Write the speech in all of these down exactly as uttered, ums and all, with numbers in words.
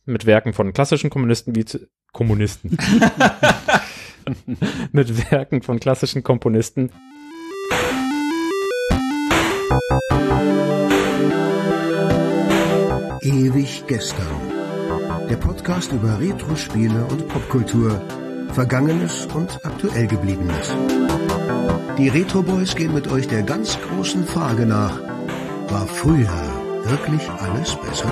mit Werken von klassischen Kommunisten wie zu, Kommunisten. mit Werken von klassischen Komponisten. Ewig gestern. Der Podcast über Retro-Spiele und Popkultur. Vergangenes und aktuell Gebliebenes. Die Retro Boys gehen mit euch der ganz großen Frage nach: War früher wirklich alles besser?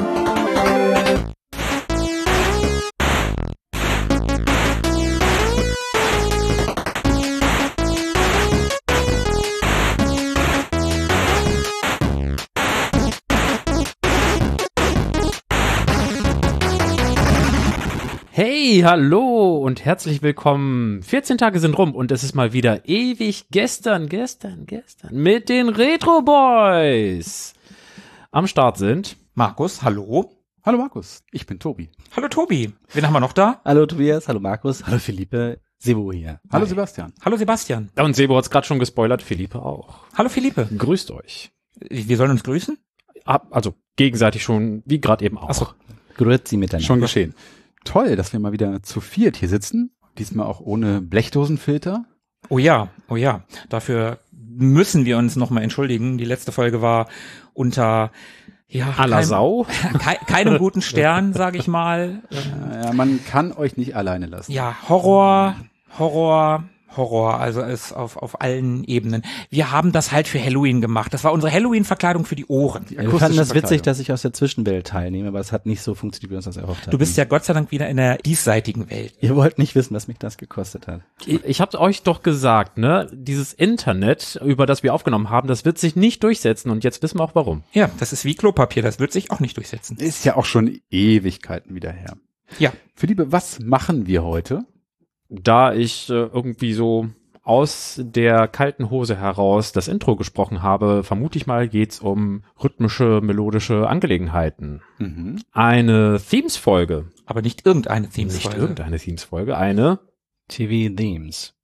Hey, hallo und herzlich willkommen. vierzehn Tage sind rum und es ist mal wieder ewig gestern, gestern, gestern mit den Retro Boys. Am Start sind Markus, hallo. Hallo Markus, ich bin Tobi. Hallo Tobi. Wen haben wir noch da? Hallo Tobias, hallo Markus, hallo Philippe, Sebo hier. Hallo Hi. Sebastian. Hallo Sebastian. Und Sebo hat es gerade schon gespoilert, Philippe auch. Hallo Philippe. Grüßt euch. Wir sollen uns grüßen? Ab, also gegenseitig schon, wie gerade eben auch. Achso. Grüezi miteinander. Schon geschehen. Toll, dass wir mal wieder zu viert hier sitzen. Diesmal auch ohne Blechdosenfilter. Oh ja, oh ja. Dafür müssen wir uns nochmal entschuldigen. Die letzte Folge war unter ja, aller kein, Sau. Ke keinem guten Stern, sage ich mal. Ja, man kann euch nicht alleine lassen. Ja, Horror, Horror, Horror, also es auf auf allen Ebenen. Wir haben das halt für Halloween gemacht. Das war unsere Halloween-Verkleidung für die Ohren. Die Ja, wir fanden das witzig, Verkleidung. dass ich aus der Zwischenwelt teilnehme, aber es hat nicht so funktioniert, wie wir uns das erhofft hatten. Du bist ja Gott sei Dank wieder in der diesseitigen Welt. Ihr wollt nicht wissen, was mich das gekostet hat. Ich, ich habe euch doch gesagt, ne, dieses Internet, über das wir aufgenommen haben, das wird sich nicht durchsetzen und jetzt wissen wir auch warum. Ja, das ist wie Klopapier, das wird sich auch nicht durchsetzen. Ist ja auch schon Ewigkeiten wieder her. Ja. Philippe, was machen wir heute? Da ich äh, irgendwie so aus der kalten Hose heraus das Intro gesprochen habe, vermute ich mal, geht's um rhythmische, melodische Angelegenheiten. Mhm. Eine Themes-Folge. Aber nicht irgendeine Nicht Themes-Folge. irgendeine Themes-Folge, eine T V Themes.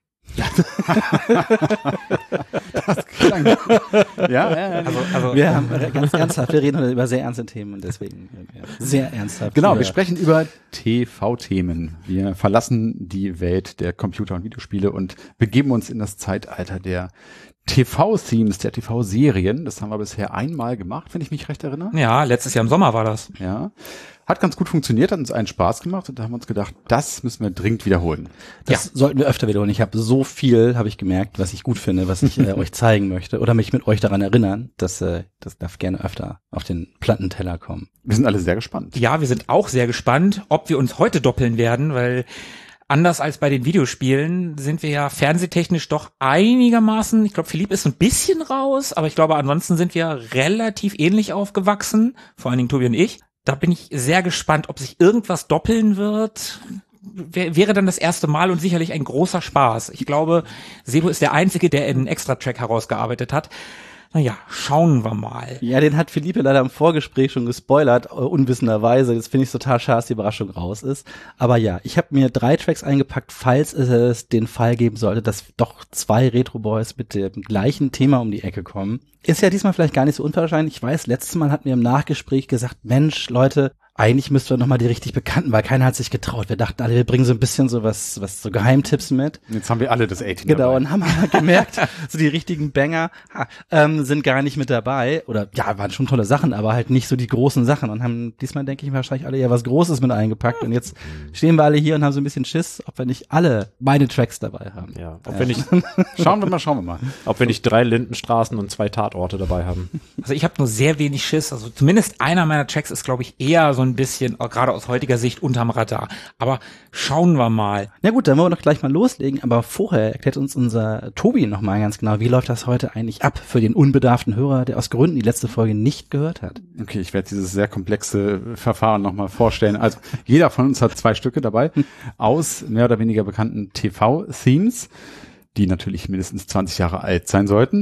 Das klang. Ja, ja, ja. Also, also Wir haben äh, ganz ernsthaft, wir reden heute über sehr ernste Themen und deswegen äh, sehr ernsthaft. Genau, über- wir sprechen über T V-Themen. Wir verlassen die Welt der Computer- und Videospiele und begeben uns in das Zeitalter der T V-Themes, der T V-Serien. Das haben wir bisher einmal gemacht, wenn ich mich recht erinnere. ja, letztes Jahr im Sommer war das. Ja. Hat ganz gut funktioniert, hat uns einen Spaß gemacht und da haben wir uns gedacht, das müssen wir dringend wiederholen. Das sollten wir öfter wiederholen. Ich habe so viel, habe ich gemerkt, was ich gut finde, was ich äh, euch zeigen möchte oder mich mit euch daran erinnern, dass äh, das darf gerne öfter auf den Plattenteller kommen. Wir sind alle sehr gespannt. Ja, wir sind auch sehr gespannt, ob wir uns heute doppeln werden, weil anders als bei den Videospielen sind wir ja fernsehtechnisch doch einigermaßen, ich glaube, Philipp ist ein bisschen raus, aber ich glaube, ansonsten sind wir relativ ähnlich aufgewachsen, vor allen Dingen Tobi und ich. Da bin ich sehr gespannt, ob sich irgendwas doppeln wird. Wär, wäre dann das erste Mal und sicherlich ein großer Spaß. Ich glaube, Sebo ist der Einzige, der einen Extra-Track herausgearbeitet hat. Naja, schauen wir mal. Ja, den hat Philippe leider im Vorgespräch schon gespoilert, äh, unwissenderweise. Das finde ich total schade, dass die Überraschung raus ist. Aber ja, ich habe mir drei Tracks eingepackt, falls es den Fall geben sollte, dass doch zwei Retro-Boys mit dem gleichen Thema um die Ecke kommen. Ist ja diesmal vielleicht gar nicht so unwahrscheinlich. Ich weiß, letztes Mal hatten wir im Nachgespräch gesagt, Mensch, Leute, eigentlich müssten wir nochmal die richtig Bekannten, weil keiner hat sich getraut. Wir dachten alle, wir bringen so ein bisschen so was, was so Geheimtipps mit. Jetzt haben wir alle das achtzehn Genau, dabei. und haben aber gemerkt, so die richtigen Banger ha, ähm, sind gar nicht mit dabei. Oder ja, waren schon tolle Sachen, aber halt nicht so die großen Sachen. Und haben diesmal, denke ich, wahrscheinlich alle ja was Großes mit eingepackt. Und jetzt stehen wir alle hier und haben so ein bisschen Schiss, ob wir nicht alle meine Tracks dabei haben. ja, ob wir nicht, Schauen wir mal, schauen wir mal. ob wir nicht drei Lindenstraßen und zwei Tatorte dabei haben. Also ich habe nur sehr wenig Schiss. Also zumindest einer meiner Tracks ist, glaube ich, eher so ein bisschen, gerade aus heutiger Sicht, unterm Radar. Aber schauen wir mal. Na gut, dann wollen wir doch gleich mal loslegen. Aber vorher erklärt uns unser Tobi nochmal ganz genau, wie läuft das heute eigentlich ab für den unbedarften Hörer, der aus Gründen die letzte Folge nicht gehört hat. Okay, ich werde dieses sehr komplexe Verfahren nochmal vorstellen. Also jeder von uns hat zwei Stücke dabei aus mehr oder weniger bekannten T V-Themes, die natürlich mindestens zwanzig Jahre alt sein sollten.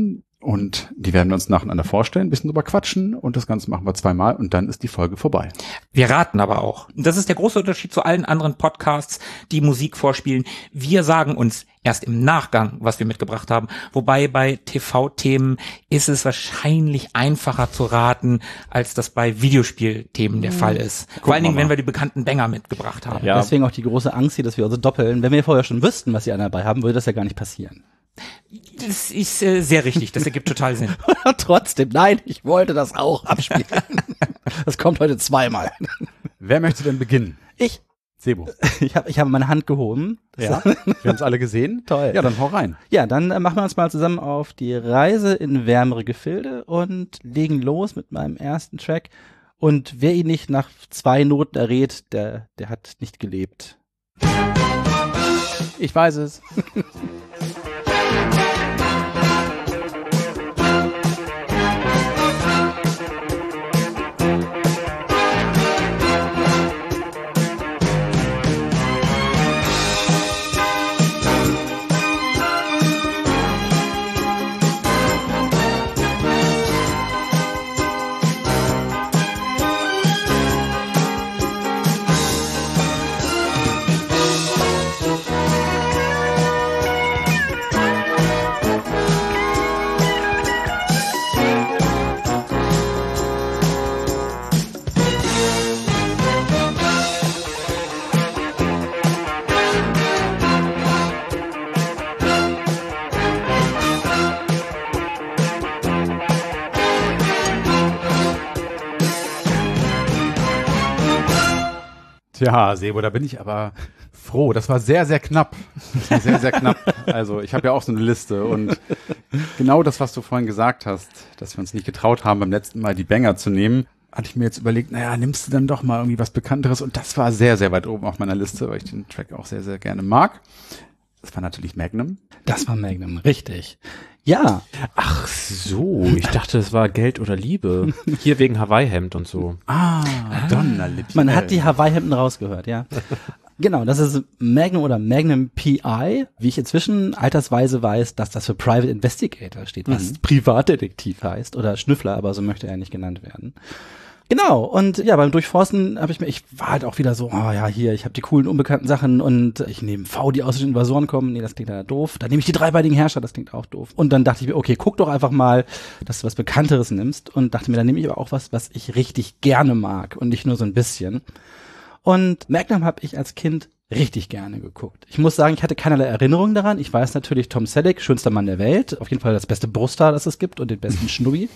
Und die werden wir uns nacheinander vorstellen, ein bisschen drüber quatschen und das Ganze machen wir zweimal und dann ist die Folge vorbei. Wir raten aber auch. Und das ist der große Unterschied zu allen anderen Podcasts, die Musik vorspielen. Wir sagen uns erst im Nachgang, was wir mitgebracht haben. Wobei bei T V-Themen ist es wahrscheinlich einfacher zu raten, als das bei Videospielthemen der Fall ist. Vor allen Dingen, wenn wir die bekannten Banger mitgebracht haben. Ja. Deswegen auch die große Angst hier, dass wir also doppeln. Wenn wir vorher schon wüssten, was sie alle dabei haben, würde das ja gar nicht passieren. Das ist äh, sehr richtig, das ergibt total Sinn. Trotzdem, nein, ich wollte das auch abspielen. Das kommt heute zweimal. Wer möchte denn beginnen? Ich. Sebo. Ich habe ich hab meine Hand gehoben. Ja, wir haben es alle gesehen. Toll. Ja, dann hau rein. Ja, dann äh, machen wir uns mal zusammen auf die Reise in wärmere Gefilde und legen los mit meinem ersten Track. Und wer ihn nicht nach zwei Noten errät, der, der hat nicht gelebt. Ich weiß es. Tja, Sebo, da bin ich aber froh. Das war sehr, sehr knapp. Das war sehr, sehr knapp. Also ich habe ja auch so eine Liste und genau das, was du vorhin gesagt hast, dass wir uns nicht getraut haben, beim letzten Mal die Banger zu nehmen, hatte ich mir jetzt überlegt, naja, nimmst du dann doch mal irgendwie was Bekannteres und das war sehr, sehr weit oben auf meiner Liste, weil ich den Track auch sehr, sehr gerne mag. Das war natürlich Magnum. Das war Magnum, richtig. Ja. Ach so, ich dachte, es war Geld oder Liebe. Hier wegen Hawaii-Hemd und so. Ah, Donnerlippchen. Man hat die Hawaii-Hemden rausgehört, ja. Genau, das ist Magnum oder Magnum P I, wie ich inzwischen altersweise weiß, dass das für Private Investigator steht, was mhm. Privatdetektiv heißt oder Schnüffler, aber so möchte er nicht genannt werden. Genau, und ja, beim Durchforsten habe ich mir, ich war halt auch wieder so, oh ja, hier, ich habe die coolen, unbekannten Sachen und ich nehme V, die aus den Invasoren kommen, nee, das klingt ja doof. Dann nehme ich die dreibeinigen Herrscher, das klingt auch doof. Und dann dachte ich mir, okay, guck doch einfach mal, dass du was Bekannteres nimmst und dachte mir, dann nehme ich aber auch was, was ich richtig gerne mag und nicht nur so ein bisschen. Und Magnum habe ich als Kind richtig gerne geguckt. Ich muss sagen, ich hatte keinerlei Erinnerung daran. Ich weiß natürlich, Tom Selleck, schönster Mann der Welt, auf jeden Fall das beste Brusthaar, das es gibt und den besten Schnubbi.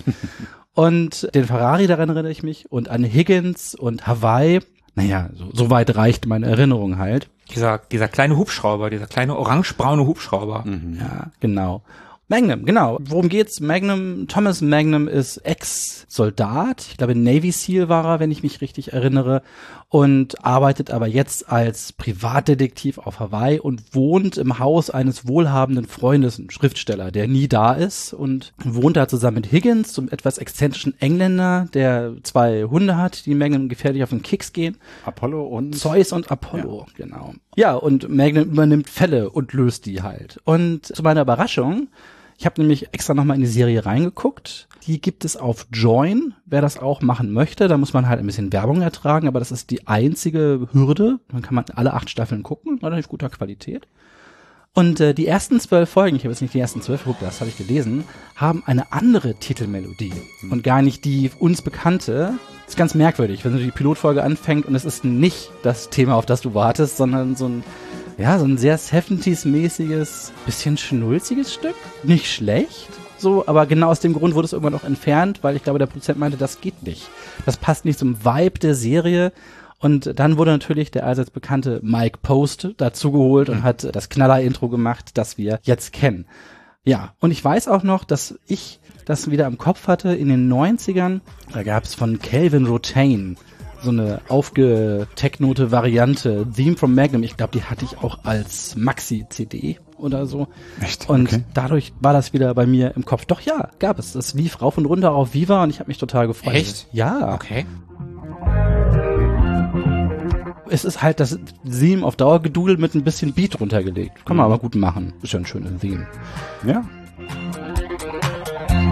Und den Ferrari, daran erinnere ich mich, und an Higgins und Hawaii. Naja, so, so weit reicht meine Erinnerung halt. Dieser, dieser kleine Hubschrauber, dieser kleine orange-braune Hubschrauber. Mhm. Ja, genau. Magnum, genau. Worum geht's? Magnum, Thomas Magnum ist Ex-Soldat. Ich glaube, Navy Seal war er, wenn ich mich richtig erinnere. Und arbeitet aber jetzt als Privatdetektiv auf Hawaii und wohnt im Haus eines wohlhabenden Freundes, ein Schriftsteller, der nie da ist. Und wohnt da zusammen mit Higgins, so einem etwas exzentrischen Engländer, der zwei Hunde hat, die Magnum gefährlich auf den Keks gehen. Apollo und... Zeus und Apollo, ja. Genau. Ja, und Magnum übernimmt Fälle und löst die halt. Und zu meiner Überraschung, ich habe nämlich extra nochmal in die Serie reingeguckt. Die gibt es auf Join, wer das auch machen möchte. Da muss man halt ein bisschen Werbung ertragen, aber das ist die einzige Hürde. Dann kann man alle acht Staffeln gucken, relativ guter Qualität. Und äh, die ersten zwölf Folgen, ich habe jetzt nicht die ersten zwölf geguckt, das habe ich gelesen, haben eine andere Titelmelodie mhm. und gar nicht die uns bekannte. Das ist ganz merkwürdig, wenn du die Pilotfolge anfängt und es ist nicht das Thema, auf das du wartest, sondern so ein ja, so ein sehr seventies-mäßiges, bisschen schnulziges Stück. Nicht schlecht, so, aber genau aus dem Grund wurde es irgendwann auch entfernt, weil ich glaube, der Produzent meinte, das geht nicht. Das passt nicht zum Vibe der Serie. Und dann wurde natürlich der allseits bekannte Mike Post dazugeholt und hat das Knaller-Intro gemacht, das wir jetzt kennen. Ja, und ich weiß auch noch, dass ich das wieder im Kopf hatte in den neunzigern. Da gab es von Calvin Rotain so eine aufgetechnote Variante, Theme from Magnum. Ich glaube, die hatte ich auch als Maxi-C D oder so. Echt? Und okay. dadurch war das wieder bei mir im Kopf. Doch, ja, gab es. Das lief rauf und runter auf Viva und ich habe mich total gefreut. Echt? Ja. Okay. Es ist halt das Theme auf Dauer gedudelt mit ein bisschen Beat runtergelegt. Kann man mhm. aber gut machen. Ist ja ein schönes Theme. Ja.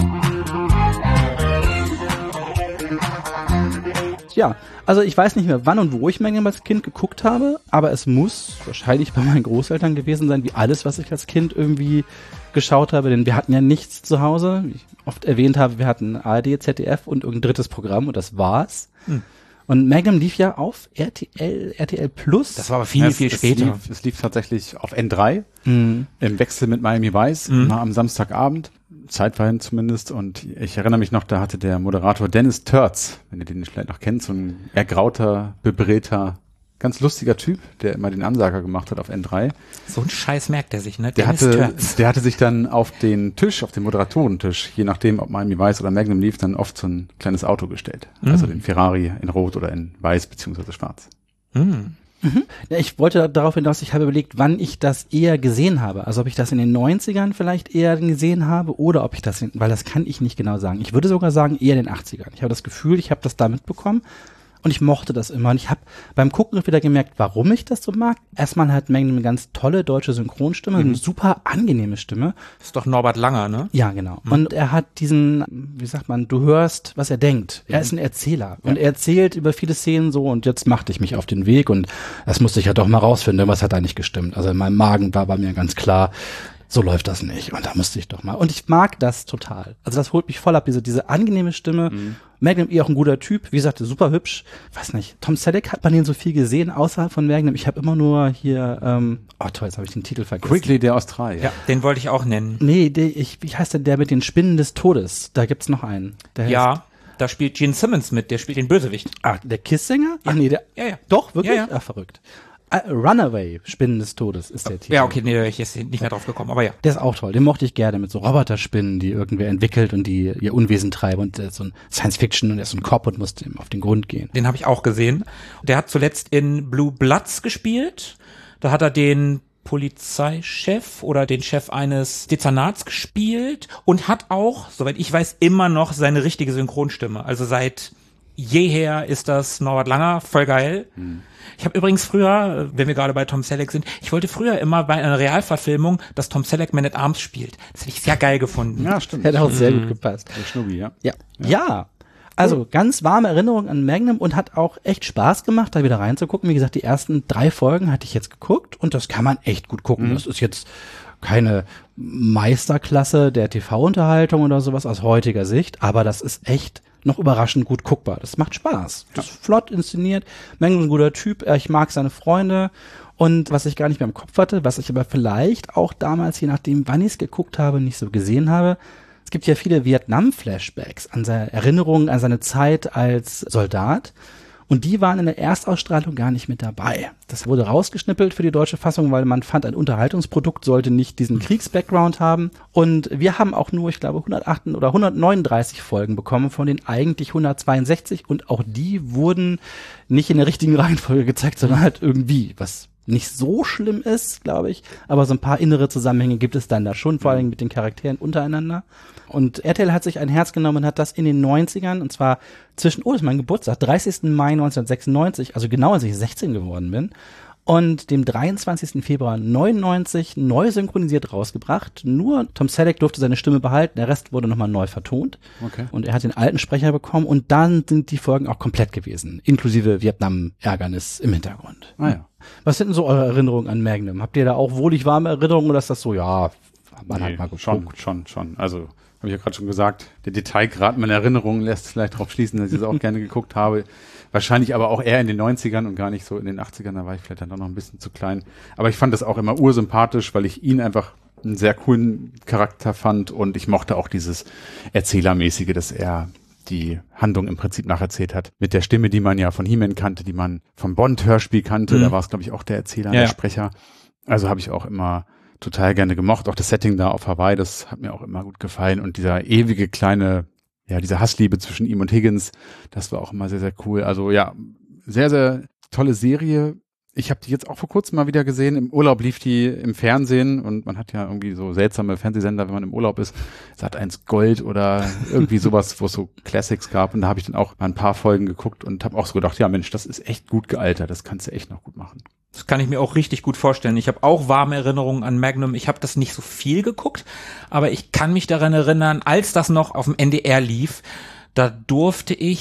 ja, also ich weiß nicht mehr, wann und wo ich Magnum als Kind geguckt habe, aber es muss wahrscheinlich bei meinen Großeltern gewesen sein, wie alles, was ich als Kind irgendwie geschaut habe, denn wir hatten ja nichts zu Hause. Wie ich oft erwähnt habe, wir hatten A R D, Z D F und irgendein drittes Programm und das war's. Hm. Und Magnum lief ja auf R T L, R T L Plus. Das war aber viel, es, viel es später. Lief, es lief tatsächlich auf N drei, Mhm. im Wechsel mit Miami Vice, Mhm. mal am Samstagabend, zeitweilig zumindest. Und ich erinnere mich noch, da hatte der Moderator Dennis Törz, wenn ihr den vielleicht noch kennt, so ein ergrauter, bebräter, ganz lustiger Typ, der immer den Ansager gemacht hat auf N drei. So ein Scheiß merkt er sich, ne? Der Dennis hatte, Törz. der hatte sich dann auf den Tisch, auf den Moderatorentisch, je nachdem, ob Miami Vice oder Magnum lief, dann oft so ein kleines Auto gestellt. Mhm. Also den Ferrari in Rot oder in Weiß beziehungsweise Schwarz. Hm. Ja, ich wollte darauf hinaus, ich habe überlegt, wann ich das eher gesehen habe. Also ob ich das in den neunzigern vielleicht eher gesehen habe oder ob ich das, in, weil das kann ich nicht genau sagen. Ich würde sogar sagen eher in den achtzigern. Ich habe das Gefühl, ich habe das da mitbekommen. Und ich mochte das immer. Und ich habe beim Gucken wieder gemerkt, warum ich das so mag. Erstmal hat Magnum eine ganz tolle deutsche Synchronstimme, Mhm. eine super angenehme Stimme. Ist doch Norbert Langer, ne? Ja, genau. Mhm. Und er hat diesen, wie sagt man, du hörst, was er denkt. Er ist ein Erzähler. Und er erzählt über viele Szenen so und jetzt machte ich mich auf den Weg und das musste ich ja doch mal rausfinden. Irgendwas hat da nicht gestimmt. Also in meinem Magen war bei mir ganz klar, so läuft das nicht. Und da musste ich doch mal. Und ich mag das total. Also das holt mich voll ab, diese, diese angenehme Stimme. Mhm. Magnum eh auch ein guter Typ. Wie gesagt, super hübsch. Weiß nicht, Tom Selleck, hat man den so viel gesehen außerhalb von Magnum? Ich habe immer nur hier, ähm, oh toll, jetzt habe ich den Titel vergessen. Quigley, der Australier. Ja, den wollte ich auch nennen. Nee, der, ich, wie heißt denn der mit den Spinnen des Todes? Da gibt's noch einen. Der heißt, Ja, da spielt Gene Simmons mit, der spielt den Bösewicht. Ach, der Kiss-Sänger? Ach nee, der, Ja, ja. doch, wirklich? Ja, ja. Ach, verrückt. Uh, Runaway, Spinnen des Todes ist der Titel. Ja, okay, nee, da wäre ich jetzt nicht mehr drauf gekommen, aber ja. Der ist auch toll, den mochte ich gerne mit so Roboterspinnen, die irgendwer entwickelt und die ihr Unwesen treiben und der ist so ein Science-Fiction und er ist so ein Cop und muss dem auf den Grund gehen. Den habe ich auch gesehen. Der hat zuletzt in Blue Bloods gespielt. Da hat er den Polizeichef oder den Chef eines Dezernats gespielt und hat auch, soweit ich weiß, immer noch seine richtige Synchronstimme. Also seit jeher ist das Norbert Langer, voll geil. Hm. Ich habe übrigens früher, wenn wir gerade bei Tom Selleck sind, ich wollte früher immer bei einer Realverfilmung, dass Tom Selleck Man at Arms spielt. Das hätte ich sehr geil gefunden. Ja, stimmt. Hätte auch sehr gut gepasst. Der Schnubbi, ja. Ja. Ja. ja. Also ganz warme Erinnerung an Magnum und hat auch echt Spaß gemacht, da wieder reinzugucken. Wie gesagt, die ersten drei Folgen hatte ich jetzt geguckt und das kann man echt gut gucken. Mhm. Das ist jetzt keine Meisterklasse der T V-Unterhaltung oder sowas aus heutiger Sicht, aber das ist echt noch überraschend gut guckbar. Das macht Spaß. Das ist flott inszeniert. Magnum ist ein guter Typ. Ich mag seine Freunde. Und was ich gar nicht mehr im Kopf hatte, was ich aber vielleicht auch damals, je nachdem, wann ich es geguckt habe, nicht so gesehen habe, es gibt ja viele Vietnam-Flashbacks an seine Erinnerungen an seine Zeit als Soldat. Und die waren in der Erstausstrahlung gar nicht mit dabei. Das wurde rausgeschnippelt für die deutsche Fassung, weil man fand, ein Unterhaltungsprodukt sollte nicht diesen Kriegs-Background haben. Und wir haben auch nur, ich glaube, hundertacht oder hundertneununddreißig Folgen bekommen von den eigentlich hundertzweiundsechzig. Und auch die wurden nicht in der richtigen Reihenfolge gezeigt, sondern halt irgendwie, was nicht so schlimm ist, glaube ich. Aber so ein paar innere Zusammenhänge gibt es dann da schon, vor allem mit den Charakteren untereinander. Und R T L hat sich ein Herz genommen und hat das in den neunzigern, und zwar zwischen, oh, das ist mein Geburtstag, dreißigsten Mai neunzehnhundertsechsundneunzig, also genau als ich sechzehn geworden bin, und dem dreiundzwanzigsten Februar neunundneunzig neu synchronisiert rausgebracht. Nur Tom Selleck durfte seine Stimme behalten, der Rest wurde nochmal neu vertont. Okay. Und er hat den alten Sprecher bekommen und dann sind die Folgen auch komplett gewesen, inklusive Vietnam-Ärgernis im Hintergrund. Ah ja. Was sind denn so eure Erinnerungen an Magnum? Habt ihr da auch wohlig warme Erinnerungen oder ist das so, ja, man nee, hat mal geguckt? Schon, schon, schon. Also, habe ich ja gerade schon gesagt, der Detailgrad meiner Erinnerungen lässt vielleicht darauf schließen, dass ich es auch gerne geguckt habe. Wahrscheinlich aber auch eher in den neunzigern und gar nicht so in den achtzigern, da war ich vielleicht dann doch noch ein bisschen zu klein. Aber ich fand das auch immer ursympathisch, weil ich ihn einfach einen sehr coolen Charakter fand und ich mochte auch dieses Erzählermäßige, dass er die Handlung im Prinzip nacherzählt hat. Mit der Stimme, die man ja von He-Man kannte, die man vom Bond-Hörspiel kannte, mhm. da war es, glaube ich, auch der Erzähler, ja, der Sprecher. Also habe ich auch immer total gerne gemocht. Auch das Setting da auf Hawaii, das hat mir auch immer gut gefallen. Und dieser ewige kleine, ja, diese Hassliebe zwischen ihm und Higgins, das war auch immer sehr, sehr cool. Also ja, sehr, sehr tolle Serie. Ich habe die jetzt auch vor kurzem mal wieder gesehen. Im Urlaub lief die im Fernsehen und man hat ja irgendwie so seltsame Fernsehsender, wenn man im Urlaub ist. Sat eins Gold oder irgendwie sowas, wo es so Classics gab. Und da habe ich dann auch mal ein paar Folgen geguckt und habe auch so gedacht, ja Mensch, das ist echt gut gealtert. Das kannst du echt noch gut machen. Das kann ich mir auch richtig gut vorstellen. Ich habe auch warme Erinnerungen an Magnum. Ich habe das nicht so viel geguckt, aber ich kann mich daran erinnern, als das noch auf dem N D R lief, da durfte ich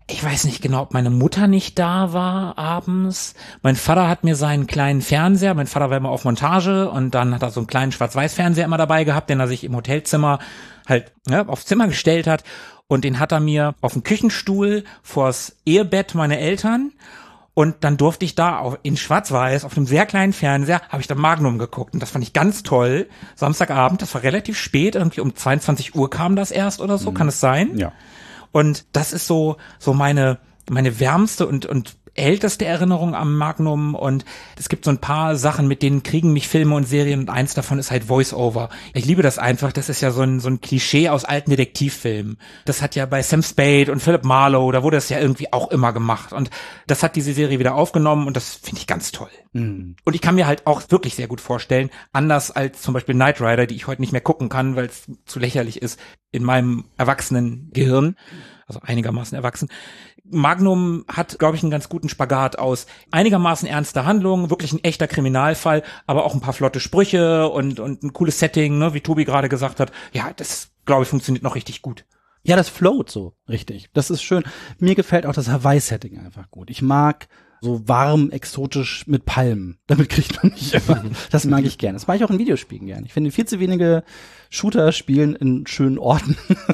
Ich weiß nicht genau, ob meine Mutter nicht da war abends. Mein Vater hat mir seinen kleinen Fernseher, mein Vater war immer auf Montage und dann hat er so einen kleinen Schwarz-Weiß-Fernseher immer dabei gehabt, den er sich im Hotelzimmer halt ja, aufs Zimmer gestellt hat. Und den hat er mir auf den Küchenstuhl vors Ehebett meiner Eltern. Und dann durfte ich da auf, in Schwarz-Weiß auf einem sehr kleinen Fernseher, habe ich dann Magnum geguckt. Und das fand ich ganz toll. Samstagabend, das war relativ spät, irgendwie um zweiundzwanzig Uhr kam das erst oder so, mhm. Kann es sein? Ja. Und das ist so, so meine, meine wärmste und, und älteste Erinnerung am Magnum. Und es gibt so ein paar Sachen, mit denen kriegen mich Filme und Serien, und eins davon ist halt Voice-Over. Ich liebe das einfach. Das ist ja so ein, so ein Klischee aus alten Detektivfilmen. Das hat ja bei Sam Spade und Philip Marlowe, da wurde das ja irgendwie auch immer gemacht. Und das hat diese Serie wieder aufgenommen und das finde ich ganz toll. Mhm. Und ich kann mir halt auch wirklich sehr gut vorstellen, anders als zum Beispiel Knight Rider, die ich heute nicht mehr gucken kann, weil es zu lächerlich ist in meinem erwachsenen Gehirn, also einigermaßen erwachsen. Magnum hat, glaube ich, einen ganz guten Spagat aus einigermaßen ernster Handlung, wirklich ein echter Kriminalfall, aber auch ein paar flotte Sprüche und, und ein cooles Setting, ne, wie Tobi gerade gesagt hat. Ja, das, glaube ich, funktioniert noch richtig gut. Ja, das float so richtig. Das ist schön. Mir gefällt auch das Hawaii-Setting einfach gut. Ich mag so warm, exotisch mit Palmen. Damit kriegt man nicht immer. Das mag ich gerne. Das mag ich auch in Videospielen gerne. Ich finde, viel zu wenige Shooter spielen in schönen Orten.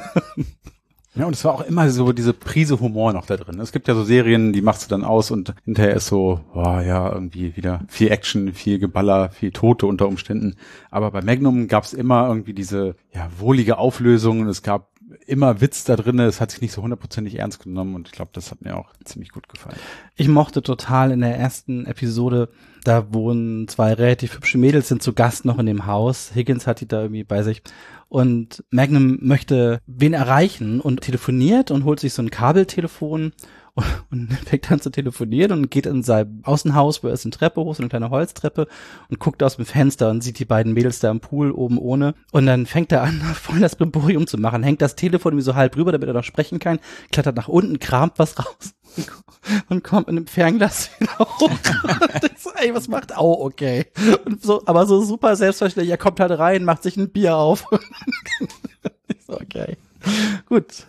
Ja, und es war auch immer so diese Prise Humor noch da drin. Es gibt ja so Serien, die machst du dann aus und hinterher ist so, oh ja, irgendwie wieder viel Action, viel Geballer, viel Tote unter Umständen. Aber bei Magnum gab es immer irgendwie diese ja wohlige Auflösung und es gab immer Witz da drin. Es hat sich nicht so hundertprozentig ernst genommen und ich glaube, das hat mir auch ziemlich gut gefallen. Ich mochte total in der ersten Episode, da wohnen zwei relativ hübsche Mädels, sind zu Gast noch in dem Haus. Higgins hat die da irgendwie bei sich. Und Magnum möchte wen erreichen und telefoniert und holt sich so ein Kabeltelefon und, und fängt an zu telefonieren und geht in sein Außenhaus, wo er ist, eine Treppe hoch, so eine kleine Holztreppe und guckt aus dem Fenster und sieht die beiden Mädels da im Pool oben ohne. Und dann fängt er an, voll das Brimborium zu machen, hängt das Telefon irgendwie so halb rüber, damit er noch sprechen kann, klettert nach unten, kramt was raus und kommt in einem Fernglas wieder hoch. So, ey, was macht? Au, oh, okay. Und so, aber so super selbstverständlich, er kommt halt rein, macht sich ein Bier auf. Ich so, okay. Gut.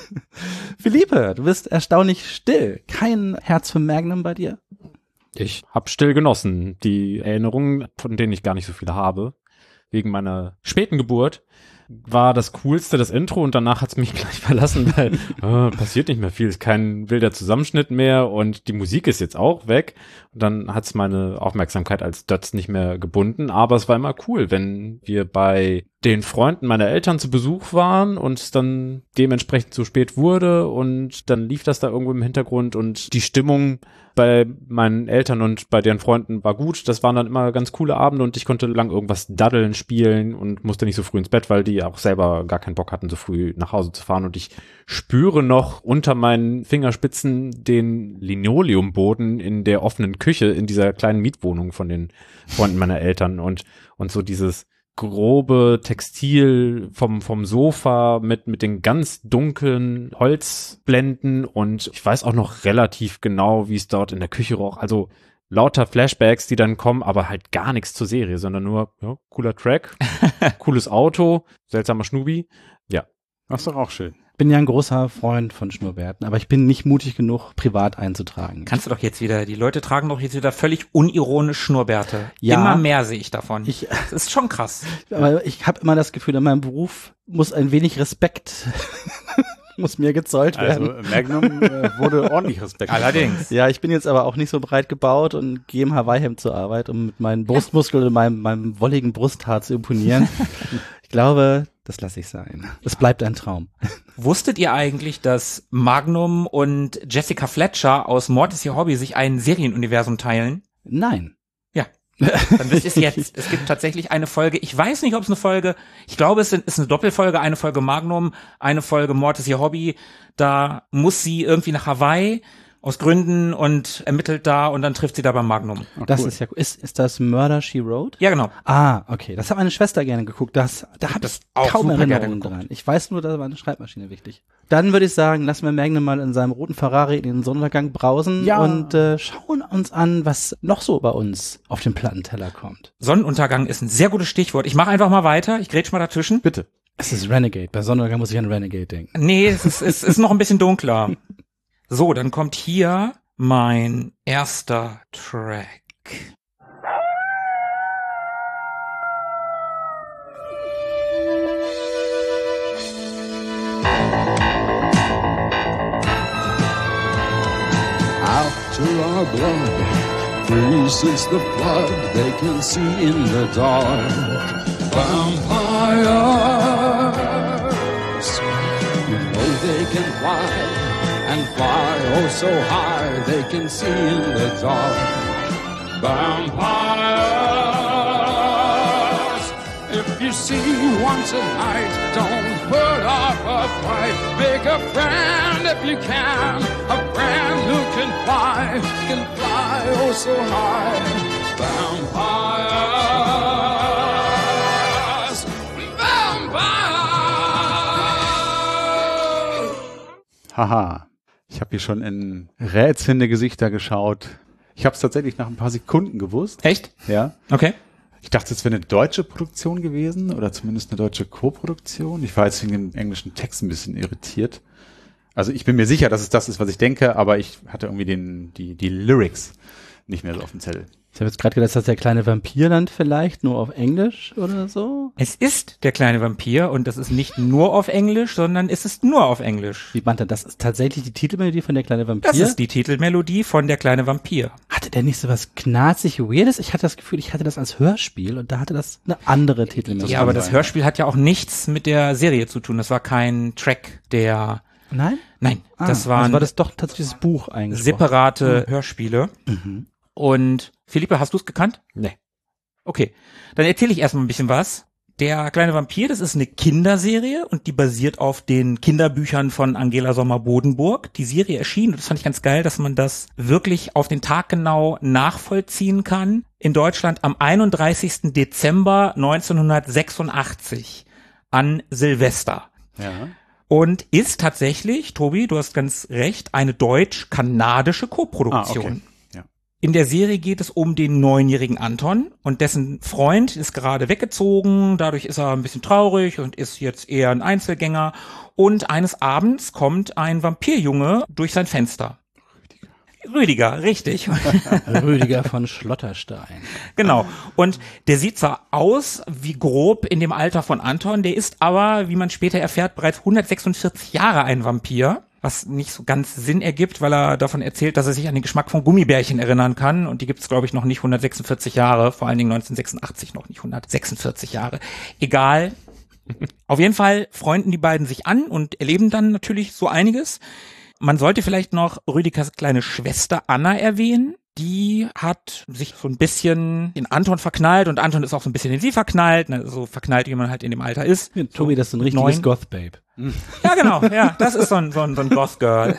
Philippe, du bist erstaunlich still. Kein Herz für Magnum bei dir? Ich hab still genossen. Die Erinnerungen, von denen ich gar nicht so viele habe, wegen meiner späten Geburt, war das Coolste das Intro und danach hat's mich gleich verlassen, weil äh, passiert nicht mehr viel, ist kein wilder Zusammenschnitt mehr und die Musik ist jetzt auch weg. Und dann hat's meine Aufmerksamkeit als Dötz nicht mehr gebunden, aber es war immer cool, wenn wir bei den Freunden meiner Eltern zu Besuch waren und es dann dementsprechend zu spät wurde und dann lief das da irgendwo im Hintergrund und die Stimmung bei meinen Eltern und bei deren Freunden war gut. Das waren dann immer ganz coole Abende und ich konnte lang irgendwas daddeln, spielen und musste nicht so früh ins Bett, weil die auch selber gar keinen Bock hatten, so früh nach Hause zu fahren. Und ich spüre noch unter meinen Fingerspitzen den Linoleumboden in der offenen Küche in dieser kleinen Mietwohnung von den Freunden meiner Eltern und, und so dieses grobe Textil vom vom Sofa mit mit den ganz dunklen Holzblenden und ich weiß auch noch relativ genau, wie es dort in der Küche roch. Also lauter Flashbacks, die dann kommen, aber halt gar nichts zur Serie, sondern nur ja, cooler Track, cooles Auto, seltsamer Schnubi. Ja, das ist doch auch schön. Bin ja ein großer Freund von Schnurrbärten, aber ich bin nicht mutig genug, privat einzutragen. Kannst du doch jetzt wieder, die Leute tragen doch jetzt wieder völlig unironisch Schnurrbärte. Ja, immer mehr sehe ich davon. Ich, das ist schon krass. Aber ich habe immer das Gefühl, in meinem Beruf muss ein wenig Respekt muss mir gezollt werden. Also Magnum äh, wurde ordentlich Respekt. Allerdings. Ja, ich bin jetzt aber auch nicht so breit gebaut und gehe im Hawaii-Hemd zur Arbeit, um mit meinen Brustmuskeln und meinem, meinem wolligen Brusthaar zu imponieren. Ich glaube, das lasse ich sein. Es bleibt ein Traum. Wusstet ihr eigentlich, dass Magnum und Jessica Fletcher aus Mord ist ihr Hobby sich ein Serienuniversum teilen? Nein. Ja. Dann wisst ihr es jetzt. Es gibt tatsächlich eine Folge, ich weiß nicht, ob es eine Folge, ich glaube, es ist eine Doppelfolge, eine Folge Magnum, eine Folge Mord ist ihr Hobby. Da muss sie irgendwie nach Hawaii aus Gründen und ermittelt da und dann trifft sie da beim Magnum. Oh, das cool. ist ja cool. Ist, ist das Murder, She Wrote? Ja, genau. Ah, okay. Das hat meine Schwester gerne geguckt. Das, da habe ich auch kaum Erinnerungen dran. Ich weiß nur, da war eine Schreibmaschine wichtig. Dann würde ich sagen, lassen wir Magnum mal in seinem roten Ferrari in den Sonnenuntergang brausen ja. und äh, schauen uns an, was noch so bei uns auf dem Plattenteller kommt. Sonnenuntergang ist ein sehr gutes Stichwort. Ich mache einfach mal weiter. Ich grätsch mal dazwischen. Bitte. Es ist Renegade. Bei Sonnenuntergang muss ich an Renegade denken. Nee, es ist, es ist noch ein bisschen dunkler. So, dann kommt hier mein erster Track. After our blood freezes the flood, they can see in the dark. Vampires, you know they can fly, and fly oh so high, they can see in the dark. Vampires, if you see one tonight, don't put up a fight. Make a friend if you can, a friend who can fly, can fly oh so high. Vampires, vampires. Haha, ich habe hier schon in rätselnde Gesichter geschaut. Ich habe es tatsächlich nach ein paar Sekunden gewusst. Echt? Ja. Okay. Ich dachte, es wäre eine deutsche Produktion gewesen oder zumindest eine deutsche Co-Produktion. Ich war jetzt wegen dem englischen Text ein bisschen irritiert. Also ich bin mir sicher, dass es das ist, was ich denke, aber ich hatte irgendwie den, die, die Lyrics nicht mehr so auf dem Zettel. Ich habe jetzt gerade gedacht, dass der kleine Vampir dann vielleicht nur auf Englisch oder so. Es ist der kleine Vampir und das ist nicht nur auf Englisch, sondern es ist nur auf Englisch. Wie meint er, das ist tatsächlich die Titelmelodie von der kleine Vampir? Das ist die Titelmelodie von der kleine Vampir. Hatte der nicht so was knarzig Weirdes? Ich hatte das Gefühl, ich hatte das als Hörspiel und da hatte das eine andere Titelmelodie. Ja, aber das Hörspiel hat ja auch nichts mit der Serie zu tun. Das war kein Track, der... Nein? Nein, Ah, das waren also war das doch tatsächlich das Buch eigentlich. separate Hörspiele. Mhm. Und Philippe, hast du es gekannt? Nee. Okay, dann erzähle ich erstmal ein bisschen was. Der kleine Vampir, das ist eine Kinderserie und die basiert auf den Kinderbüchern von Angela Sommer-Bodenburg. Die Serie erschien, und das fand ich ganz geil, dass man das wirklich auf den Tag genau nachvollziehen kann. In Deutschland am einunddreißigsten Dezember neunzehnhundertsechsundachtzig an Silvester. Ja. Und ist tatsächlich, Tobi, du hast ganz recht, eine deutsch-kanadische Koproduktion. Ah, okay. Ja. In der Serie geht es um den neunjährigen Anton und dessen Freund ist gerade weggezogen, dadurch ist er ein bisschen traurig und ist jetzt eher ein Einzelgänger und eines Abends kommt ein Vampirjunge durch sein Fenster. Rüdiger, richtig. Rüdiger von Schlotterstein. Genau. Und der sieht zwar aus wie grob in dem Alter von Anton, der ist aber, wie man später erfährt, bereits hundertsechsundvierzig Jahre ein Vampir, was nicht so ganz Sinn ergibt, weil er davon erzählt, dass er sich an den Geschmack von Gummibärchen erinnern kann. Und die gibt's, glaube ich, noch nicht hundertsechsundvierzig Jahre, vor allen Dingen neunzehnhundertsechsundachtzig noch nicht hundertsechsundvierzig Jahre. Egal. Auf jeden Fall freunden die beiden sich an und erleben dann natürlich so einiges. Man sollte vielleicht noch Rüdigers kleine Schwester Anna erwähnen. Die hat sich so ein bisschen in Anton verknallt und Anton ist auch so ein bisschen in sie verknallt, ne, so verknallt, wie man halt in dem Alter ist. Ja, Tobi, das ist ein richtiges neun. Goth-Babe. Ja, genau, ja, das ist so ein, so ein, so ein Goth-Girl.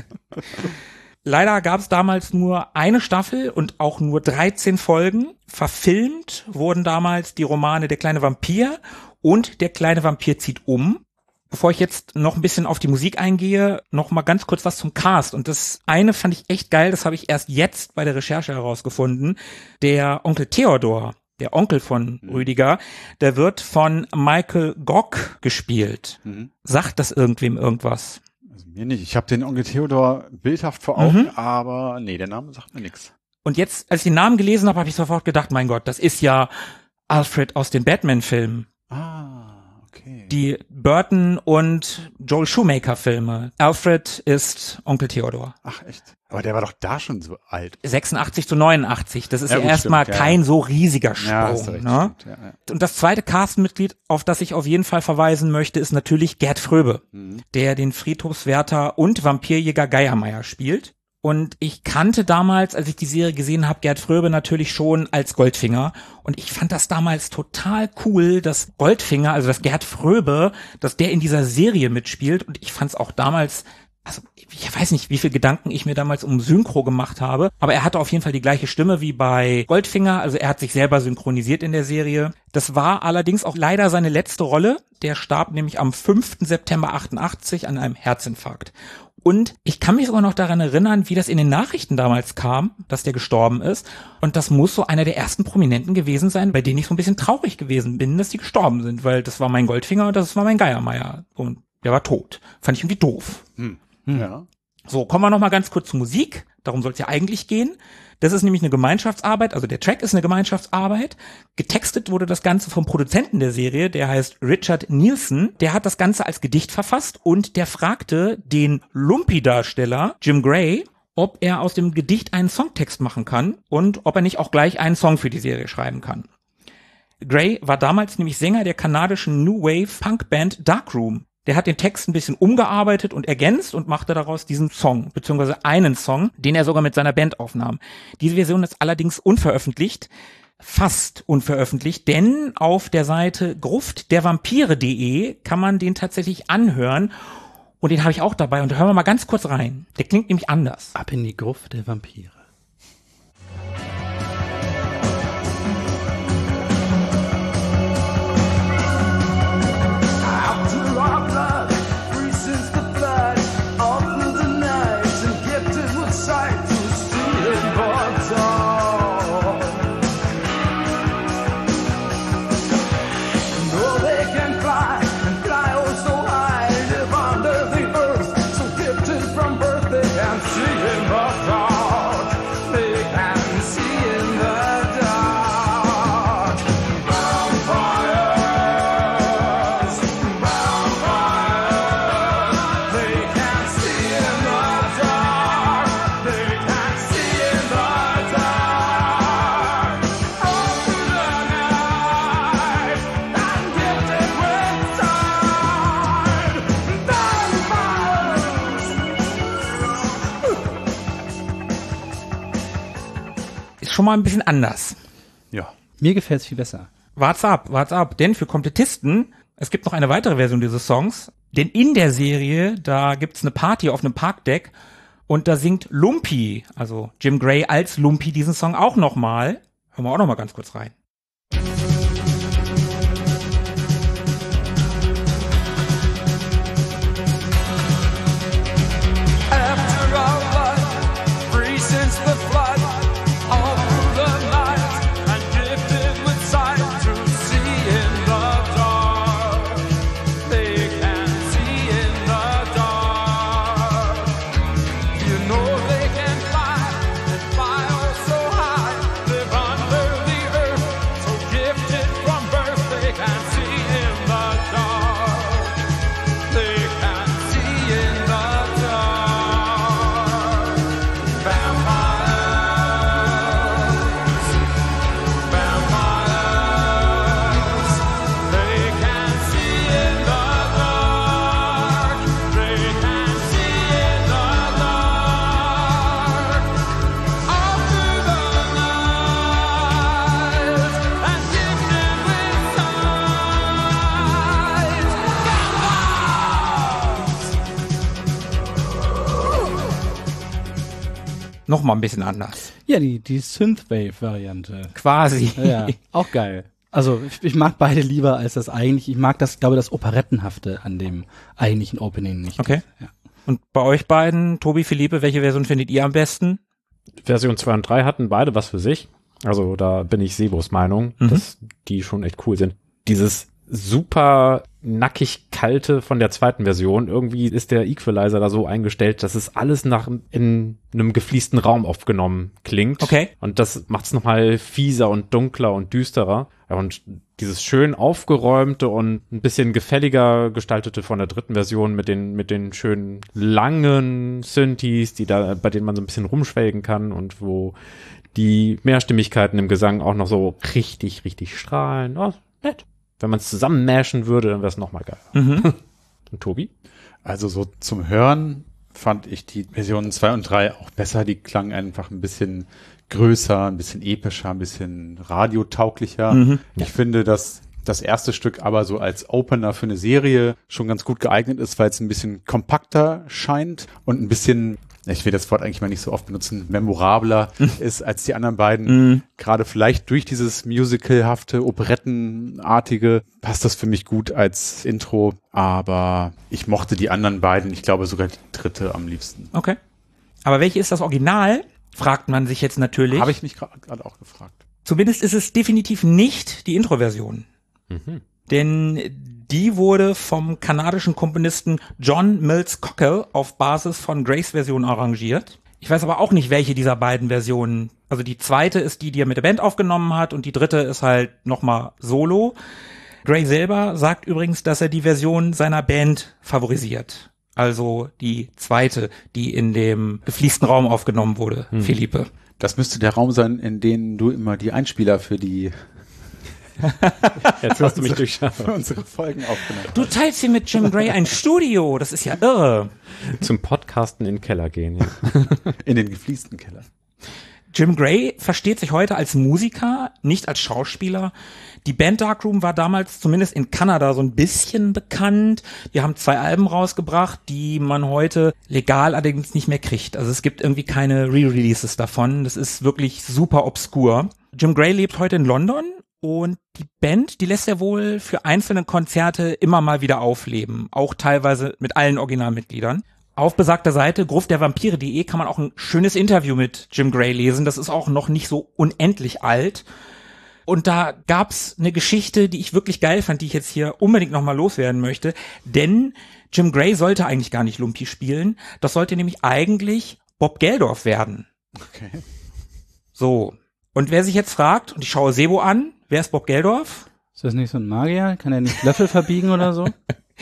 Leider gab es damals nur eine Staffel und auch nur dreizehn Folgen. Verfilmt wurden damals die Romane Der kleine Vampir und Der kleine Vampir zieht um. Bevor ich jetzt noch ein bisschen auf die Musik eingehe, noch mal ganz kurz was zum Cast. Und das eine fand ich echt geil, das habe ich erst jetzt bei der Recherche herausgefunden. Der Onkel Theodor, der Onkel von Rüdiger, der wird von Michael Gock gespielt. Mhm. Sagt das irgendwem irgendwas? Also mir nicht. Ich habe den Onkel Theodor bildhaft vor Augen, Mhm. aber nee, der Name sagt mir nichts. Und jetzt, als ich den Namen gelesen habe, habe ich sofort gedacht, mein Gott, das ist ja Alfred aus den Batman-Filmen. Ah, okay. Die Burton und Joel Schumacher-Filme. Alfred ist Onkel Theodor. Ach, echt? Aber der war doch da schon so alt. sechsundachtzig zu neunundachtzig. Das ist Ja, ja, gut, erstmal stimmt, ja, kein ja. so riesiger Ja, hast du Sprung. recht, Ne? stimmt, ja, ja. Und das zweite Castenmitglied, auf das ich auf jeden Fall verweisen möchte, ist natürlich Gerd Fröbe, Mhm. der den Friedhofswärter und Vampirjäger Geiermeier spielt. Und ich kannte damals, als ich die Serie gesehen habe, Gerd Fröbe natürlich schon als Goldfinger. Und ich fand das damals total cool, dass Goldfinger, also dass Gerd Fröbe, dass der in dieser Serie mitspielt. Und ich fand es auch damals, also ich weiß nicht, wie viel Gedanken ich mir damals um Synchro gemacht habe, aber er hatte auf jeden Fall die gleiche Stimme wie bei Goldfinger, also er hat sich selber synchronisiert in der Serie. Das war allerdings auch leider seine letzte Rolle. Der starb nämlich am fünften September achtundachtzig an einem Herzinfarkt. Und ich kann mich sogar noch daran erinnern, wie das in den Nachrichten damals kam, dass der gestorben ist. Und das muss so einer der ersten Prominenten gewesen sein, bei denen ich so ein bisschen traurig gewesen bin, dass die gestorben sind, weil das war mein Goldfinger und das war mein Geiermeier. Und der war tot. Fand ich irgendwie doof. Hm. Ja. So, kommen wir noch mal ganz kurz zur Musik. Darum soll es ja eigentlich gehen. Das ist nämlich eine Gemeinschaftsarbeit, also der Track ist eine Gemeinschaftsarbeit. Getextet wurde das Ganze vom Produzenten der Serie, der heißt Richard Nielsen. Der hat das Ganze als Gedicht verfasst und der fragte den Lumpy-Darsteller Jim Gray, ob er aus dem Gedicht einen Songtext machen kann und ob er nicht auch gleich einen Song für die Serie schreiben kann. Gray war damals nämlich Sänger der kanadischen New Wave Punkband Darkroom. Der hat den Text ein bisschen umgearbeitet und ergänzt und machte daraus diesen Song, beziehungsweise einen Song, den er sogar mit seiner Band aufnahm. Diese Version ist allerdings unveröffentlicht, fast unveröffentlicht, denn auf der Seite gruftdervampire punkt de kann man den tatsächlich anhören und den habe ich auch dabei und da hören wir mal ganz kurz rein. Der klingt nämlich anders. Ab in die Gruft der Vampire. Schon mal ein bisschen anders. Ja. Mir gefällt's viel besser. Wart's ab, wart's ab, denn für Komplettisten, es gibt noch eine weitere Version dieses Songs, denn in der Serie, da gibt's eine Party auf einem Parkdeck und da singt Lumpy, also Jim Gray als Lumpy diesen Song auch nochmal. Hören wir auch nochmal ganz kurz rein. Noch mal ein bisschen anders. Ja, die, die Synthwave-Variante. Quasi. Ja, auch geil. Also ich, ich mag beide lieber als das eigentlich. Ich mag das, glaube das Operettenhafte an dem eigentlichen Opening nicht. Okay. Ja. Und bei euch beiden, Tobi, Philippe, welche Version findet ihr am besten? Version zwei und drei hatten beide was für sich. Also da bin ich Sebos Meinung, Mhm. dass die schon echt cool sind. Dieses super nackig kalte von der zweiten Version, irgendwie ist der Equalizer da so eingestellt, dass es alles nach in einem gefliesten Raum aufgenommen klingt. Okay. Und das macht es nochmal fieser und dunkler und düsterer. Ja, und dieses schön aufgeräumte und ein bisschen gefälliger gestaltete von der dritten Version mit den mit den schönen langen Synthes, die da bei denen man so ein bisschen rumschwelgen kann und wo die Mehrstimmigkeiten im Gesang auch noch so richtig richtig strahlen. Oh, nett. Wenn man es zusammen mashen würde, dann wäre es nochmal geil. Mhm. Und Tobi? Also so zum Hören fand ich die Versionen zwei und drei auch besser. Die klangen einfach ein bisschen größer, ein bisschen epischer, ein bisschen radiotauglicher. Mhm. Ich finde, dass das erste Stück aber so als Opener für eine Serie schon ganz gut geeignet ist, weil es ein bisschen kompakter scheint und ein bisschen, ich will das Wort eigentlich mal nicht so oft benutzen, memorabler ist als die anderen beiden. Mhm. Gerade vielleicht durch dieses musicalhafte, operettenartige passt das für mich gut als Intro, aber ich mochte die anderen beiden, ich glaube sogar die dritte am liebsten. Okay. Aber welche ist das Original? Fragt man sich jetzt natürlich. Habe ich mich gerade auch gefragt. Zumindest ist es definitiv nicht die Intro-Version. Mhm. denn die wurde vom kanadischen Komponisten John Mills Cockle auf Basis von Grays Version arrangiert. Ich weiß aber auch nicht, welche dieser beiden Versionen. Also die zweite ist die, die er mit der Band aufgenommen hat und die dritte ist halt nochmal solo. Gray selber sagt übrigens, dass er die Version seiner Band favorisiert. Also die zweite, die in dem gefliesten Raum aufgenommen wurde, hm. Philippe. Das müsste der Raum sein, in dem du immer die Einspieler für die Jetzt hast du mich durchschaut. Für unsere Folgen aufgenommen. Du teilst hier mit Jim Gray ein Studio, das ist ja irre. Zum Podcasten in den Keller gehen, ja. In den gefliesten Keller. Jim Gray versteht sich heute als Musiker, nicht als Schauspieler. Die Band Darkroom war damals zumindest in Kanada so ein bisschen bekannt. Die haben zwei Alben rausgebracht, die man heute legal allerdings nicht mehr kriegt. Also es gibt irgendwie keine Re-Releases davon. Das ist wirklich super obskur. Jim Gray lebt heute in London und die Band, die lässt er wohl für einzelne Konzerte immer mal wieder aufleben. Auch teilweise mit allen Originalmitgliedern. Auf besagter Seite gruftdervampire punkt de kann man auch ein schönes Interview mit Jim Gray lesen. Das ist auch noch nicht so unendlich alt. Und da gab's eine Geschichte, die ich wirklich geil fand, die ich jetzt hier unbedingt nochmal loswerden möchte. Denn Jim Gray sollte eigentlich gar nicht Lumpy spielen. Das sollte nämlich eigentlich Bob Geldof werden. Okay. So. Und wer sich jetzt fragt, und ich schaue Sebo an, wer ist Bob Geldof? Ist das nicht so ein Magier? Kann er nicht Löffel verbiegen oder so?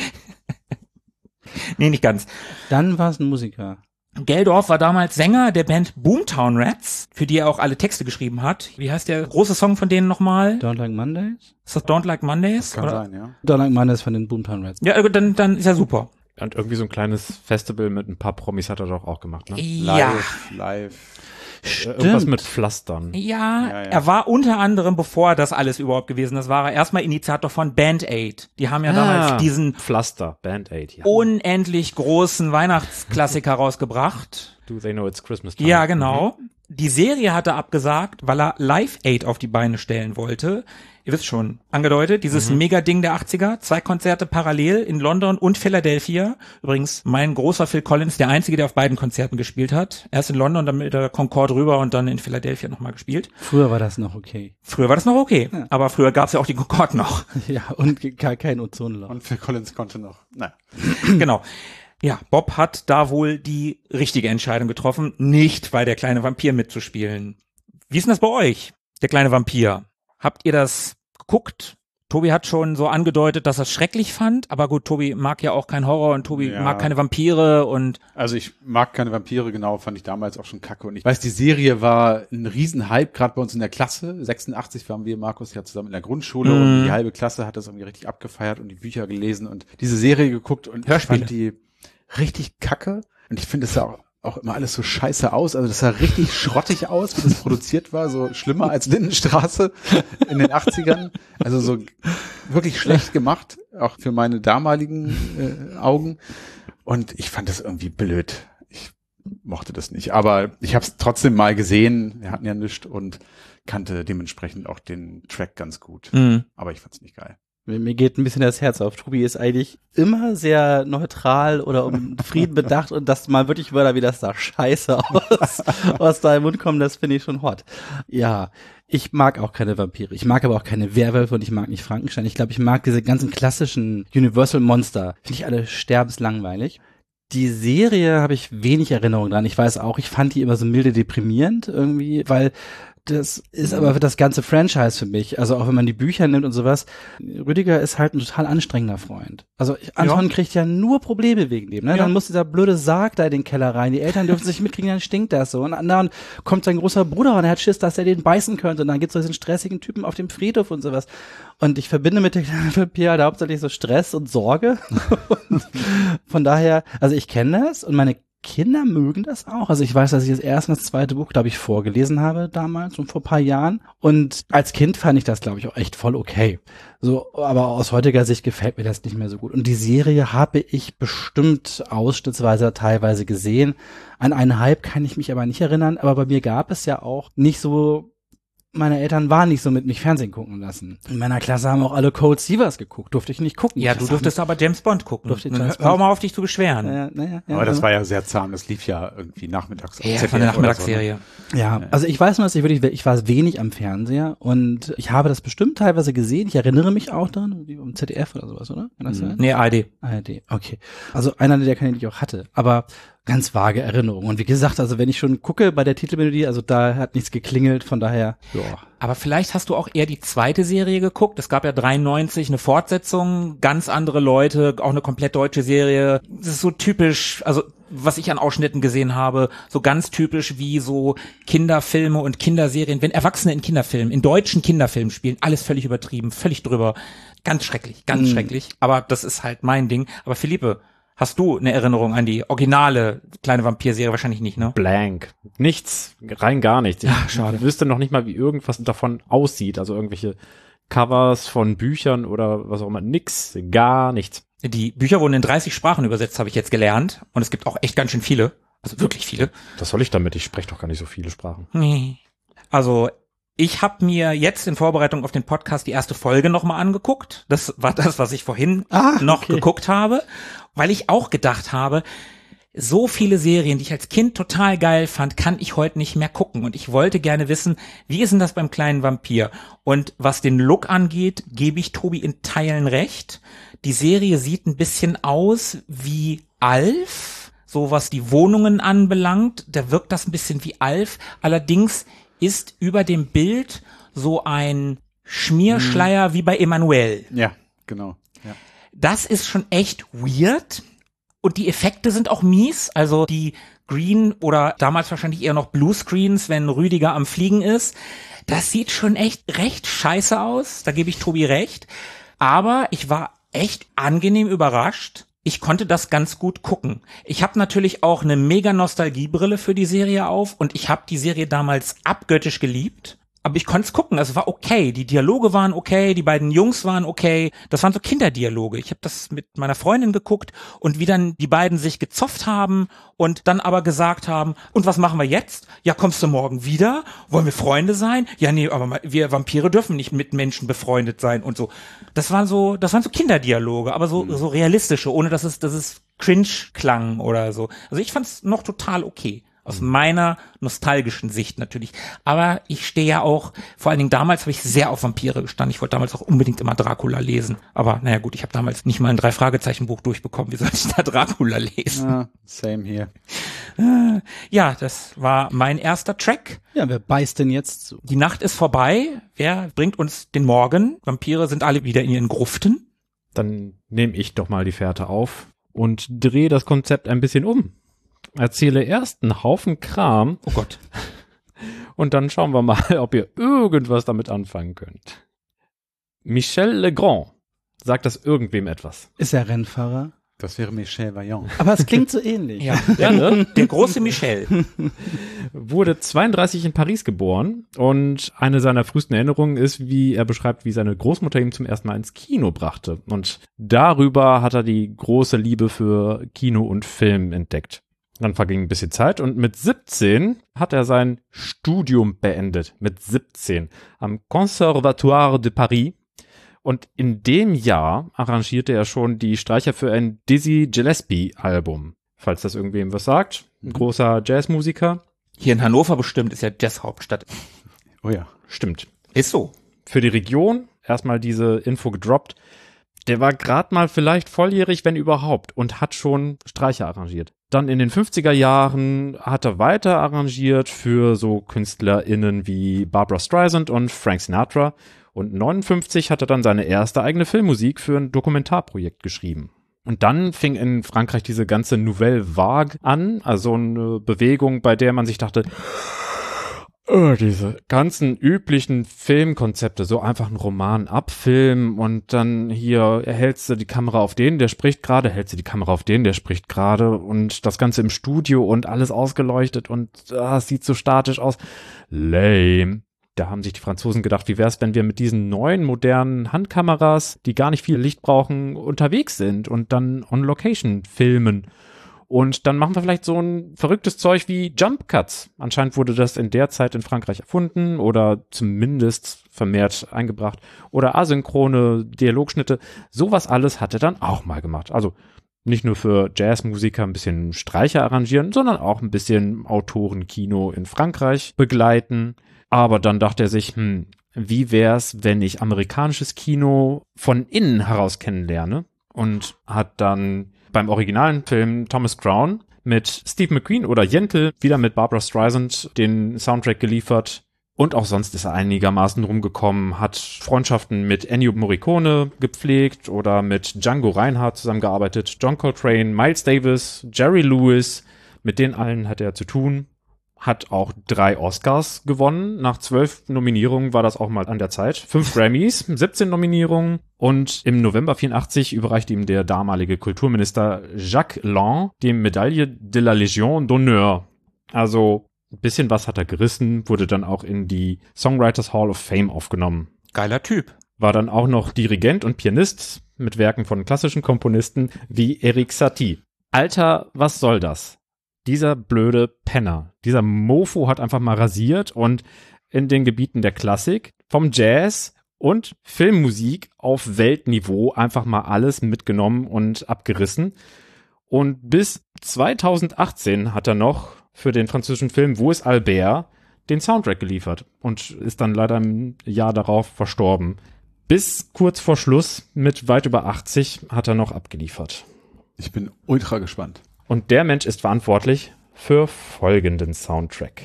Nee, nicht ganz. Dann war es ein Musiker. Geldof war damals Sänger der Band Boomtown Rats, für die er auch alle Texte geschrieben hat. Wie heißt der große Song von denen nochmal? Don't Like Mondays? Ist das Don't Like Mondays? Das kann oder? sein, ja. Don't Like Mondays von den Boomtown Rats. Ja, dann, dann ist ja super. Und irgendwie so ein kleines Festival mit ein paar Promis hat er doch auch gemacht, ne? Ja. Live, live. Stimmt. Irgendwas mit Pflastern. Ja, Ja, ja. er war unter anderem, bevor das alles überhaupt gewesen ist, war er erstmal Initiator von Band Aid. Die haben ja damals Ah, diesen Pflaster, Band Aid, ja. unendlich großen Weihnachtsklassiker rausgebracht. Do They Know It's Christmas Time? Ja, genau. Die Serie hat er abgesagt, weil er Live Aid auf die Beine stellen wollte. Ihr wisst schon, angedeutet, dieses Mhm. Mega-Ding der achtziger, zwei Konzerte parallel in London und Philadelphia. Übrigens, mein großer Phil Collins, der einzige, der auf beiden Konzerten gespielt hat. Erst in London, dann mit der Concorde rüber und dann in Philadelphia nochmal gespielt. Früher war das noch okay. Früher war das noch okay, Ja. aber früher gab's ja auch die Concorde noch. Ja, und gar kein Ozonloch. Und Phil Collins konnte noch. Nein. Genau. Ja, Bob hat da wohl die richtige Entscheidung getroffen, nicht bei der kleine Vampir mitzuspielen. Wie ist denn das bei euch, der kleine Vampir? Habt ihr das geguckt? Tobi hat schon so angedeutet, dass er es schrecklich fand, aber gut, Tobi mag ja auch keinen Horror und Tobi Ja. mag keine Vampire und Also ich mag keine Vampire, genau, fand ich damals auch schon kacke. Und ich weiß, die Serie war ein Riesenhype, gerade bei uns in der Klasse. sechsundachtzig waren wir, Markus, ja zusammen in der Grundschule Mhm. und die halbe Klasse hat das irgendwie richtig abgefeiert und die Bücher gelesen und diese Serie geguckt und Hörspiele. ich fand die richtig kacke. Und ich finde, es sah auch, auch immer alles so scheiße aus. Also das sah richtig schrottig aus, wie das produziert war. So schlimmer als Lindenstraße in den achtzigern. Also so wirklich schlecht gemacht, auch für meine damaligen äh, Augen. Und ich fand das irgendwie blöd. Ich mochte das nicht. Aber ich habe es trotzdem mal gesehen. Wir hatten ja nichts und kannte dementsprechend auch den Track ganz gut. mhm. Aber ich fand's nicht geil. Mir, mir geht ein bisschen das Herz auf. Tobi ist eigentlich immer sehr neutral oder um Frieden bedacht und dass mal wirklich Wörter wie das sah scheiße aus, aus deinem Mund kommen, das finde ich schon hot. Ja, ich mag auch keine Vampire. Ich mag aber auch keine Werwölfe und ich mag nicht Frankenstein. Ich glaube, ich mag diese ganzen klassischen Universal Monster. Finde ich alle sterbenslangweilig. Die Serie habe ich wenig Erinnerung dran. Ich weiß auch, ich fand die immer so milde deprimierend irgendwie, weil das ist aber für das ganze Franchise für mich. Also auch wenn man die Bücher nimmt und sowas. Rüdiger ist halt ein total anstrengender Freund. Also Anton Ja. kriegt ja nur Probleme wegen dem. Ne? Ja. Dann muss dieser blöde Sarg da in den Keller rein. Die Eltern dürfen sich mitkriegen, dann stinkt das so. Und dann kommt sein großer Bruder und er hat Schiss, dass er den beißen könnte. Und dann gibt's so diesen stressigen Typen auf dem Friedhof und sowas. Und ich verbinde mit der kleinen Vampir halt hauptsächlich so Stress und Sorge. Und von daher, also ich kenne das und meine Kinder mögen das auch. Also ich weiß, dass ich das erste und das zweite Buch, glaube ich, vorgelesen habe damals und vor ein paar Jahren. Und als Kind fand ich das, glaube ich, auch echt voll okay. So, aber aus heutiger Sicht gefällt mir das nicht mehr so gut. Und die Serie habe ich bestimmt ausschnittsweise teilweise gesehen. An einen Hype kann ich mich aber nicht erinnern. Aber bei mir gab es ja auch nicht so meine Eltern waren nicht so mit mich Fernsehen gucken lassen. In meiner Klasse haben auch alle Cold Seavers geguckt, durfte ich nicht gucken. Ja, Das du durftest aber James Bond gucken. Durfte ich Hör James hör Bond. mal auf, dich zu beschweren. Ja, naja, ja, Aber das also- war ja sehr zahm, das lief ja irgendwie nachmittags. auf Ja, Z D F von der oder so, ne? Nachmittagsserie. Ja, also ich weiß nur, dass ich wirklich, ich war wenig am Fernseher und ich habe das bestimmt teilweise gesehen. Ich erinnere mich auch daran, wie im Z D F oder sowas, oder? Kann das sein? Nee, A R D. A R D, okay. Also einer der Kanäle, die ich auch hatte. Aber ganz vage Erinnerungen. Und wie gesagt, also wenn ich schon gucke bei der Titelmelodie, also da hat nichts geklingelt, von daher, ja. Aber vielleicht hast du auch eher die zweite Serie geguckt. Es gab ja dreiundneunzig eine Fortsetzung, ganz andere Leute, auch eine komplett deutsche Serie. Das ist so typisch, also was ich an Ausschnitten gesehen habe, so ganz typisch wie so Kinderfilme und Kinderserien, wenn Erwachsene in Kinderfilmen, in deutschen Kinderfilmen spielen, alles völlig übertrieben, völlig drüber. Ganz schrecklich, ganz Mhm. schrecklich. Aber das ist halt mein Ding. Aber Philippe, hast du eine Erinnerung an die originale kleine Vampir-Serie? Wahrscheinlich nicht, ne? Blank. Nichts. Rein gar nichts. Ich Ja, schade. wüsste noch nicht mal, wie irgendwas davon aussieht. Also irgendwelche Covers von Büchern oder was auch immer. Nix. Gar nichts. Die Bücher wurden in dreißig Sprachen übersetzt, habe ich jetzt gelernt. Und es gibt auch echt ganz schön viele. Also wirklich viele. Was soll ich damit? Ich spreche doch gar nicht so viele Sprachen. Nee. Also ich habe mir jetzt in Vorbereitung auf den Podcast die erste Folge nochmal angeguckt. Das war das, was ich vorhin Ah, noch okay. geguckt habe, weil ich auch gedacht habe, so viele Serien, die ich als Kind total geil fand, kann ich heute nicht mehr gucken. Und ich wollte gerne wissen, wie ist denn das beim kleinen Vampir? Und was den Look angeht, gebe ich Tobi in Teilen recht. Die Serie sieht ein bisschen aus wie Alf, so was die Wohnungen anbelangt. Da wirkt das ein bisschen wie Alf. Allerdings ist über dem Bild so ein Schmierschleier wie bei Emanuel. Ja, genau. Ja. Das ist schon echt weird. Und die Effekte sind auch mies. Also die Green oder damals wahrscheinlich eher noch Bluescreens, wenn Rüdiger am Fliegen ist. Das sieht schon echt recht scheiße aus. Da gebe ich Tobi recht. Aber ich war echt angenehm überrascht. Ich konnte das ganz gut gucken. Ich habe natürlich auch eine mega Nostalgiebrille für die Serie auf und ich habe die Serie damals abgöttisch geliebt. Aber ich konnte es gucken, es war okay. Die Dialoge waren okay, die beiden Jungs waren okay. Das waren so Kinderdialoge. Ich habe das mit meiner Freundin geguckt und wie dann die beiden sich gezofft haben und dann aber gesagt haben, und was machen wir jetzt? Ja, kommst du morgen wieder? Wollen wir Freunde sein? Ja, nee, aber mal- wir Vampire dürfen nicht mit Menschen befreundet sein und so. Das waren so, das waren so Kinderdialoge, aber so, so realistische, ohne dass es, dass es cringe klang oder so. Also ich fand's noch total okay. Aus meiner nostalgischen Sicht natürlich. Aber ich stehe ja auch, vor allen Dingen damals habe ich sehr auf Vampire gestanden. Ich wollte damals auch unbedingt immer Dracula lesen. Aber naja gut, ich habe damals nicht mal ein Drei-Fragezeichen-Buch durchbekommen. Wie soll ich da Dracula lesen? Ah, same hier. Ja, das war mein erster Track. Ja, wer beißt denn jetzt zu? Die Nacht ist vorbei. Wer bringt uns den Morgen? Vampire sind alle wieder in ihren Gruften. Dann nehme ich doch mal die Fährte auf und drehe das Konzept ein bisschen um. Erzähle erst einen Haufen Kram. Oh Gott. Und dann schauen wir mal, ob ihr irgendwas damit anfangen könnt. Michel Legrand. Sagt das irgendwem etwas? Ist er Rennfahrer? Das wäre Michel Vaillant. Aber es klingt so ähnlich. Ja, Ja, ne? der große Michel. Wurde zweiunddreißig in Paris geboren und eine seiner frühesten Erinnerungen ist, wie er beschreibt, wie seine Großmutter ihn zum ersten Mal ins Kino brachte. Und darüber hat er die große Liebe für Kino und Film entdeckt. Dann verging ein bisschen Zeit und mit siebzehn hat er sein Studium beendet. Mit siebzehn am Conservatoire de Paris. Und in dem Jahr arrangierte er schon die Streicher für ein Dizzy Gillespie-Album. Falls das irgendwem was sagt. Ein großer Jazzmusiker. Hier in Hannover bestimmt ist ja Jazzhauptstadt. Oh ja. Stimmt. Ist so. Für die Region erstmal diese Info gedroppt. Der war gerade mal vielleicht volljährig, wenn überhaupt, und hat schon Streicher arrangiert. Dann in den fünfziger Jahren hat er weiter arrangiert für so KünstlerInnen wie Barbra Streisand und Frank Sinatra. Und neunundfünfzig hat er dann seine erste eigene Filmmusik für ein Dokumentarprojekt geschrieben. Und dann fing in Frankreich diese ganze Nouvelle Vague an, also eine Bewegung, bei der man sich dachte, oh, diese ganzen üblichen Filmkonzepte, so einfach einen Roman abfilmen und dann hier hältst du die Kamera auf den, der spricht gerade, hältst du die Kamera auf den, der spricht gerade und das Ganze im Studio und alles ausgeleuchtet und ah, es sieht so statisch aus. Lame. Da haben sich die Franzosen gedacht, wie wär's, wenn wir mit diesen neuen, modernen Handkameras, die gar nicht viel Licht brauchen, unterwegs sind und dann on Location filmen. Und dann machen wir vielleicht so ein verrücktes Zeug wie Jump Cuts. Anscheinend wurde das in der Zeit in Frankreich erfunden oder zumindest vermehrt eingebracht. Oder asynchrone Dialogschnitte. Sowas alles hat er dann auch mal gemacht. Also nicht nur für Jazzmusiker ein bisschen Streicher arrangieren, sondern auch ein bisschen Autorenkino in Frankreich begleiten. Aber dann dachte er sich, hm, wie wär's, wenn ich amerikanisches Kino von innen heraus kennenlerne? Und hat dann beim originalen Film Thomas Crown mit Steve McQueen oder Yentl wieder mit Barbra Streisand den Soundtrack geliefert. Und auch sonst ist er einigermaßen rumgekommen, hat Freundschaften mit Ennio Morricone gepflegt oder mit Django Reinhardt zusammengearbeitet, John Coltrane, Miles Davis, Jerry Lewis, mit denen allen hat er zu tun. Hat auch drei Oscars gewonnen. Nach zwölf Nominierungen war das auch mal an der Zeit. Fünf Grammys, siebzehn Nominierungen. Und im November vierundachtzig überreichte ihm der damalige Kulturminister Jacques Lang die Medaille de la Légion d'honneur. Also ein bisschen was hat er gerissen, wurde dann auch in die Songwriters Hall of Fame aufgenommen. Geiler Typ. War dann auch noch Dirigent und Pianist mit Werken von klassischen Komponisten wie Erik Satie. Alter, was soll das? Dieser blöde Penner, dieser Mofo hat einfach mal rasiert und in den Gebieten der Klassik, vom Jazz und Filmmusik auf Weltniveau einfach mal alles mitgenommen und abgerissen. Und bis zweitausendachtzehn hat er noch für den französischen Film Wo ist Albert den Soundtrack geliefert und ist dann leider im Jahr darauf verstorben. Bis kurz vor Schluss mit weit über achtzig hat er noch abgeliefert. Ich bin ultra gespannt. Und der Mensch ist verantwortlich für folgenden Soundtrack.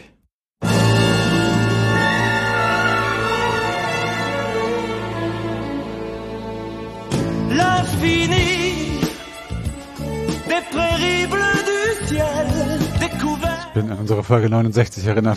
L'infini des prairies bleues du ciel découvert. Ich bin an unsere Folge neunundsechzig erinnert.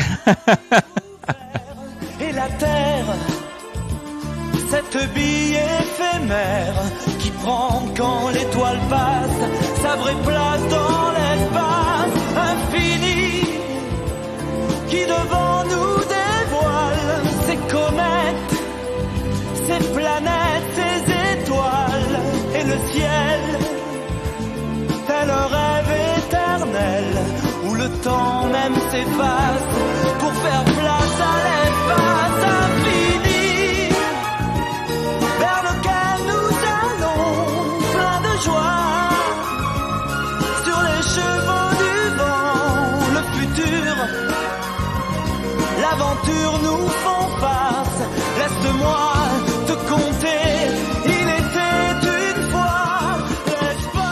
Et la terre, cette bille éphémère qui prend quand l'étoile passe sa vraie place dans l'espace infini qui devant nous dévoile ses comètes, ses planètes, ses étoiles et le ciel tel un rêve éternel où le temps même s'efface pour faire place à l'espace infini vers lequel nous allons plein de joie sur les chevaux du vent. Le futur, l'aventure nous font face. Laisse-moi te conter, il était une fois l'espace.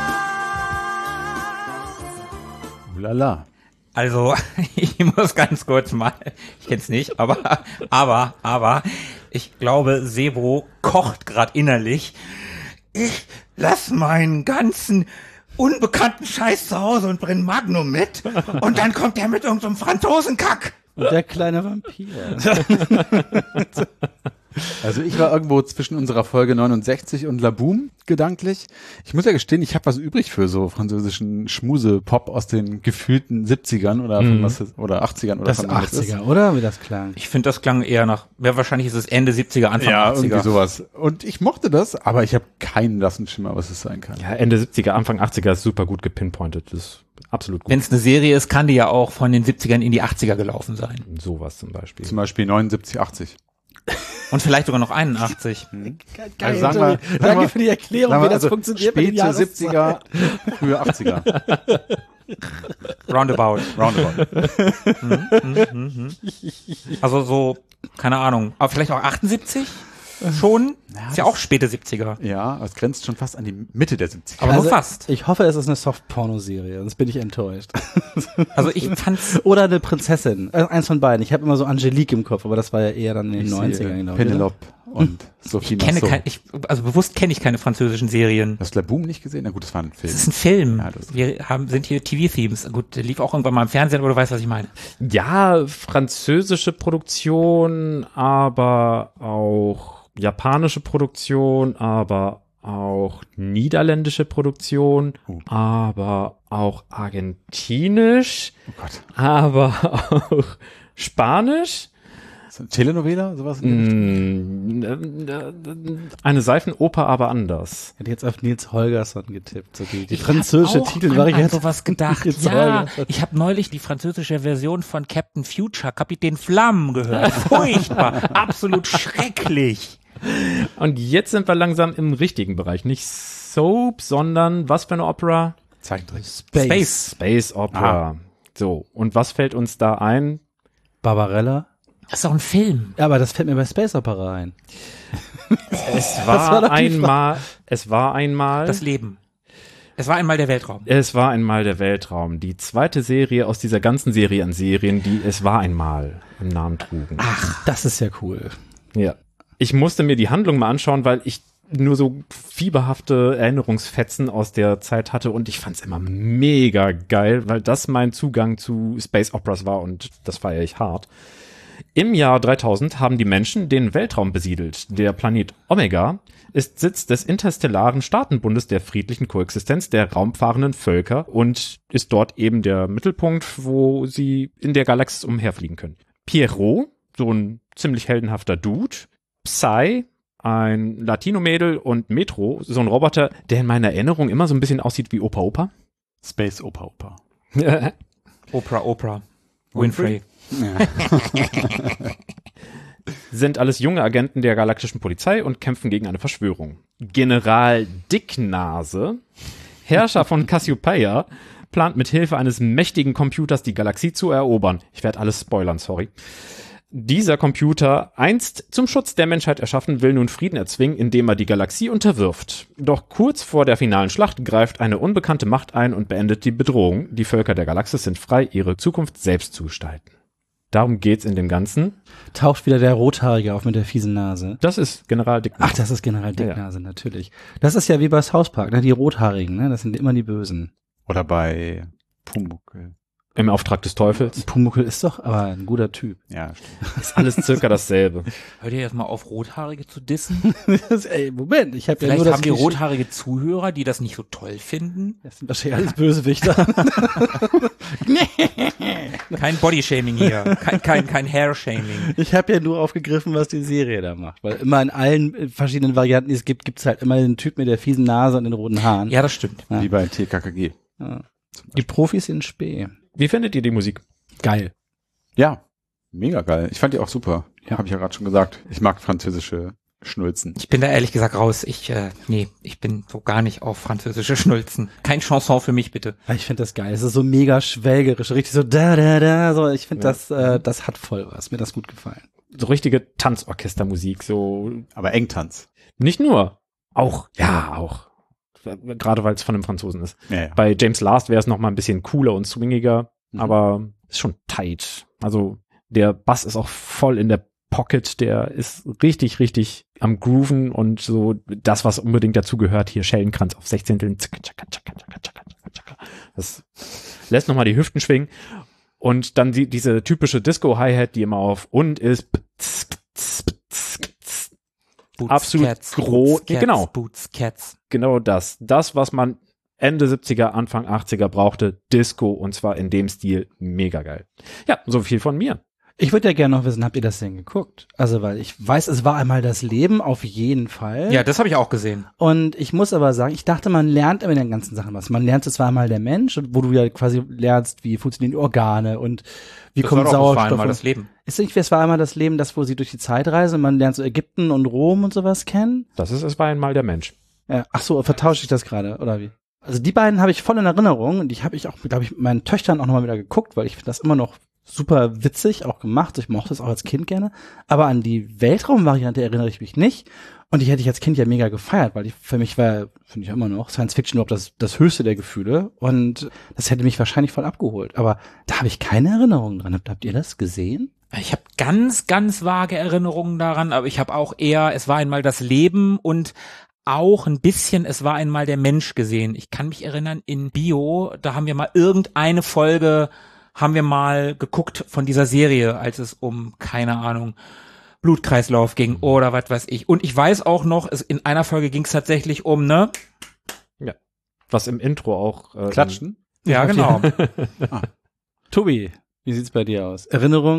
Lala. Also, ich muss ganz kurz mal, ich kenn's nicht, aber, aber, aber, ich glaube, Sebo kocht gerade innerlich. Ich lass meinen ganzen unbekannten Scheiß zu Hause und bring Magnum mit und dann kommt der mit irgendeinem Franzosenkack. Und der kleine Vampir. Also ich war irgendwo zwischen unserer Folge neunundsechzig und Laboom gedanklich. Ich muss ja gestehen, ich habe was übrig für so französischen Schmuse-Pop aus den gefühlten siebzigern oder von Mhm. was ist, oder achtzigern oder Das von wann achtziger, oder? Wie das klang. Ich finde, das klang eher nach, ja, wahrscheinlich ist es Ende siebziger, Anfang Ja, achtziger. irgendwie sowas. Und ich mochte das, aber ich habe keinen blassen Schimmer, was es sein kann. Ja, Ende siebziger, Anfang achtziger ist super gut gepinpointet. Das ist absolut gut. Wenn es eine Serie ist, kann die ja auch von den siebzigern in die achtziger gelaufen sein. Sowas zum Beispiel. Zum Beispiel neunundsiebzig, achtzig. Und vielleicht sogar noch einundachtzig. Geil, Also sagen wir- Tobi. sagen Danke wir- für die Erklärung, Sagen wie wir das also funktioniert mit den späte siebziger, Jahreszeiten. frühe achtziger. Roundabout. Roundabout. Also so, keine Ahnung, aber vielleicht auch achtundsiebzig schon? Ist ja auch späte siebziger. Ja, es grenzt schon fast an die Mitte der siebziger. Aber Also, nur fast. Ich hoffe, es ist eine Soft-Porno-Serie, sonst bin ich enttäuscht. Also ich fand's, Oder eine Prinzessin. Äh, eins von beiden. Ich habe immer so Angelique im Kopf, aber das war ja eher dann in den Ich neunzigern, sehe glaube ich. Penelope und Sophie ich kenne Massot. kein, ich, also bewusst kenne ich keine französischen Serien. Hast du Laboom nicht gesehen? Na gut, das war ein Film. Das ist ein Film. Ja, das- Wir haben, sind hier T V-Themes. Gut, der lief auch irgendwann mal im Fernsehen, aber du weißt, was ich meine. Ja, französische Produktion, aber auch japanische Produktion, aber auch niederländische Produktion, Oh. aber auch argentinisch, Oh Gott. aber auch spanisch, So eine Telenovela, sowas? in der Richtung? Mm, äh, äh, eine Seifenoper, aber anders. Hätte jetzt auf Nils Holgersson getippt. So die, die französische ich hab auch Titelvariante. an sowas gedacht. Nils Ja, Holgersson. ich habe neulich die französische Version von Captain Future, Kapitän Flamme gehört. Furchtbar, absolut schrecklich. Und jetzt sind wir langsam im richtigen Bereich. Nicht Soap, sondern was für eine Opera? Zeichentrick. Space. Space Opera. So, und was fällt uns da ein? Barbarella. Das ist doch ein Film. Ja, aber das fällt mir bei Space Opera ein. Es war war doch die einmal, es war einmal, Das Leben. Es war einmal der Weltraum. es war einmal der Weltraum. Die zweite Serie aus dieser ganzen Serie an Serien, die es war einmal im Namen trugen. Ach, das ist ja cool. Ja. Ich musste mir die Handlung mal anschauen, weil ich nur so fieberhafte Erinnerungsfetzen aus der Zeit hatte und ich fand's immer mega geil, weil das mein Zugang zu Space Operas war und das feiere ich hart. Im Jahr dreitausend haben die Menschen den Weltraum besiedelt. Der Planet Omega ist Sitz des interstellaren Staatenbundes der friedlichen Koexistenz der raumfahrenden Völker und ist dort eben der Mittelpunkt, wo sie in der Galaxis umherfliegen können. Pierrot, so ein ziemlich heldenhafter Dude, Psy, ein Latino-Mädel und Metro, so ein Roboter, der in meiner Erinnerung immer so ein bisschen aussieht wie Opa Opa. Space Opa Opa. Oprah, Oprah. Winfrey. Sind alles junge Agenten der galaktischen Polizei und kämpfen gegen eine Verschwörung. General Dicknase, Herrscher von Cassiopeia, plant mit Hilfe eines mächtigen Computers die Galaxie zu erobern. Ich werde alles spoilern, sorry. Dieser Computer, einst zum Schutz der Menschheit erschaffen, will nun Frieden erzwingen, indem er die Galaxie unterwirft. Doch kurz vor der finalen Schlacht greift eine unbekannte Macht ein und beendet die Bedrohung. Die Völker der Galaxis sind frei, ihre Zukunft selbst zu gestalten. Darum geht's in dem Ganzen. Taucht wieder der Rothaarige auf mit der fiesen Nase. Das ist General Dicknase. Ach, das ist General Dicknase, natürlich. Das ist ja wie bei South Park, ne? Die Rothaarigen, ne? Das sind immer die Bösen. Oder bei Pumuckl. Im Auftrag des Teufels. Pumuckl ist doch aber ein guter Typ. Ja, stimmt. Ist alles circa dasselbe. Hört ihr jetzt mal auf, Rothaarige zu dissen? Das, ey, Moment, ich habe ja Vielleicht nur das haben die Klischee- rothaarige Zuhörer, die das nicht so toll finden. Das sind wahrscheinlich alles Bösewichter. Kein Bodyshaming hier. Kein, kein, kein Hairshaming. Ich habe ja nur aufgegriffen, was die Serie da macht. Weil immer in allen verschiedenen Varianten, die es gibt, gibt's halt immer den Typ mit der fiesen Nase und den roten Haaren. Ja, das stimmt. Ja. Wie bei T K K G. Ja. Die Profis in Spee. Wie findet ihr die Musik? Geil. Ja, mega geil. Ich fand die auch super. Ja. Habe ich ja gerade schon gesagt. Ich mag französische Schnulzen. Ich bin da ehrlich gesagt raus. Ich, äh, nee, ich bin so gar nicht auf französische Schnulzen. Kein Chanson für mich, bitte. Ja, ich finde das geil. Es ist so mega schwelgerisch, richtig so da da da. So, ich finde Ja. das, äh, das hat voll was. Mir das gut gefallen. So richtige Tanzorchestermusik, so Aber Engtanz. nicht nur, auch, ja, auch. Gerade weil es von einem Franzosen ist. Ja, ja. Bei James Last wäre es noch mal ein bisschen cooler und swingiger, Mhm. aber ist schon tight. Also der Bass ist auch voll in der Pocket, der ist richtig, richtig am Grooven und so das, was unbedingt dazu gehört, hier Schellenkranz auf Sechzehnteln. Das lässt noch mal die Hüften schwingen und dann die, diese typische Disco-Hi-Hat, die immer auf und ist Boots, Absolut Cats, gro- Boots, Cats, genau. Boots, Cats. genau das. Das, was man Ende siebziger, Anfang achtziger brauchte, Disco und zwar in dem Stil, mega geil. Ja, so viel von mir. Ich würde ja gerne noch wissen, habt ihr das denn geguckt? Also, weil ich weiß, es war einmal das Leben, auf jeden Fall. Ja, das habe ich auch gesehen. Und ich muss aber sagen, ich dachte, man lernt immer in den ganzen Sachen was. Man lernt zwar einmal der Mensch, wo du ja quasi lernst, wie funktionieren die Organe und wie Das kommt war doch, das war Sauerstoff. einmal und- das Leben. Ist nicht, es war einmal das Leben, das, wo sie durch die Zeit reisen, man lernt so Ägypten und Rom und sowas kennen. Das ist es war einmal der Mensch. Ja, ach so, vertausche ich das gerade, oder wie? Also die beiden habe ich voll in Erinnerung und die habe ich auch, glaube ich, mit meinen Töchtern auch nochmal wieder geguckt, weil ich finde das immer noch super witzig, auch gemacht. Ich mochte es auch als Kind gerne. Aber an die Weltraumvariante erinnere ich mich nicht. Und die hätte ich als Kind ja mega gefeiert, weil die, für mich war, finde ich immer noch, Science Fiction überhaupt das, das höchste der Gefühle. Und das hätte mich wahrscheinlich voll abgeholt. Aber da habe ich keine Erinnerung dran. Habt, habt ihr das gesehen? Ich habe ganz, ganz vage Erinnerungen daran, aber ich habe auch eher, es war einmal das Leben und auch ein bisschen, es war einmal der Mensch gesehen. Ich kann mich erinnern, in Bio, da haben wir mal irgendeine Folge, haben wir mal geguckt von dieser Serie, als es um, keine Ahnung, Blutkreislauf ging oder was weiß ich. Und ich weiß auch noch, es, in einer Folge ging es tatsächlich um, ne? Was im Intro auch äh, Klatschen? Ja, genau. Tobi, wie sieht's bei dir aus? Erinnerung?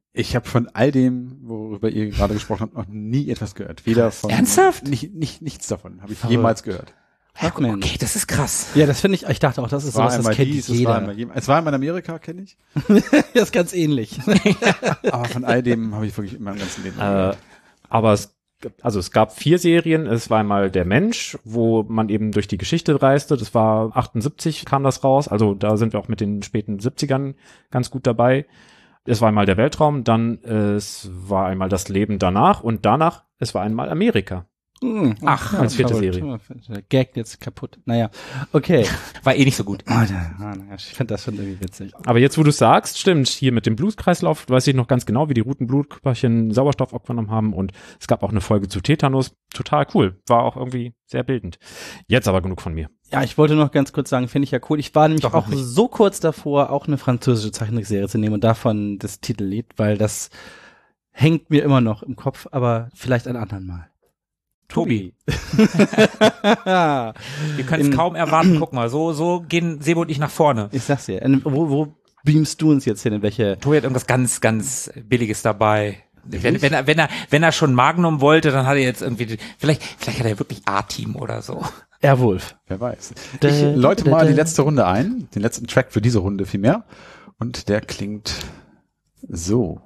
Ich habe von all dem, worüber ihr gerade gesprochen habt, noch nie etwas gehört. Weder von Ernsthaft? Nicht, nicht, nichts davon habe ich Verrückt. jemals gehört. Ach, Mensch. Okay, das ist krass. Ja, das finde ich, ich dachte auch, das ist Es war sowas, das einmal kennt dies, es war jeder. einmal jem- es war einmal in Amerika, kenne ich. Das ist ganz ähnlich. Aber von all dem habe ich wirklich in meinem ganzen Leben noch Äh, gehört. aber es, also es gab vier Serien. Es war einmal Der Mensch, wo man eben durch die Geschichte reiste. Das war achtundsiebzig kam das raus. Also da sind wir auch mit den späten siebzigern ganz gut dabei. Es war einmal der Weltraum, dann äh, es war einmal das Leben danach und danach es war einmal Amerika. Hm, Ach, als vierte verrückt. Serie. Der Gag jetzt kaputt. Naja, okay. War eh nicht so gut. Ah, da- ah, naja, ich finde das schon irgendwie witzig. Aber jetzt, wo du sagst, stimmt, hier mit dem Blutkreislauf, weiß ich noch ganz genau, wie die roten Blutkörperchen Sauerstoff aufgenommen haben und es gab auch eine Folge zu Tetanus. Total cool. War auch irgendwie sehr bildend. Jetzt aber genug von mir. Ja, ich wollte noch ganz kurz sagen, finde ich ja cool. Ich war nämlich Doch auch noch nicht. so kurz davor, auch eine französische Zeichentrickserie zu nehmen und davon das Titellied, weil das hängt mir immer noch im Kopf, aber vielleicht ein anderen Mal. Tobi. Wir können es In- kaum erwarten. Guck mal, so, so gehen Sebo und ich nach vorne. Ich sag's dir. In, wo, wo beamst du uns jetzt hin? In welche? Tobi hat irgendwas ganz, ganz Billiges dabei. Wenn, wenn er, wenn er, wenn er schon Magnum wollte, dann hat er jetzt irgendwie, vielleicht, vielleicht hat er wirklich A-Team oder so. Airwolf. Wer weiß. Da- Ich läute da- mal da- die letzte Runde ein, den letzten Track für diese Runde vielmehr. Und der klingt so.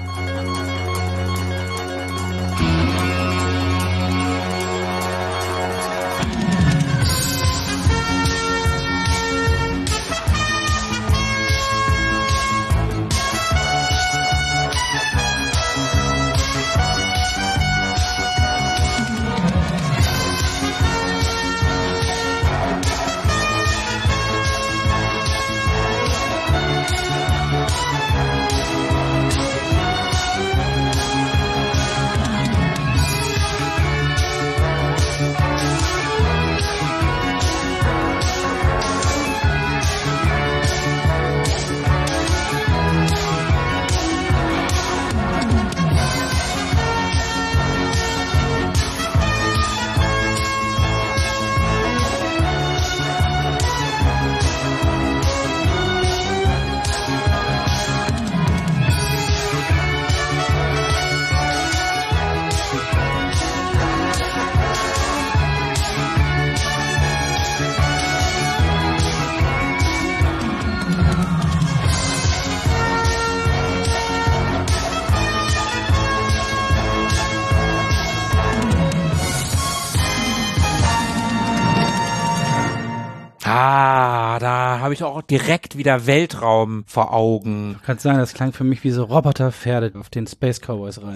Ah, da habe ich auch direkt wieder Weltraum vor Augen. Kann sagen, das klang für mich wie so Roboterpferde auf den Space Cowboys rein.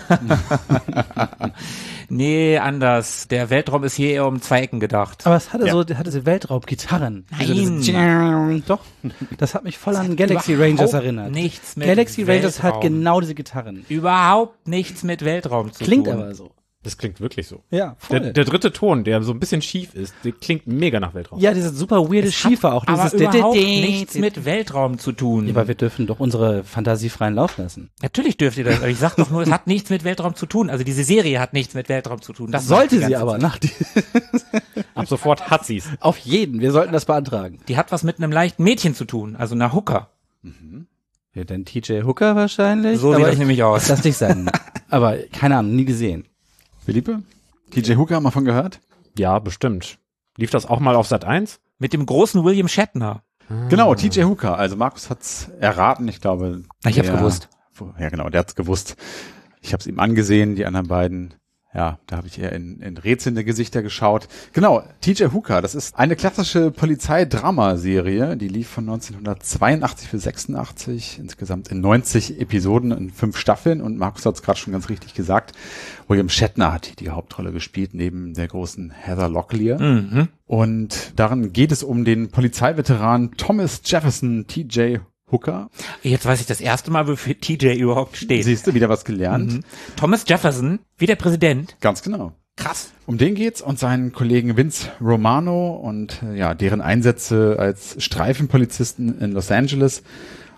Nee, anders. Der Weltraum ist hier eher um zwei Ecken gedacht. Aber es hatte Ja. so, hatte so Weltraumgitarren. Also Nein. diese- Doch, das hat mich voll an Galaxy Rangers Überhaupt erinnert. Nichts mit Galaxy Rangers hat Weltraum. genau diese Gitarren. Überhaupt nichts mit Weltraum zu Klingt tun. aber so. Das klingt wirklich so. Ja, voll. Der, der dritte Ton, der so ein bisschen schief ist, der klingt mega nach Weltraum. ja, dieses super weirde Schiefer auch. Aber Dieses überhaupt nichts mit Weltraum zu tun. Ja, aber wir dürfen doch unsere Fantasie freien Lauf lassen. Natürlich dürft ihr das, aber ich sag doch nur, es hat nichts mit Weltraum zu tun. Also diese Serie hat nichts mit Weltraum zu tun. Das Sollte macht die sie ganze aber Zeit. nach die, Ab sofort hat sie's. auf jeden. Wir sollten das beantragen. Die hat was mit einem leichten Mädchen zu tun, also einer Hooker. Ja, dann T J Hooker wahrscheinlich. So sieht aber das ich, nämlich aus. Das nicht sein. Aber keine Ahnung, nie gesehen. Philippe? T J Hooker, mal von gehört? Ja, bestimmt. Lief das auch mal auf Sat eins? Mit dem großen William Shatner. Genau, T J Hooker. Also Markus hat's erraten, ich glaube. Na, ich hab's der- gewusst. Ja, genau, der hat's gewusst. Ich habe es ihm angesehen, die anderen beiden. Ja, da habe ich eher in, in rätselnde Gesichter geschaut. Genau, T J Hooker, das ist eine klassische Polizeidramaserie, die lief von neunzehnhundertzweiundachtzig bis sechsundachtzig, insgesamt in neunzig Episoden in fünf Staffeln und Markus hat es gerade schon ganz richtig gesagt. William Shatner hat hier die Hauptrolle gespielt, neben der großen Heather Locklear. Mhm. Und darin geht es um den Polizeiveteran Thomas Jefferson T J Hooker. Jetzt weiß ich das erste Mal, wofür T J überhaupt steht. Siehst du, wieder was gelernt. Mhm. Thomas Jefferson, wie der Präsident. Ganz genau. Krass. Um den geht's und seinen Kollegen Vince Romano und äh, ja, deren Einsätze als Streifenpolizisten in Los Angeles.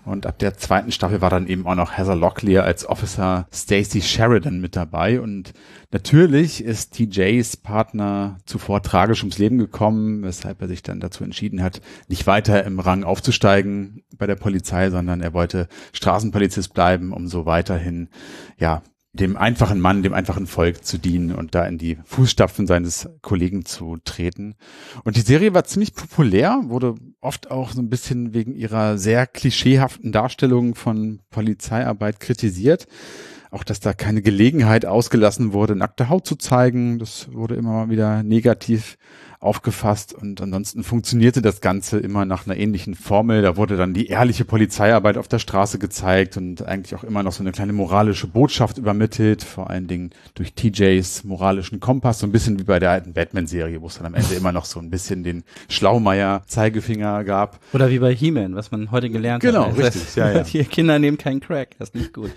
Und ab der zweiten Staffel war dann eben auch noch Heather Locklear als Officer Stacey Sheridan mit dabei. Und natürlich ist T Js Partner zuvor tragisch ums Leben gekommen, weshalb er sich dann dazu entschieden hat, nicht weiter im Rang aufzusteigen bei der Polizei, sondern er wollte Straßenpolizist bleiben, um so weiterhin, ja, dem einfachen Mann, dem einfachen Volk zu dienen und da in die Fußstapfen seines Kollegen zu treten. Und die Serie war ziemlich populär, wurde oft auch so ein bisschen wegen ihrer sehr klischeehaften Darstellung von Polizeiarbeit kritisiert. Auch, dass da keine Gelegenheit ausgelassen wurde, nackte Haut zu zeigen, das wurde immer mal wieder negativ aufgefasst und ansonsten funktionierte das Ganze immer nach einer ähnlichen Formel. Da wurde dann die ehrliche Polizeiarbeit auf der Straße gezeigt und eigentlich auch immer noch so eine kleine moralische Botschaft übermittelt, vor allen Dingen durch T Js moralischen Kompass, so ein bisschen wie bei der alten Batman-Serie, wo es dann am Ende immer noch so ein bisschen den Schlaumeier-Zeigefinger gab. Oder wie bei He-Man, was man heute gelernt genau, hat. Genau, richtig. Ja, ja. Die Kinder nehmen keinen Crack, das ist nicht gut.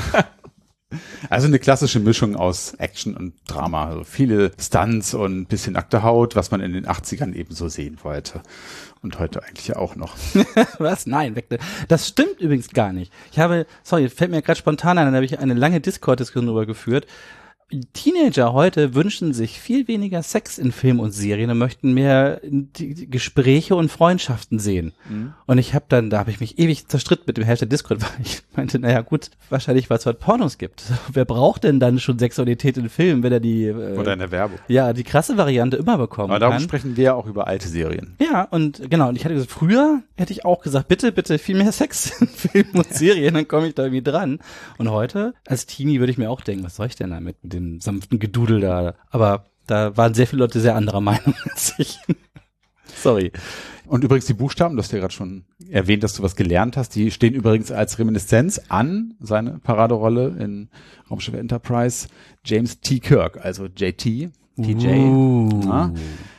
Also eine klassische Mischung aus Action und Drama. Also viele Stunts und ein bisschen nackte Haut, was man in den achtzigern eben so sehen wollte. Und heute eigentlich ja auch noch. Was? Nein, weg. Das stimmt übrigens gar nicht. Ich habe, sorry, fällt mir gerade spontan ein, da habe ich eine lange Discord-Diskussion drüber geführt. Teenager heute wünschen sich viel weniger Sex in Film und Serien und möchten mehr die Gespräche und Freundschaften sehen. Mhm. Und ich habe dann, da habe ich mich ewig zerstritten mit dem Hashtag Discord, weil ich meinte, naja gut, wahrscheinlich, weil es heute Pornos gibt. Wer braucht denn dann schon Sexualität in Filmen, wenn er die äh, oder in der Werbung. Ja, die krasse Variante immer bekommen Aber darum kann. sprechen wir ja auch über alte Serien. Ja, und genau, und ich hatte gesagt, früher hätte ich auch gesagt, bitte, bitte viel mehr Sex in Filmen und Serien, dann komme ich da irgendwie dran. Und heute, als Teenie, würde ich mir auch denken, was soll ich denn damit mit dem sanften Gedudel da? Aber da waren sehr viele Leute sehr anderer Meinung als ich. Sorry. Und übrigens die Buchstaben, du hast ja gerade schon erwähnt, dass du was gelernt hast, die stehen übrigens als Reminiszenz an seine Paraderolle in Raumschiff Enterprise, James T. Kirk, also J T, T J. Uh. Ja,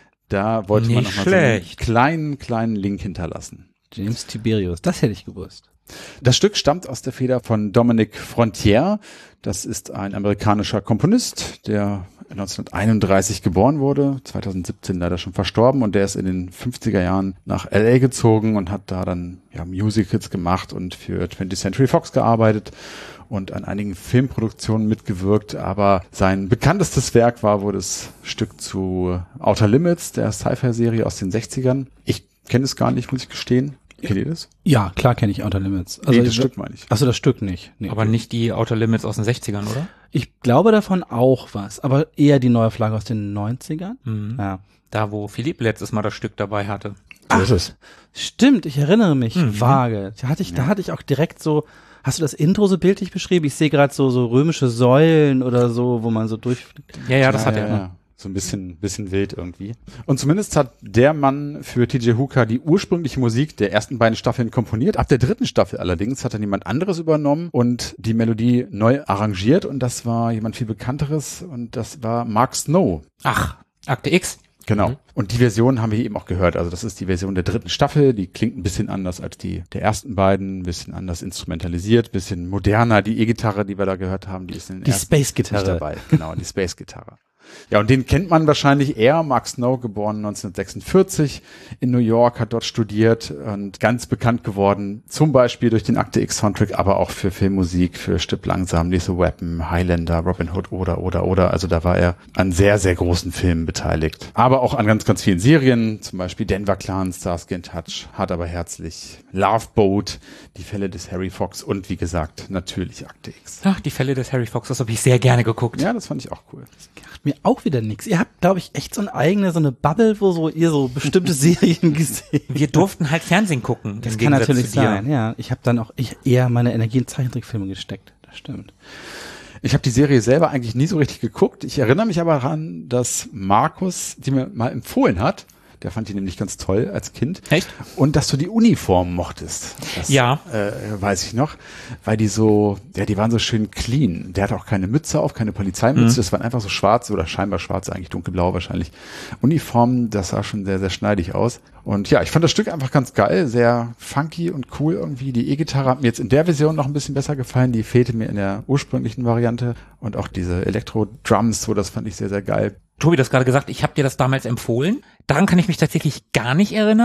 da wollte Nicht man nochmal so einen schlecht. kleinen, kleinen Link hinterlassen. James Tiberius, das hätte ich gewusst. Das Stück stammt aus der Feder von Dominic Frontier. Das ist ein amerikanischer Komponist, der neunzehnhunderteinunddreißig geboren wurde, zweitausendsiebzehn leider schon verstorben, und der ist in den fünfziger Jahren nach L A gezogen und hat da dann ja Musicals gemacht und für twentieth Century Fox gearbeitet und an einigen Filmproduktionen mitgewirkt, aber sein bekanntestes Werk war wohl das Stück zu Outer Limits, der Sci-Fi-Serie aus den sechzigern. Ich kenne es gar nicht, muss ich gestehen. Kennt ihr das? Ja, klar kenne ich Outer Limits. Also Nee, das ich- Stück meine ich. Achso, das Stück nicht. Nee. Aber nicht die Outer Limits aus den sechzigern, oder? Ich glaube davon auch was, aber eher die neue Flagge aus den neunzigern. Mhm. Ja. Da, wo Philipp letztes Mal das Stück dabei hatte. So ist es. Stimmt, ich erinnere mich Mhm. vage. Da hatte ich, da hatte ich auch direkt so, hast du das Intro so bildlich beschrieben? Ich sehe gerade so, so römische Säulen oder so, wo man so durchfliegt. Ja, ja, das hat ja, er. ja. So ein bisschen, bisschen wild irgendwie. Und zumindest hat der Mann für T J Hooker die ursprüngliche Musik der ersten beiden Staffeln komponiert. Ab der dritten Staffel allerdings hat dann jemand anderes übernommen und die Melodie neu arrangiert, und das war jemand viel Bekannteres, und das war Mark Snow. Ach, Akte X. Genau. Mhm. Und die Version haben wir eben auch gehört. Also das ist die Version der dritten Staffel. Die klingt ein bisschen anders als die der ersten beiden, ein bisschen anders instrumentalisiert, ein bisschen moderner. Die E-Gitarre, die wir da gehört haben, die ist in den Die ersten nicht Space-Gitarre. dabei. Genau, die Space-Gitarre. Ja, und den kennt man wahrscheinlich eher. Mark Snow, geboren neunzehnhundertsechsundvierzig in New York, hat dort studiert und ganz bekannt geworden, zum Beispiel durch den Akte X Soundtrack, aber auch für Filmmusik, für Stirb langsam, Lethal Weapon, Highlander, Robin Hood oder, oder, oder. Also da war er an sehr, sehr großen Filmen beteiligt. Aber auch an ganz, ganz vielen Serien, zum Beispiel Denver Clan, Starsky and Hutch, Hart aber herzlich, Love Boat, die Fälle des Harry Fox und wie gesagt, natürlich Akte X. Ach, die Fälle des Harry Fox, das habe ich sehr gerne geguckt. Ja, das fand ich auch cool. Macht mir auch wieder nix. Ihr habt, glaube ich, echt so eine eigene, so eine Bubble, wo so ihr so bestimmte Serien gesehen. Wir durften halt Fernsehen gucken. Das im kann Gegensatz natürlich zu dir. sein, ja. Ich habe dann auch ich eher meine Energie in Zeichentrickfilme gesteckt. Das stimmt. Ich habe die Serie selber eigentlich nie so richtig geguckt. Ich erinnere mich aber daran, dass Markus die mir mal empfohlen hat. Der fand die nämlich ganz toll als Kind. Echt? Und dass du die Uniform mochtest. Das, Ja. Äh, weiß ich noch. Weil die so, ja, die waren so schön clean. Der hatte auch keine Mütze auf, keine Polizeimütze. Mhm. Das waren einfach so schwarze oder scheinbar schwarze, eigentlich dunkelblau wahrscheinlich. Uniformen, das sah schon sehr, sehr schneidig aus. Und ja, ich fand das Stück einfach ganz geil. Sehr funky und cool irgendwie. Die E-Gitarre hat mir jetzt in der Version noch ein bisschen besser gefallen. Die fehlte mir in der ursprünglichen Variante. Und auch diese Elektro-Drums, so, das fand ich sehr, sehr geil. Tobi, das gerade gesagt, ich habe dir das damals empfohlen. Daran kann ich mich tatsächlich gar nicht erinnern.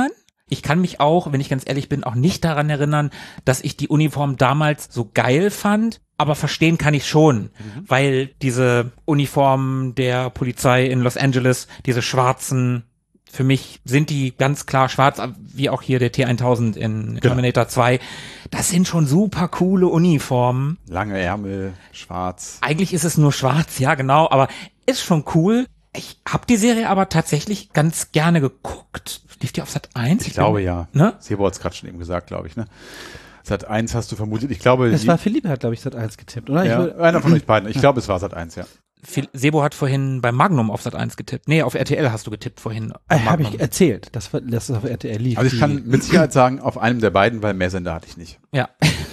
Ich kann mich auch, wenn ich ganz ehrlich bin, auch nicht daran erinnern, dass ich die Uniform damals so geil fand. Aber verstehen kann ich schon, mhm. weil diese Uniformen der Polizei in Los Angeles, diese schwarzen, für mich sind die ganz klar schwarz, wie auch hier der T tausend in Terminator genau. zwei. Das sind schon super coole Uniformen. Lange Ärmel, schwarz. Eigentlich ist es nur schwarz, ja genau, aber ist schon cool. Ich habe die Serie aber tatsächlich ganz gerne geguckt. Lief die auf Sat eins? Ich, ich glaube bin, ja. Ne? Sebo hat es gerade schon eben gesagt, glaube ich. Ne? Sat eins hast du vermutet. Ich glaube, es war Philipp, hat glaube ich Sat eins getippt, oder? Ja, ich will, einer von euch beiden. Ich glaube, es war Sat eins, ja. Sebo hat vorhin bei Magnum auf Sat eins getippt. Nee, auf R T L hast du getippt vorhin. Äh, habe ich erzählt, dass das auf R T L lief. Also ich kann mit Sicherheit sagen, auf einem der beiden, weil mehr Sender hatte ich nicht. Ja,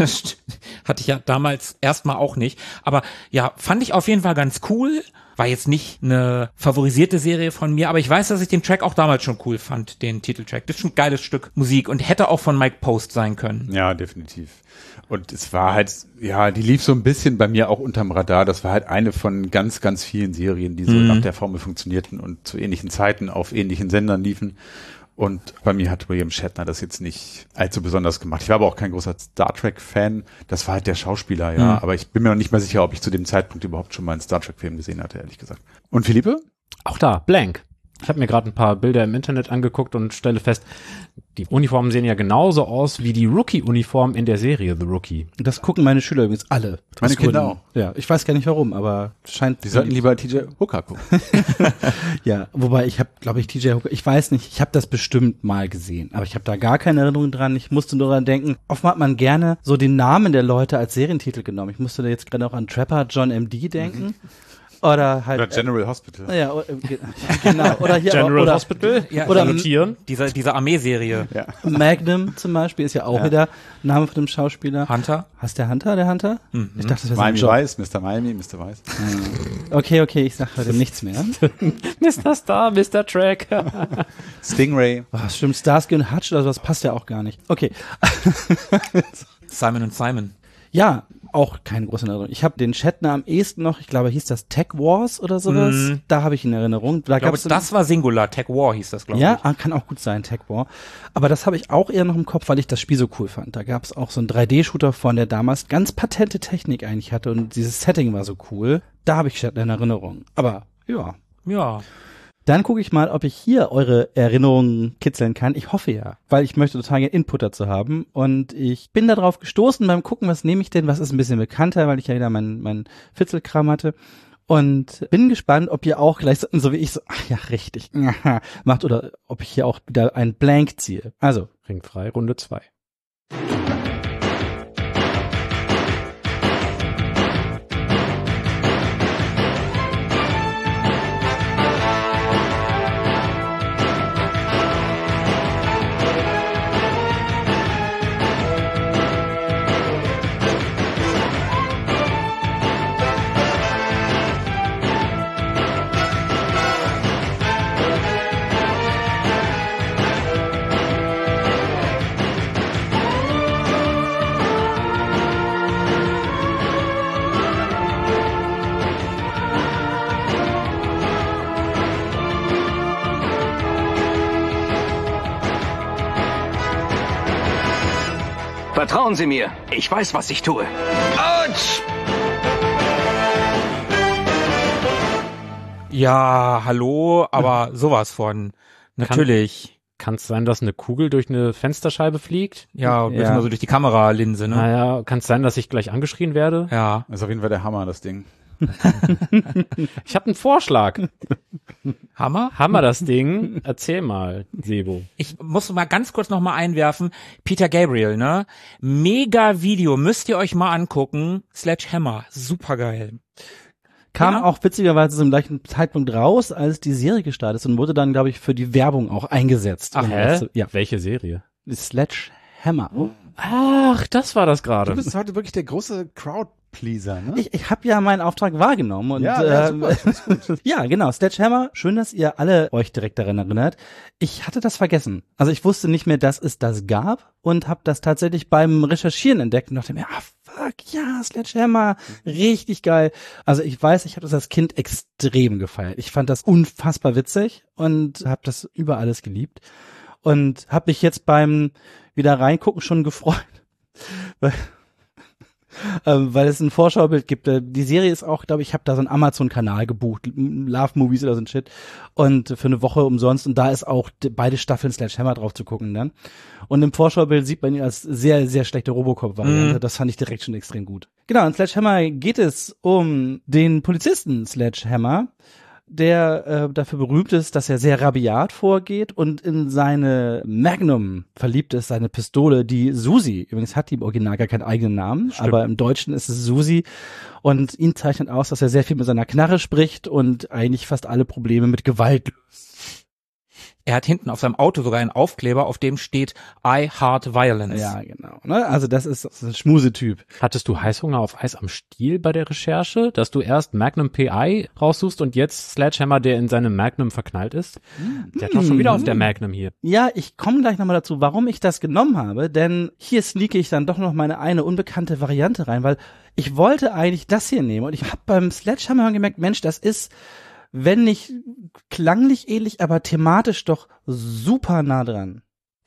hatte ich ja damals erstmal auch nicht. Aber ja, fand ich auf jeden Fall ganz cool. War jetzt nicht eine favorisierte Serie von mir, aber ich weiß, dass ich den Track auch damals schon cool fand, den Titeltrack. Das ist schon ein geiles Stück Musik und hätte auch von Mike Post sein können. Ja, definitiv. Und es war halt, ja, die lief so ein bisschen bei mir auch unterm Radar. Das war halt eine von ganz, ganz vielen Serien, die so mhm. nach der Formel funktionierten und zu ähnlichen Zeiten auf ähnlichen Sendern liefen. Und bei mir hat William Shatner das jetzt nicht allzu besonders gemacht. Ich war aber auch kein großer Star Trek-Fan. Das war halt der Schauspieler, ja. Mhm. Aber ich bin mir noch nicht mehr sicher, ob ich zu dem Zeitpunkt überhaupt schon mal einen Star Trek-Film gesehen hatte, ehrlich gesagt. Und Philippe? Auch da, Blank. Ich habe mir gerade ein paar Bilder im Internet angeguckt und stelle fest, die Uniformen sehen ja genauso aus wie die Rookie-Uniform in der Serie The Rookie. Das gucken meine Schüler übrigens alle. Meine Kinder auch. Ja, ich weiß gar nicht warum, aber scheint... Die sollten lieber T J Hooker gucken. Ja, wobei ich habe, glaube ich, T J Hooker, ich weiß nicht, ich habe das bestimmt mal gesehen, aber ich habe da gar keine Erinnerung dran. Ich musste nur dran denken, oft hat man gerne so den Namen der Leute als Serientitel genommen. Ich musste da jetzt gerade auch an Trapper John M D denken. Mhm. Oder halt. Oder General äh, Hospital. Ja, genau. Oder hier General oder, Hospital. Ja, oder notieren. Diese, diese Armeeserie. Ja. Magnum zum Beispiel ist ja auch ja. wieder Name von dem Schauspieler. Hunter. Hast der Hunter, der Hunter? Mhm. Ich dachte, das wäre Miami Vice, Mister Miami, Mister Vice. Okay, okay, ich sag heute nichts mehr. Mister Star, Mister Track. Stingray. Oh, stimmt, Starsky und Hutch oder sowas passt ja auch gar nicht. Okay. Simon und Simon. Ja, auch keine große Erinnerung. Ich habe den Shatner am ehesten noch, ich glaube, hieß das Tech Wars oder sowas. Mm. Da habe ich in Erinnerung. Da ich glaube, das war Singular, Tech War hieß das, glaube ja, ich. Ja, kann auch gut sein, Tech War. Aber das habe ich auch eher noch im Kopf, weil ich das Spiel so cool fand. Da gab es auch so einen drei D-Shooter von, der damals ganz patente Technik eigentlich hatte und dieses Setting war so cool. Da habe ich Shatner in Erinnerung. Aber ja. Ja. Dann gucke ich mal, ob ich hier eure Erinnerungen kitzeln kann. Ich hoffe ja, weil ich möchte total gerne Input dazu haben. Und ich bin da drauf gestoßen beim Gucken, was nehme ich denn, was ist ein bisschen bekannter, weil ich ja wieder mein, mein Fitzelkram hatte. Und bin gespannt, ob ihr auch gleich so, so wie ich so, ach ja, richtig, macht oder ob ich hier auch wieder ein Blank ziehe. Also, ringfrei, Runde zwei. Vertrauen Sie mir. Ich weiß, was ich tue. Autsch! Ja, hallo, aber sowas von. Natürlich. Kann es sein, dass eine Kugel durch eine Fensterscheibe fliegt? Ja, ein bisschen ja. so durch die Kameralinse, ne? Naja, kann es sein, dass ich gleich angeschrien werde? Ja. Das ist auf jeden Fall der Hammer, das Ding. Ich habe einen Vorschlag. Hammer? Hammer das Ding. Erzähl mal, Sebo. Ich muss mal ganz kurz noch mal einwerfen. Peter Gabriel, ne? Mega Video, müsst ihr euch mal angucken. Sledgehammer, supergeil. Kam ja. auch witzigerweise zum gleichen Zeitpunkt raus, als die Serie gestartet ist und wurde dann, glaube ich, für die Werbung auch eingesetzt. Ach, hä? Zu, ja. Welche Serie? Sledgehammer. Oh. Ach, das war das gerade. Du bist heute wirklich der große Crowd-Pleaser, ne? Ich, ich habe ja meinen Auftrag wahrgenommen. Und, ja, ja, äh, super, gut. Ja, genau. Sledgehammer. Schön, dass ihr alle euch direkt daran erinnert. Ich hatte das vergessen. Also ich wusste nicht mehr, dass es das gab und habe das tatsächlich beim Recherchieren entdeckt und dachte mir, ah, fuck, ja, Sledgehammer. Richtig geil. Also ich weiß, ich habe das als Kind extrem gefeiert. Ich fand das unfassbar witzig und habe das über alles geliebt. Und habe mich jetzt beim wieder reingucken schon gefreut, weil, ähm, weil es ein Vorschaubild gibt. Die Serie ist auch, glaube ich, ich habe da so einen Amazon-Kanal gebucht, Love Movies oder so ein Shit, und für eine Woche umsonst, und da ist auch die, beide Staffeln Sledgehammer drauf zu gucken dann. Und im Vorschaubild sieht man ihn als sehr, sehr schlechte Robocop-Variante. Mm. Das fand ich direkt schon extrem gut. Genau, in Sledgehammer geht es um den Polizisten Sledgehammer, der äh, dafür berühmt ist, dass er sehr rabiat vorgeht und in seine Magnum verliebt ist, seine Pistole, die Susi. Übrigens hat die im Original gar keinen eigenen Namen, Stimmt. aber im Deutschen ist es Susi. Und ihn zeichnet aus, dass er sehr viel mit seiner Knarre spricht und eigentlich fast alle Probleme mit Gewalt löst. Er hat hinten auf seinem Auto sogar einen Aufkleber, auf dem steht I Heart Violence. Ja, genau. Ne? Also das ist, das ist ein Schmusetyp. Hattest du Heißhunger auf Eis am Stiel bei der Recherche, dass du erst Magnum P I raussuchst und jetzt Sledgehammer, der in seinem Magnum verknallt ist? Mm. Der hat doch schon wieder aus der Magnum hier. Ja, ich komme gleich nochmal dazu, warum ich das genommen habe, denn hier sneake ich dann doch noch meine eine unbekannte Variante rein, weil ich wollte eigentlich das hier nehmen und ich habe beim Sledgehammer gemerkt, Mensch, das ist, wenn nicht klanglich ähnlich, aber thematisch doch super nah dran.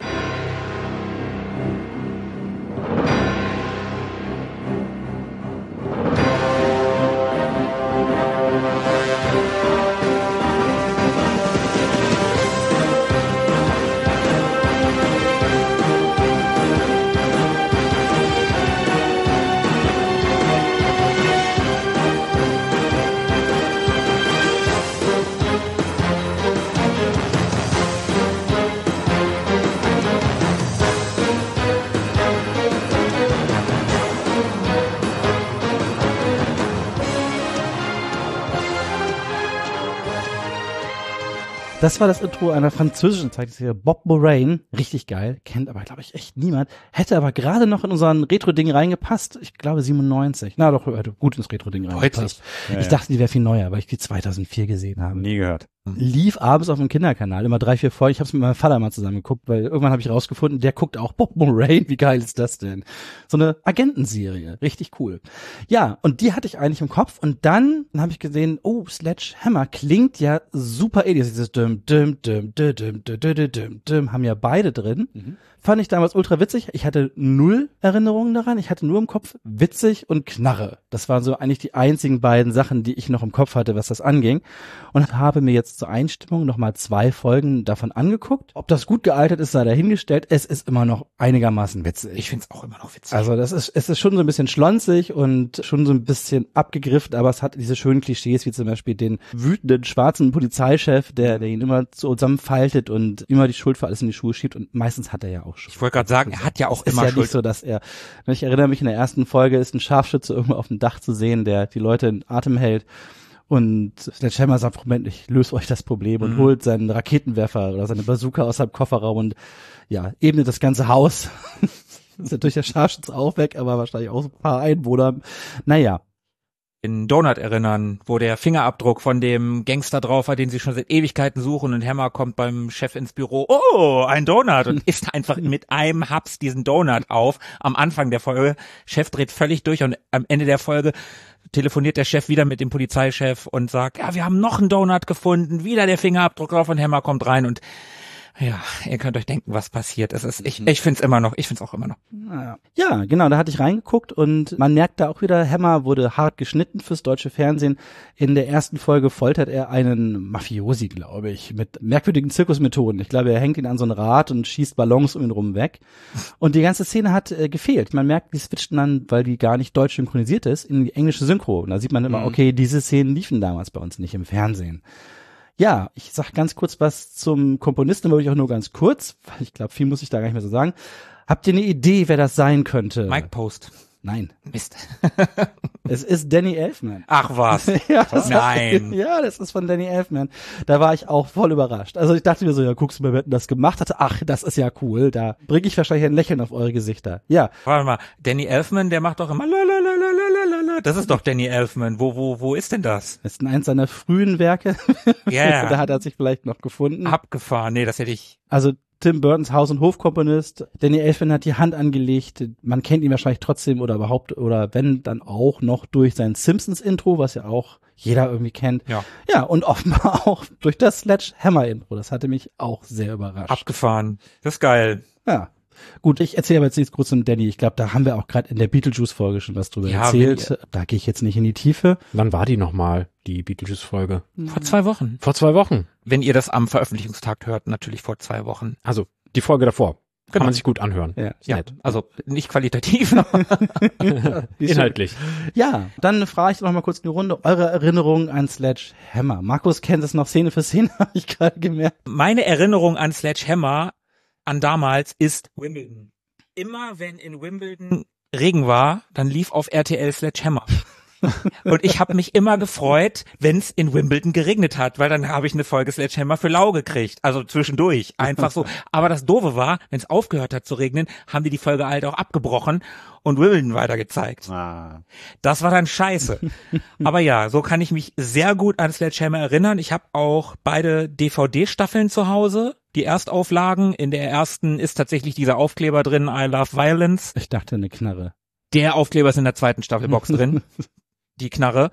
Das war das Intro einer französischen Zeichenserie, Bob Moraine. Richtig geil, kennt aber, glaube ich, echt niemand. Hätte aber gerade noch in unseren Retro-Ding reingepasst. Ich glaube siebenundneunzig. Na doch, hätte gut ins Retro-Ding reingepasst. Ja, ich ja. dachte, die wäre viel neuer, weil ich die zweitausendvier gesehen habe. Nie gehört. Lief abends auf dem Kinderkanal, immer drei, vier Folgen. Ich habe es mit meinem Vater mal zusammen geguckt, weil irgendwann habe ich rausgefunden, der guckt auch Bob Moraine. Wie geil ist das denn? So eine Agentenserie, richtig cool. Ja, und die hatte ich eigentlich im Kopf. Und dann habe ich gesehen, oh, Sledgehammer klingt ja super ähnlich. Dieses Düm, Düm, Düm, Düm, Düm, Düm, Düm, Düm, Düm, haben ja beide drin. Mhm. Fand ich damals ultra witzig. Ich hatte null Erinnerungen daran. Ich hatte nur im Kopf witzig und Knarre. Das waren so eigentlich die einzigen beiden Sachen, die ich noch im Kopf hatte, was das anging. Und habe mir jetzt zur Einstimmung nochmal zwei Folgen davon angeguckt. Ob das gut gealtert ist, sei dahingestellt. Es ist immer noch einigermaßen witzig. Ich find's auch immer noch witzig. Also das ist, es ist schon so ein bisschen schlonzig und schon so ein bisschen abgegriffen, aber es hat diese schönen Klischees, wie zum Beispiel den wütenden schwarzen Polizeichef, der, der ihn immer zusammenfaltet und immer die Schuld für alles in die Schuhe schiebt, und meistens hat er ja auch schon. Ich wollte gerade sagen, er hat ja auch es immer ist ja Schuld. Nicht so, dass er, ich erinnere mich, in der ersten Folge ist ein Scharfschütze irgendwo auf dem Dach zu sehen, der die Leute in Atem hält. Und der Sledgehammer sagt, Moment, ich löse euch das Problem, und mhm. holt seinen Raketenwerfer oder seine Bazooka aus seinem Kofferraum und ja, ebnet das ganze Haus. Ist natürlich der Scharfschütze auch weg, aber wahrscheinlich auch ein paar Einwohner. Naja. In Donut erinnern, wo der Fingerabdruck von dem Gangster drauf war, den sie schon seit Ewigkeiten suchen, und Hammer kommt beim Chef ins Büro, oh, ein Donut, und isst einfach mit einem Haps diesen Donut auf am Anfang der Folge. Chef dreht völlig durch, und am Ende der Folge telefoniert der Chef wieder mit dem Polizeichef und sagt, ja, wir haben noch einen Donut gefunden, wieder der Fingerabdruck drauf, und Hammer kommt rein, und ja, ihr könnt euch denken, was passiert. Es ist, ich, ich find's immer noch, ich find's auch immer noch. Ja, genau, da hatte ich reingeguckt, und man merkt da auch wieder, Hammer wurde hart geschnitten fürs deutsche Fernsehen. In der ersten Folge foltert er einen Mafiosi, glaube ich, mit merkwürdigen Zirkusmethoden. Ich glaube, er hängt ihn an so ein Rad und schießt Ballons um ihn rum weg. Und die ganze Szene hat äh, gefehlt. Man merkt, die switchten dann, weil die gar nicht deutsch synchronisiert ist, in die englische Synchro. Und da sieht man immer, mhm. okay, diese Szenen liefen damals bei uns nicht im Fernsehen. Ja, ich sag ganz kurz was zum Komponisten, aber ich auch nur ganz kurz, weil ich glaube, viel muss ich da gar nicht mehr so sagen. Habt ihr eine Idee, wer das sein könnte? Mike Post. Nein. Mist. Es ist Danny Elfman. Ach was. Ja, das Nein. War, ja, das ist von Danny Elfman. Da war ich auch voll überrascht. Also ich dachte mir so, ja, guckst du mal, wer das gemacht hatte. Ach, das ist ja cool. Da bringe ich wahrscheinlich ein Lächeln auf eure Gesichter. Ja. Warte mal, Danny Elfman, der macht doch immer lalalalalalala. Das ist doch Danny Elfman. Wo, wo, wo ist denn das? Das ist eins seiner frühen Werke. Ja. Yeah. Da hat er sich vielleicht noch gefunden. Abgefahren. Nee, das hätte ich. Also Tim Burtons Haus- und Hofkomponist. Danny Elfman hat die Hand angelegt. Man kennt ihn wahrscheinlich trotzdem oder überhaupt, oder wenn, dann auch noch durch sein Simpsons-Intro, was ja auch jeder irgendwie kennt. Ja. Ja, und offenbar auch durch das Sledgehammer-Intro. Das hatte mich auch sehr überrascht. Abgefahren. Das ist geil. Ja. Gut, ich erzähle aber jetzt nichts kurz um Danny. Ich glaube, da haben wir auch gerade in der Beetlejuice-Folge schon was drüber Ja, erzählt. Da gehe ich jetzt nicht in die Tiefe. Wann war die nochmal, die Beetlejuice-Folge? Vor zwei Wochen. Vor zwei Wochen. Wenn ihr das am Veröffentlichungstag hört, natürlich vor zwei Wochen. Also die Folge davor. Kann Genau. man sich gut anhören. Ja. Ist Ja, nett. also nicht qualitativ. Inhaltlich. Ja, dann frage ich noch mal kurz in die Runde. Eure Erinnerungen an Sledgehammer. Markus kennt es noch Szene für Szene, habe ich gerade gemerkt. Meine Erinnerung an Sledgehammer, an damals, ist Wimbledon. Immer wenn in Wimbledon Regen war, dann lief auf R T L Sledgehammer. Und ich habe mich immer gefreut, wenn es in Wimbledon geregnet hat, weil dann habe ich eine Folge Sledgehammer für lau gekriegt. Also zwischendurch, einfach so. Aber das Doofe war, wenn es aufgehört hat zu regnen, haben die die Folge halt auch abgebrochen und Wimbledon weitergezeigt. Ah. Das war dann scheiße. Aber ja, so kann ich mich sehr gut an Sledgehammer erinnern. Ich habe auch beide D V D-Staffeln zu Hause. Die Erstauflagen. In der ersten ist tatsächlich dieser Aufkleber drin, I Love Violence. Ich dachte eine Knarre. Der Aufkleber ist in der zweiten Staffelbox drin. Die Knarre.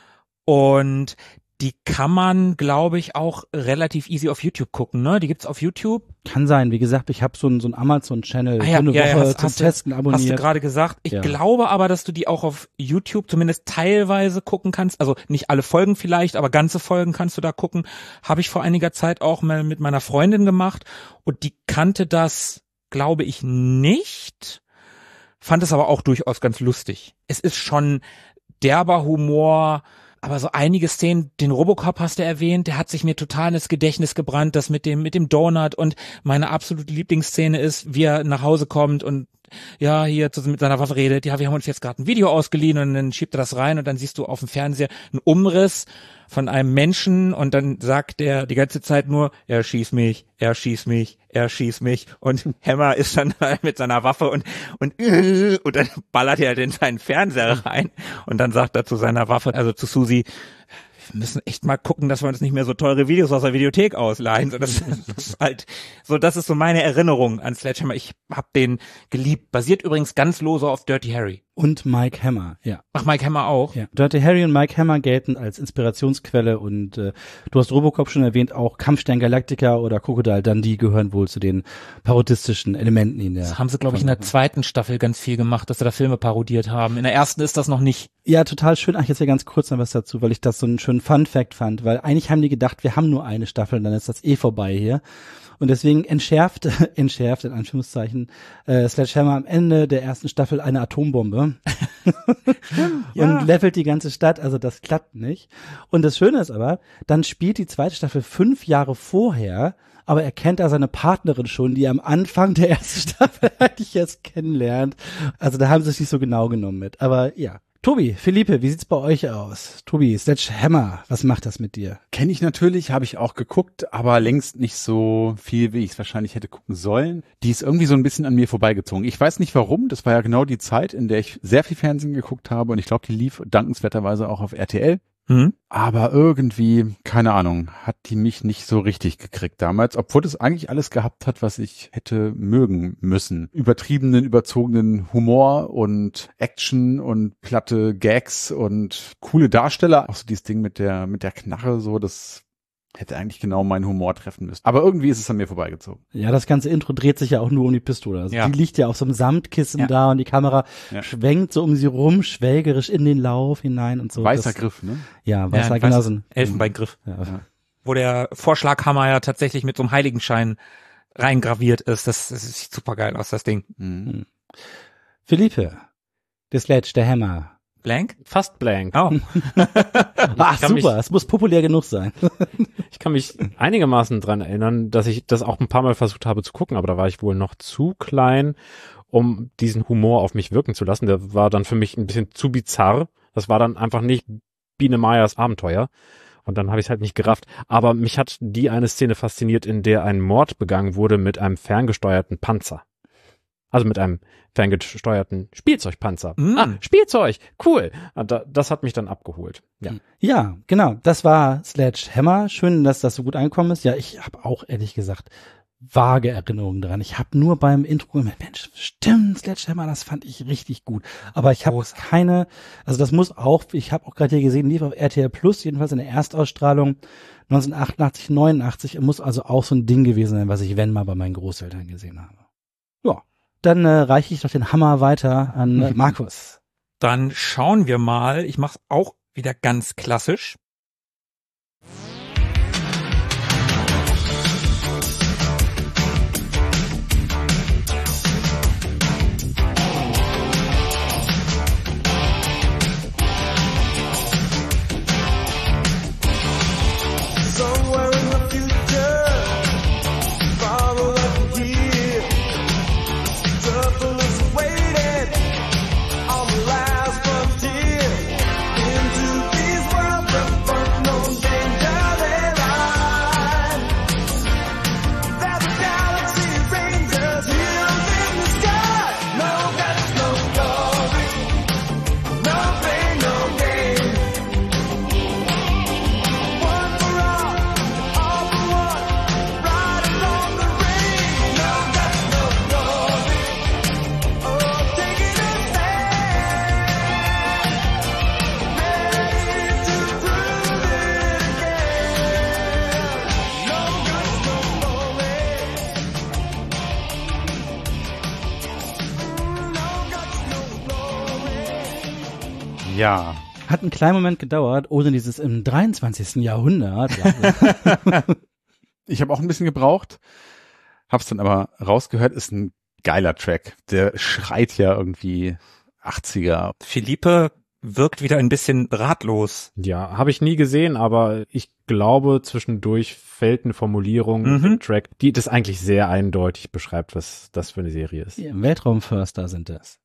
Und die kann man, glaube ich, auch relativ easy auf YouTube gucken, ne? Die gibt's auf YouTube. Kann sein. Wie gesagt, ich habe so einen so einen Amazon-Channel Ah für ja, eine ja, Woche ja, hast- zum hast du- Testen Hast du abonniert. gerade gesagt. Ich Ja. glaube aber, dass du die auch auf YouTube zumindest teilweise gucken kannst. Also nicht alle Folgen vielleicht, aber ganze Folgen kannst du da gucken. Habe ich vor einiger Zeit auch mal mit meiner Freundin gemacht. Und die kannte das, glaube ich, nicht. Fand es aber auch durchaus ganz lustig. Es ist schon derber Humor, aber so einige Szenen, den Robocop hast du erwähnt, der hat sich mir total ins Gedächtnis gebrannt, das mit dem mit dem Donut, und meine absolute Lieblingsszene ist, wie er nach Hause kommt und ja, hier zu, mit seiner Waffe redet, ja, wir haben uns jetzt gerade ein Video ausgeliehen, und dann schiebt er das rein und dann siehst du auf dem Fernseher einen Umriss von einem Menschen und dann sagt der die ganze Zeit nur, er schießt mich, er schießt mich, er schießt mich, und Hammer ist dann mit seiner Waffe und und und dann ballert er halt in seinen Fernseher rein und dann sagt er zu seiner Waffe, also zu Susi, wir müssen echt mal gucken, dass wir uns nicht mehr so teure Videos aus der Videothek ausleihen. So, das, das ist halt, so, das ist so meine Erinnerung an Sledgehammer. Ich hab den geliebt. Basiert übrigens ganz lose auf Dirty Harry. Und Mike Hammer, ja. Ach, Mike Hammer auch? Ja. Dirty Harry und Mike Hammer gelten als Inspirationsquelle, und äh, du hast Robocop schon erwähnt, auch Kampfstern Galactica oder Crocodile Dundee gehören wohl zu den parodistischen Elementen in der. Das haben sie, glaube ich, in der zweiten Staffel ganz viel gemacht, dass sie da Filme parodiert haben. In der ersten ist das noch nicht. Ja, total schön. Ach, jetzt hier ganz kurz noch was dazu, weil ich das so einen schönen Fun-Fact fand, weil eigentlich haben die gedacht, wir haben nur eine Staffel und dann ist das eh vorbei hier. Und deswegen entschärft, entschärft in Anführungszeichen, äh, Sledgehammer am Ende der ersten Staffel eine Atombombe Ja. und levelt die ganze Stadt, also das klappt nicht. Und das Schöne ist aber, dann spielt die zweite Staffel fünf Jahre vorher, aber er kennt da seine Partnerin schon, die er am Anfang der ersten Staffel eigentlich erst kennenlernt. Also da haben sie es nicht so genau genommen mit. Aber ja. Tobi, Philippe, wie sieht's bei euch aus? Tobi, Sledgehammer, was macht das mit dir? Kenne ich natürlich, habe ich auch geguckt, aber längst nicht so viel, wie ich es wahrscheinlich hätte gucken sollen. Die ist irgendwie so ein bisschen an mir vorbeigezogen. Ich weiß nicht warum, das war ja genau die Zeit, in der ich sehr viel Fernsehen geguckt habe, und ich glaube, die lief dankenswerterweise auch auf R T L. Hm? Aber irgendwie, keine Ahnung, hat die mich nicht so richtig gekriegt damals, obwohl es eigentlich alles gehabt hat, was ich hätte mögen müssen. Übertriebenen, überzogenen Humor und Action und platte Gags und coole Darsteller. Auch so dieses Ding mit der, mit der Knarre, so, das hätte eigentlich genau meinen Humor treffen müssen. Aber irgendwie ist es an mir vorbeigezogen. Ja, das ganze Intro dreht sich ja auch nur um die Pistole. Also Ja. die liegt ja auf so einem Samtkissen Ja. da, und die Kamera Ja. schwenkt so um sie rum, schwelgerisch in den Lauf hinein und so. Weißer das, Griff, ne? Ja, weißer, Ja, genau weiß- so ein Elfenbeingriff. Ja. Ja. Wo der Vorschlaghammer ja tatsächlich mit so einem Heiligenschein reingraviert ist. Das, das sieht super geil aus, das Ding. Mhm. Philippe, der Sledge, der Hammer. Blank? Fast blank. Oh. Ach, kann super, mich- es muss populär genug sein. Ich kann mich einigermaßen dran erinnern, dass ich das auch ein paar Mal versucht habe zu gucken, aber da war ich wohl noch zu klein, um diesen Humor auf mich wirken zu lassen. Der war dann für mich ein bisschen zu bizarr. Das war dann einfach nicht Biene Meyers Abenteuer. Und dann habe ich es halt nicht gerafft. Aber mich hat die eine Szene fasziniert, in der ein Mord begangen wurde mit einem ferngesteuerten Panzer. Also mit einem ferngesteuerten Spielzeugpanzer. Mm. Ah, Spielzeug, cool. Und da- Das hat mich dann abgeholt. Ja. Ja, genau, das war Sledgehammer. Schön, dass das so gut angekommen ist. Ja, ich habe auch ehrlich gesagt vage Erinnerungen dran. Ich habe nur beim Intro gemerkt, Mensch, stimmt, Sledgehammer, das fand ich richtig gut. Aber ich habe keine, also das muss auch, ich habe auch gerade hier gesehen, lief auf R T L Plus, jedenfalls in der Erstausstrahlung neunzehnhundertachtundachtzig, neunundachtzig, muss also auch so ein Ding gewesen sein, was ich, wenn mal, bei meinen Großeltern gesehen habe. Ja, dann äh, reiche ich doch den Hammer weiter an äh, Markus. Dann schauen wir mal, ich mache auch wieder ganz klassisch. Ja. Hat einen kleinen Moment gedauert, ohne dieses im dreiundzwanzigsten Jahrhundert. Ich habe auch ein bisschen gebraucht, hab's dann aber rausgehört, ist ein geiler Track. Der schreit ja irgendwie achtziger. Philippe wirkt wieder ein bisschen ratlos. Ja, habe ich nie gesehen, aber ich glaube, zwischendurch fällt eine Formulierung Mhm. im Track, die das eigentlich sehr eindeutig beschreibt, was das für eine Serie ist. Die Weltraumförster sind das.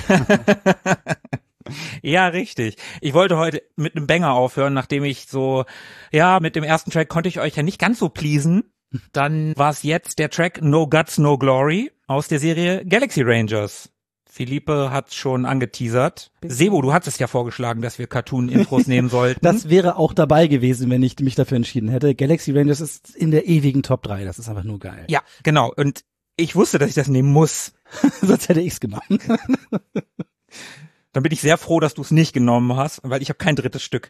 Ja, richtig. Ich wollte heute mit einem Banger aufhören, nachdem ich so, ja, mit dem ersten Track konnte ich euch ja nicht ganz so pleasen. Dann war es jetzt der Track No Guts, No Glory aus der Serie Galaxy Rangers. Philippe hat schon angeteasert. Sebo, du hattest ja vorgeschlagen, dass wir Cartoon-Intros nehmen sollten. Das wäre auch dabei gewesen, wenn ich mich dafür entschieden hätte. Galaxy Rangers ist in der ewigen Top drei. Das ist einfach nur geil. Ja, genau. Und ich wusste, dass ich das nehmen muss. Sonst hätte ich's gemacht. Dann bin ich sehr froh, dass du es nicht genommen hast, weil ich habe kein drittes Stück.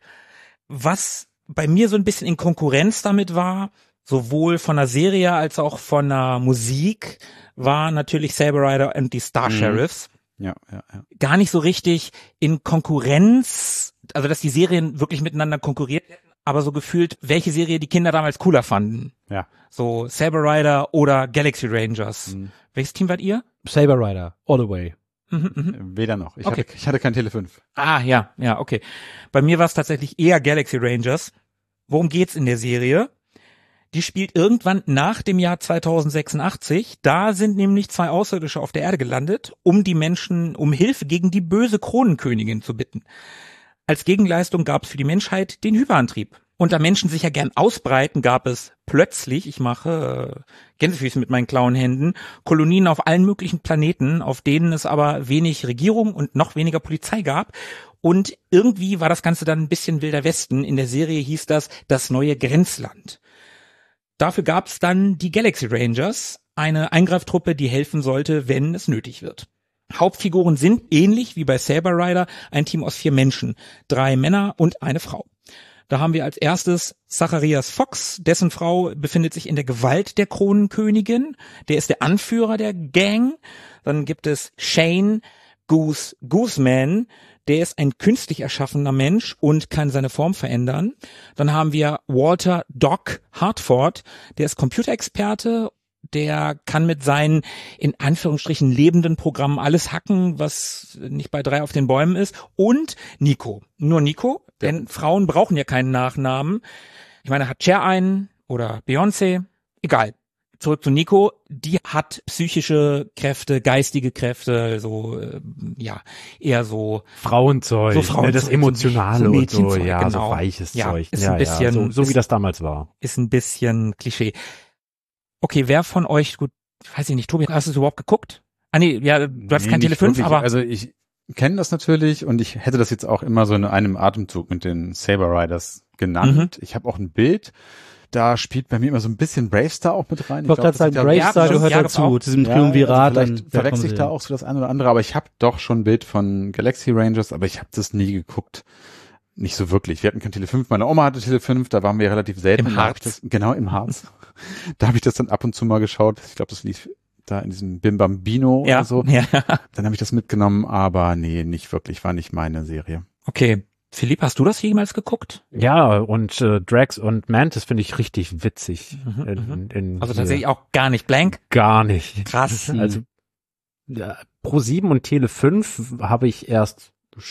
Was bei mir so ein bisschen in Konkurrenz damit war, sowohl von der Serie als auch von der Musik, war natürlich Saber Rider und die Star Mhm. Sheriffs. Ja, ja, ja. Gar nicht so richtig in Konkurrenz, also dass die Serien wirklich miteinander konkurriert hätten, aber so gefühlt, welche Serie die Kinder damals cooler fanden. Ja. So Saber Rider oder Galaxy Rangers. Mhm. Welches Team wart ihr? Saber Rider, all the way. Mhm, mhm. Weder noch. Ich, Okay. hatte, ich hatte kein Tele fünf. Ah, ja, ja, okay. Bei mir war es tatsächlich eher Galaxy Rangers. Worum geht's in der Serie? Die spielt irgendwann nach dem Jahr zweitausendsechsundachtzig. Da sind nämlich zwei Außerirdische auf der Erde gelandet, um die Menschen um Hilfe gegen die böse Kronenkönigin zu bitten. Als Gegenleistung gab es für die Menschheit den Hyperantrieb. Und da Menschen sich ja gern ausbreiten, gab es plötzlich, ich mache äh, Gänsefüße mit meinen klauen Händen, Kolonien auf allen möglichen Planeten, auf denen es aber wenig Regierung und noch weniger Polizei gab. Und irgendwie war das Ganze dann ein bisschen Wilder Westen. In der Serie hieß das das neue Grenzland. Dafür gab es dann die Galaxy Rangers, eine Eingreiftruppe, die helfen sollte, wenn es nötig wird. Hauptfiguren sind ähnlich wie bei Saber Rider ein Team aus vier Menschen, drei Männer und eine Frau. Da haben wir als erstes Zacharias Fox, dessen Frau befindet sich in der Gewalt der Kronenkönigin, der ist der Anführer der Gang. Dann gibt es Shane Goose Gooseman, der ist ein künstlich erschaffener Mensch und kann seine Form verändern. Dann haben wir Walter Doc Hartford, der ist Computerexperte, der kann mit seinen in Anführungsstrichen lebenden Programmen alles hacken, was nicht bei drei auf den Bäumen ist. Und Nico, nur Nico, denn Frauen brauchen ja keinen Nachnamen. Ich meine, hat Cher einen oder Beyoncé, egal. Zurück zu Nico, die hat psychische Kräfte, geistige Kräfte, so, äh, ja, eher so Frauenzeug, So Frauenzeug, ne, das so- Emotionale so und so, Mädchenzeug, ja, genau. so weiches Ja, Zeug. ist ja, ein bisschen- ja, so, so ist- wie das damals war. ist ein bisschen Klischee. Okay, wer von euch, gut, weiß ich nicht, Tobi, hast du es überhaupt geguckt? Ah nee, ja, du hattest Nee, kein Tele nicht fünf, wirklich. aber Also ich kenne das natürlich und ich hätte das jetzt auch immer so in einem Atemzug mit den Saber Riders genannt. Mhm. Ich habe auch ein Bild. Da spielt bei mir immer so ein bisschen Bravestar auch mit rein. Ich wollte gerade sagen, Bravestar gehört ja, dazu, diesem ja, Triumvirat. also vielleicht verwechsel ich da auch so das eine oder andere, aber ich habe doch schon ein Bild von Galaxy Rangers, aber ich habe das nie geguckt. Nicht so wirklich. Wir hatten kein Tele fünf, meine Oma hatte Tele fünf, da waren wir relativ selten. Im Harz. Das, genau, im Harz. Da habe ich das dann ab und zu mal geschaut. Ich glaube, das lief da in diesem Bim Bambino ja. oder so. Ja. Dann habe ich das mitgenommen, aber nee, nicht wirklich, war nicht meine Serie. Okay. Philipp, hast du das jemals geguckt? Ja, und äh, Drax und Mantis finde ich richtig witzig. Mhm, in, in also tatsächlich auch gar nicht blank? Gar nicht. Krass. Also ja, Pro sieben und Tele fünf habe ich erst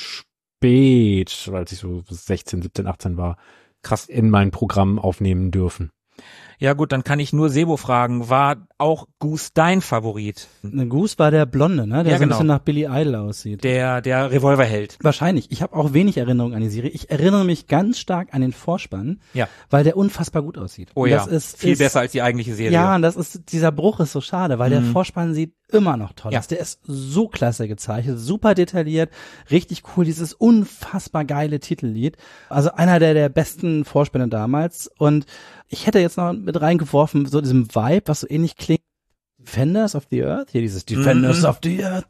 spät, als ich so sechzehn, siebzehn, achtzehn war, krass in mein Programm aufnehmen dürfen. Ja gut, dann kann ich nur Sebo fragen, war auch Goose dein Favorit? Goose war der Blonde, ne? Der ja, so ein genau. bisschen nach Billy Idol aussieht. Der, der Revolverheld. Wahrscheinlich. Ich habe auch wenig Erinnerung an die Serie. Ich erinnere mich ganz stark an den Vorspann, ja. weil der unfassbar gut aussieht. Oh und ja, das ist, viel ist, besser als die eigentliche Serie. Ja, und das ist, dieser Bruch ist so schade, weil mhm. der Vorspann sieht immer noch toll ja. aus. Der ist so klasse gezeichnet, super detailliert, richtig cool, dieses unfassbar geile Titellied. Also einer der, der besten Vorspänne damals. Und ich hätte jetzt noch mit reingeworfen, so diesem Vibe, was so ähnlich klingt. Defenders of the Earth, hier dieses Defenders mhm. of the Earth,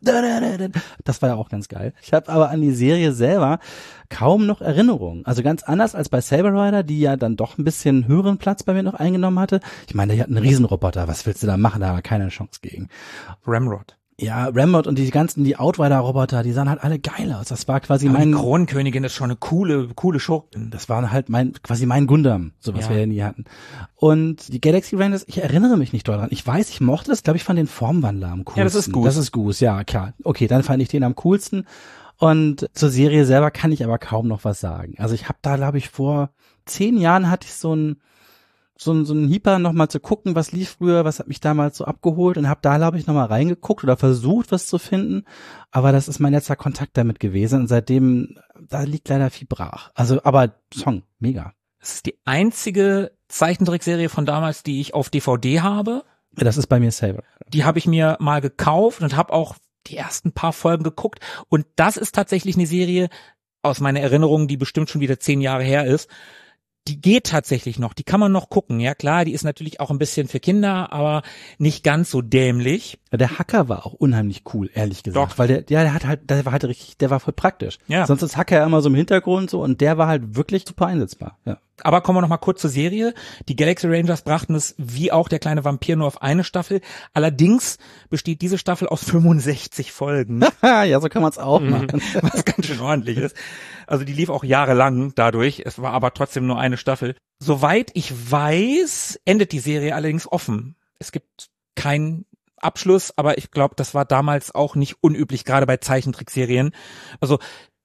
das war ja auch ganz geil. Ich habe aber an die Serie selber kaum noch Erinnerungen. Also ganz anders als bei Saber Rider, die ja dann doch ein bisschen höheren Platz bei mir noch eingenommen hatte. Ich meine, die hatten einen Riesenroboter, was willst du da machen? Da war keine Chance gegen. Ramrod. Ja, Ramrod und die ganzen, die Outrider-Roboter, die sahen halt alle geil aus. Das war quasi aber mein... Die Kronenkönigin ist schon eine coole, coole Schurkin. Das war halt mein, quasi mein Gundam, so was ja. wir ja nie hatten. Und die Galaxy Rangers, ich erinnere mich nicht doll dran. Ich weiß, ich mochte das, glaube ich, fand den Formwandler am coolsten. Ja, das ist Goose. Das ist Goose, ja, klar. Okay, dann fand ich den am coolsten. Und zur Serie selber kann ich aber kaum noch was sagen. Also ich habe da, glaube ich, vor zehn Jahren hatte ich so ein so ein so ein Hieper noch mal zu gucken, was lief früher, was hat mich damals so abgeholt und habe da, glaube ich, noch mal reingeguckt oder versucht, was zu finden. Aber das ist mein letzter Kontakt damit gewesen und seitdem, da liegt leider viel brach. Also, aber Song, mega. Das ist die einzige Zeichentrickserie von damals, die ich auf D V D habe. Das ist bei mir Saber. Die habe ich mir mal gekauft und habe auch die ersten paar Folgen geguckt. Und das ist tatsächlich eine Serie aus meiner Erinnerung, die bestimmt schon wieder zehn Jahre her ist. Die geht tatsächlich noch, die kann man noch gucken. Ja klar, die ist natürlich auch ein bisschen für Kinder, aber nicht ganz so dämlich. Ja, der Hacker war auch unheimlich cool, ehrlich gesagt. Doch. Weil der, ja, der hat halt, der war halt richtig, der war voll praktisch. Ja. Sonst ist Hacker ja immer so im Hintergrund so und der war halt wirklich super einsetzbar. Ja. Aber kommen wir noch mal kurz zur Serie. Die Galaxy Rangers brachten es wie auch der kleine Vampir nur auf eine Staffel. Allerdings besteht diese Staffel aus fünfundsechzig Folgen. Ja, so kann man es auch machen. Was ganz schön ordentlich ist. Also die lief auch jahrelang dadurch. Es war aber trotzdem nur eine Staffel. Soweit ich weiß, endet die Serie allerdings offen. Es gibt keinen Abschluss, aber ich glaube, das war damals auch nicht unüblich, gerade bei Zeichentrickserien. Also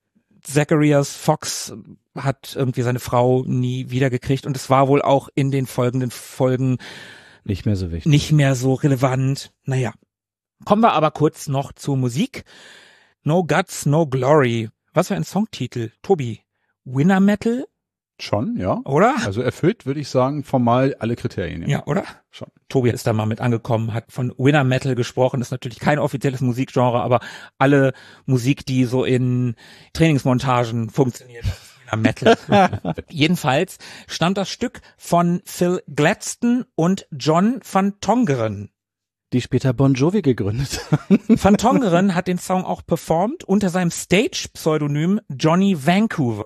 Zacharias Fox hat irgendwie seine Frau nie wiedergekriegt und es war wohl auch in den folgenden Folgen Nicht mehr so wichtig. nicht mehr so relevant. Naja. Kommen wir aber kurz noch zur Musik. No Guts, No Glory. Was für ein Songtitel. Tobi, Winner Metal, Schon, ja. oder? Also erfüllt, würde ich sagen, formal alle Kriterien. Ja, oder? Schon. Tobi ist da mal mit angekommen, hat von Winner Metal gesprochen, ist natürlich kein offizielles Musikgenre, aber alle Musik, die so in Trainingsmontagen funktioniert, ist Winner Metal. Jedenfalls stammt das Stück von Phil Gladstone und John van Tongeren. Die später Bon Jovi gegründet. Van Tongeren hat den Song auch performt unter seinem Stage-Pseudonym Johnny Vancouver.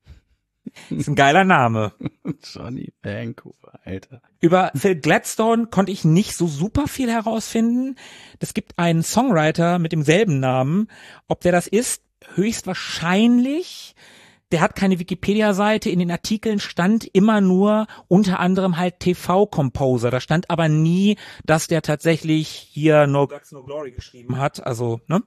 Ist ein geiler Name. Johnny Vancouver, Alter. Über Phil Gladstone konnte ich nicht so super viel herausfinden. Es gibt einen Songwriter mit demselben Namen. Ob der das ist, höchstwahrscheinlich. Der hat keine Wikipedia-Seite. In den Artikeln stand immer nur unter anderem halt T V-Composer. Da stand aber nie, dass der tatsächlich hier No Guts, No Glory geschrieben hat. Also, ne?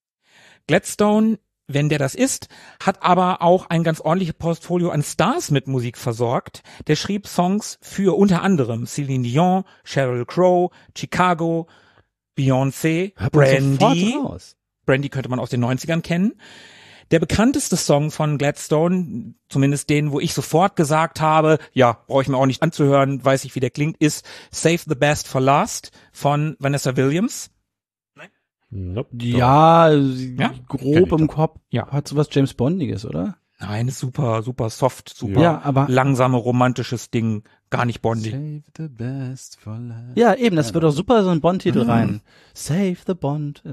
Gladstone, wenn der das ist, hat aber auch ein ganz ordentliches Portfolio an Stars mit Musik versorgt. Der schrieb Songs für unter anderem Celine Dion, Sheryl Crow, Chicago, Beyoncé, Brandy. Brandy könnte man aus den neunzigern kennen. Der bekannteste Song von Gladstone, zumindest den, wo ich sofort gesagt habe, ja, brauche ich mir auch nicht anzuhören, weiß ich, wie der klingt, ist Save the Best for Last von Vanessa Williams. Nope. Ja, Ja? grob im Kopf. Ja. Hat sowas James Bondiges, oder? Nein, ist super, super soft, super Ja, aber langsame, romantisches Ding. Gar nicht bondig. Save the best for last. ja, eben, das wird doch super so ein Bond-Titel rein. Save the Bond.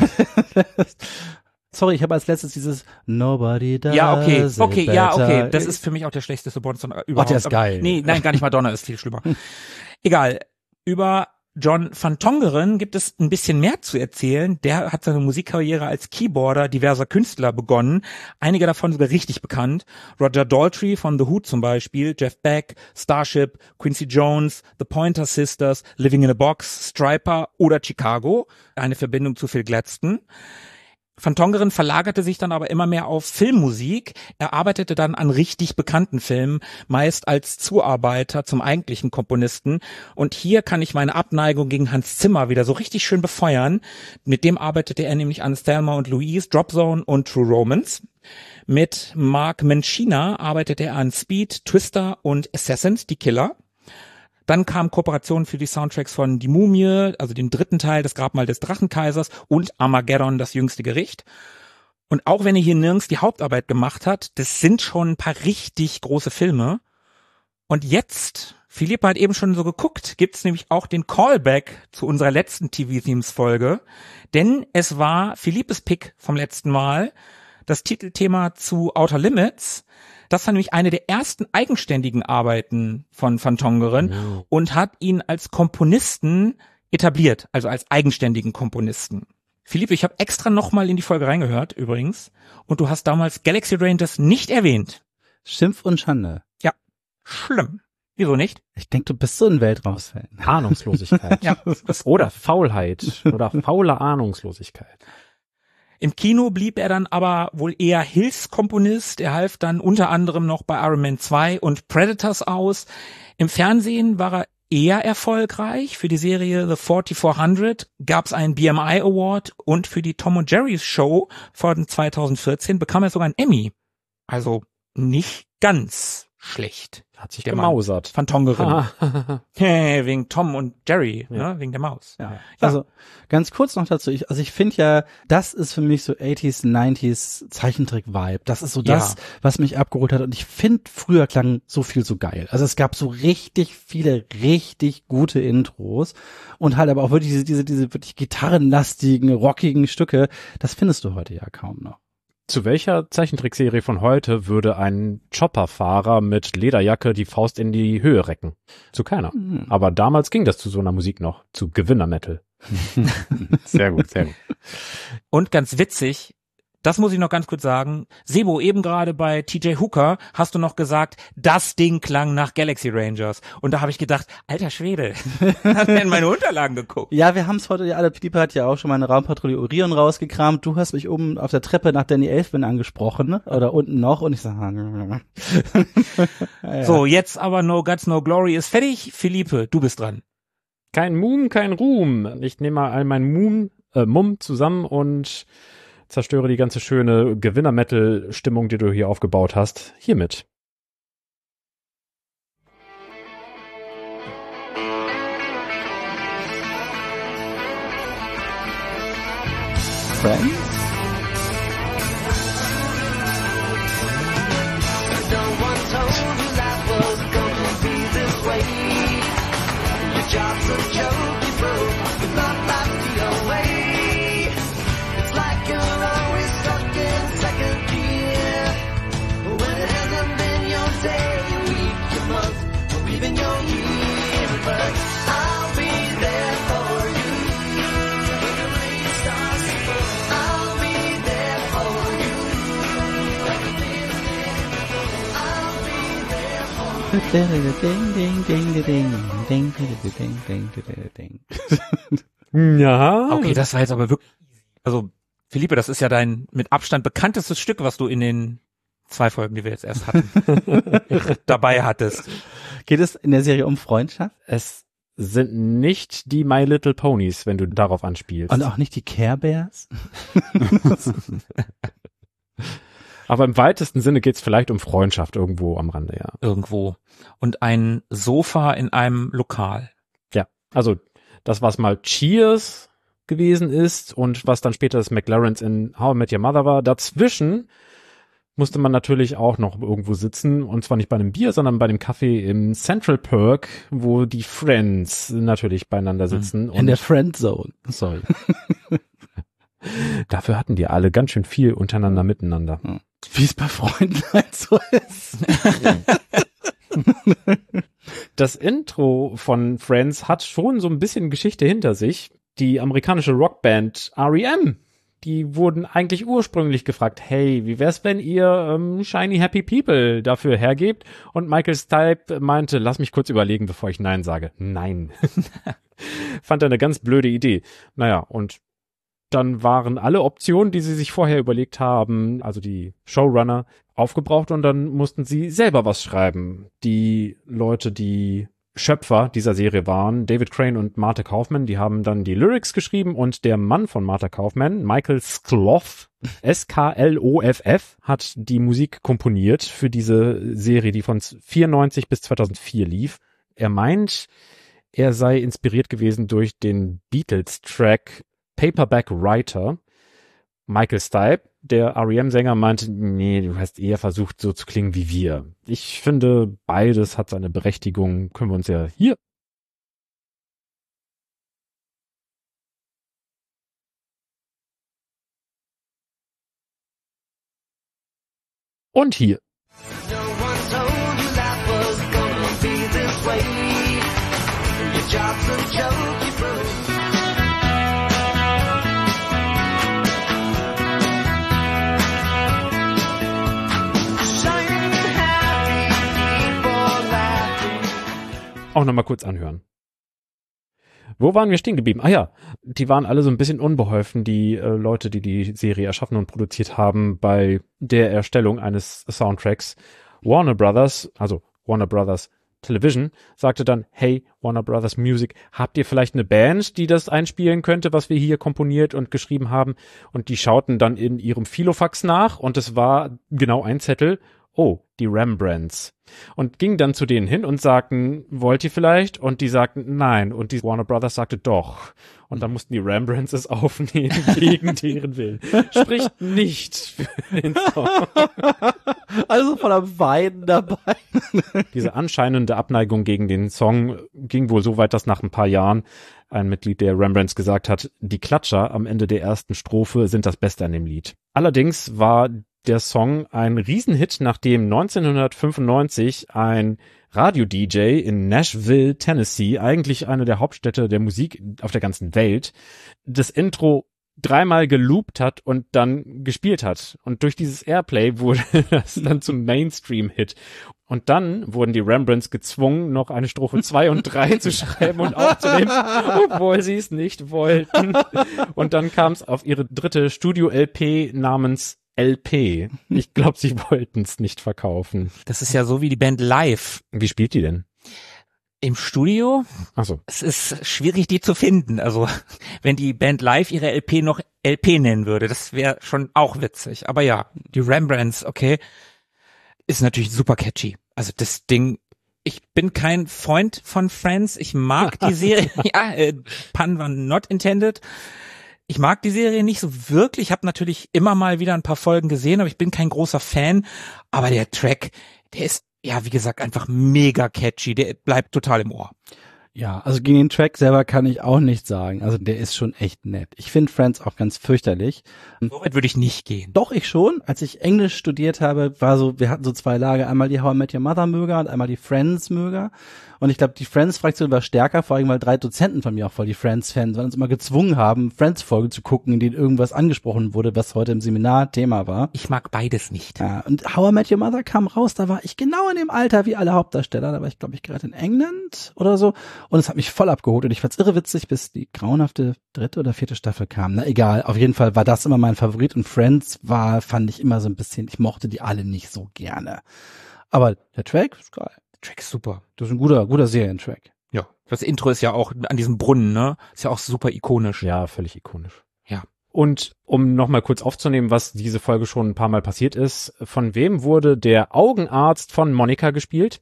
Sorry, ich habe als letztes dieses Nobody does Ja, okay, it okay, ja, better. okay. Das ist für mich auch der schlechteste Bond-Song überhaupt. der ist geil. Nee, nein, gar nicht. Madonna ist viel schlimmer. Egal. Über John van Tongeren gibt es ein bisschen mehr zu erzählen. Der hat seine Musikkarriere als Keyboarder diverser Künstler begonnen. Einige davon sogar richtig bekannt. Roger Daltrey von The Who zum Beispiel, Jeff Beck, Starship, Quincy Jones, The Pointer Sisters, Living in a Box, Stryper oder Chicago. Eine Verbindung zu Phil Gladstone. Van Tongeren verlagerte sich dann aber immer mehr auf Filmmusik. Er arbeitete dann an richtig bekannten Filmen, meist als Zuarbeiter zum eigentlichen Komponisten. Und hier kann ich meine Abneigung gegen Hans Zimmer wieder so richtig schön befeuern. Mit dem arbeitete er nämlich an Thelma und Louise, Drop Zone und True Romance. Mit Mark Mencina arbeitete er an Speed, Twister und Assassins, die Killer. Dann kamen Kooperationen für die Soundtracks von Die Mumie, also dem dritten Teil, das Grabmal des Drachenkaisers und Armageddon, das jüngste Gericht. Und auch wenn er hier nirgends die Hauptarbeit gemacht hat, das sind schon ein paar richtig große Filme. Und jetzt, Philippe hat eben schon so geguckt, gibt's nämlich auch den Callback zu unserer letzten T V-Themes-Folge. Denn es war Philippes Pick vom letzten Mal, das Titelthema zu Outer Limits. Das war nämlich eine der ersten eigenständigen Arbeiten von Van Tongeren oh. und hat ihn als Komponisten etabliert, also als eigenständigen Komponisten. Philippe, ich habe extra nochmal in die Folge reingehört übrigens und du hast damals Galaxy Rangers nicht erwähnt. Schimpf und Schande. Ja, schlimm. Wieso nicht? Ich denke, du bist so ein Weltrausfan. Ahnungslosigkeit. Ja. Oder Faulheit oder faule Ahnungslosigkeit. Im Kino blieb er dann aber wohl eher Hilfskomponist. Er half dann unter anderem noch bei Iron Man zwei und Predators aus. Im Fernsehen war er eher erfolgreich. Für die Serie The forty-four-hundred gab es einen B M I Award und für die Tom und Jerry's Show von zwanzig vierzehn bekam er sogar einen Emmy. Also nicht ganz schlecht. Hat sich Der gemausert. Van Tongeren. Ah. Hey, wegen Tom und Jerry, Ja. ne? Wegen der Maus. Ja. Also ganz kurz noch dazu, ich, also ich finde ja, das ist für mich so achtziger, neunziger Zeichentrick-Vibe. Das ist so das, Ja. was mich abgeholt hat. Und ich finde, früher klang so viel so geil. Also es gab so richtig viele, richtig gute Intros und halt aber auch wirklich diese, diese, diese wirklich gitarrenlastigen, rockigen Stücke. Das findest du heute ja kaum noch. Zu welcher Zeichentrickserie von heute würde ein Chopperfahrer mit Lederjacke die Faust in die Höhe recken? Zu keiner. Hm. Aber damals ging das zu so einer Musik noch. Zu Gewinner-Metal. Sehr gut, sehr gut. Und ganz witzig, das muss ich noch ganz kurz sagen, Sebo, eben gerade bei T J Hooker hast du noch gesagt, das Ding klang nach Galaxy Rangers. Und da habe ich gedacht, alter Schwede, hab mir in meine Unterlagen geguckt. Ja, wir haben es heute ja alle, Philippe hat ja auch schon mal eine Raumpatrouille Orion rausgekramt. Du hast mich oben auf der Treppe nach Danny Elfman angesprochen, ne? Oder unten noch und ich sag, ja. So, jetzt aber No Guts, No Glory ist fertig. Philippe, du bist dran. Kein Mumm, kein Ruhm. Ich nehme mal all mein Mumm, äh, Mumm zusammen und zerstöre die ganze schöne Gewinner-Metal-Stimmung, die du hier aufgebaut hast, hiermit. Friends? No one told you life was gonna be this way. Your job's a joke, you broke, you thought life be your way. It's like you're always stuck in second gear. When it hasn't been your day, your week, your month, or even your year. But I'll be there for you. When the rain starts to fall, I'll be there for you. Like a big I'll be there for you. Ding, ding, ding, ding, ding, ding, ding, ding, ding. Ja. Okay, das war jetzt aber wirklich, also Philippe, das ist ja dein mit Abstand bekanntestes Stück, was du in den zwei Folgen, die wir jetzt erst hatten, dabei hattest. Geht es in der Serie um Freundschaft? Es sind nicht die My Little Ponies, wenn du darauf anspielst. Und auch nicht die Care Bears? Aber im weitesten Sinne geht's vielleicht um Freundschaft irgendwo am Rande, ja. Irgendwo. Und ein Sofa in einem Lokal. Ja, also das, was mal Cheers gewesen ist und was dann später das McLaurens in How I Met Your Mother war, dazwischen musste man natürlich auch noch irgendwo sitzen, und zwar nicht bei einem Bier, sondern bei dem Kaffee im Central Perk, wo die Friends natürlich beieinander sitzen. In der Friendzone, sorry. Dafür hatten die alle ganz schön viel untereinander miteinander. Wie es bei Freunden halt so ist. Das Intro von Friends hat schon so ein bisschen Geschichte hinter sich. Die amerikanische Rockband R E M, die wurden eigentlich ursprünglich gefragt, hey, wie wär's, wenn ihr ähm, Shiny Happy People dafür hergebt? Und Michael Stipe meinte, lass mich kurz überlegen, bevor ich Nein sage. Nein. Fand er eine ganz blöde Idee. Naja, und dann waren alle Optionen, die sie sich vorher überlegt haben, also die Showrunner, aufgebraucht, und dann mussten sie selber was schreiben. Die Leute, die Schöpfer dieser Serie waren, David Crane und Martha Kaufman, die haben dann die Lyrics geschrieben, und der Mann von Martha Kaufman, Michael Skloff, S K L O F F, hat die Musik komponiert für diese Serie, die von vierundneunzig bis zweitausendvier lief. Er meint, er sei inspiriert gewesen durch den Beatles-Track Paperback Writer. Michael Stipe, der R E M-Sänger, meinte, nee, du hast eher versucht, so zu klingen wie wir. Ich finde, beides hat seine Berechtigung. Können wir uns ja hier und hier. No one told you life was gonna be this way. Your job's a joke, you broke. Auch nochmal kurz anhören. Wo waren wir stehen geblieben? Ah ja, die waren alle so ein bisschen unbeholfen, die äh, Leute, die die Serie erschaffen und produziert haben, bei der Erstellung eines Soundtracks. Warner Brothers, also Warner Brothers Television, sagte dann, hey, Warner Brothers Music, habt ihr vielleicht eine Band, die das einspielen könnte, was wir hier komponiert und geschrieben haben? Und die schauten dann in ihrem Filofax nach, und es war genau ein Zettel, oh, die Rembrandts. Und ging dann zu denen hin und sagten, wollt ihr vielleicht? Und die sagten, nein. Und die Warner Brothers sagte, doch. Und dann mussten die Rembrandts es aufnehmen, gegen deren Willen. Spricht nicht für den Song. Also von am Weinen dabei. Diese anscheinende Abneigung gegen den Song ging wohl so weit, dass nach ein paar Jahren ein Mitglied der Rembrandts gesagt hat, die Klatscher am Ende der ersten Strophe sind das Beste an dem Lied. Allerdings war der Song ein Riesenhit, nachdem neunzehnhundertfünfundneunzig ein Radio-D J in Nashville, Tennessee, eigentlich eine der Hauptstädte der Musik auf der ganzen Welt, das Intro dreimal geloopt hat und dann gespielt hat. Und durch dieses Airplay wurde das dann zum Mainstream-Hit. Und dann wurden die Rembrandts gezwungen, noch eine Strophe zwei und drei zu schreiben und aufzunehmen, obwohl sie es nicht wollten. Und dann kam es auf ihre dritte Studio-L P namens L P. Ich glaube, sie wollten es nicht verkaufen. Das ist ja so wie die Band live. Wie spielt die denn? Im Studio? Ach so. Es ist schwierig, die zu finden. Also, wenn die Band live ihre L P noch L P nennen würde, das wäre schon auch witzig. Aber ja, die Rembrandts, okay, ist natürlich super catchy. Also das Ding, ich bin kein Freund von Friends. Ich mag die Serie. Ja, äh, pun war not intended. Ich mag die Serie nicht so wirklich. Ich habe natürlich immer mal wieder ein paar Folgen gesehen, aber ich bin kein großer Fan. Aber der Track, der ist, ja, wie gesagt, einfach mega catchy. Der bleibt total im Ohr. Ja, also gegen den Track selber kann ich auch nichts sagen. Also der ist schon echt nett. Ich finde Friends auch ganz fürchterlich. So weit würde ich nicht gehen. Doch, ich schon. Als ich Englisch studiert habe, war so, wir hatten so zwei Lager. Einmal die How I Met Your Mother Möger und einmal die Friends Möger. Und ich glaube, die Friends-Fraktion war stärker, vor allem weil drei Dozenten von mir auch voll die Friends-Fans waren, uns immer gezwungen haben, Friends-Folgen zu gucken, in denen irgendwas angesprochen wurde, was heute im Seminar Thema war. Ich mag beides nicht. Ja, und How I Met Your Mother kam raus, da war ich genau in dem Alter wie alle Hauptdarsteller. Da war ich, glaube ich, gerade in England oder so. Und es hat mich voll abgeholt und ich fand's irre witzig, bis die grauenhafte dritte oder vierte Staffel kam. Na egal, auf jeden Fall war das immer mein Favorit und Friends war, fand ich immer so ein bisschen, ich mochte die alle nicht so gerne. Aber der Track ist geil. Track ist super. Das ist ein guter, guter Serientrack. Ja. Das Intro ist ja auch an diesem Brunnen, ne? Ist ja auch super ikonisch. Ja, völlig ikonisch. Ja. Und um nochmal kurz aufzunehmen, was diese Folge schon ein paar Mal passiert ist, von wem wurde der Augenarzt von Monica gespielt?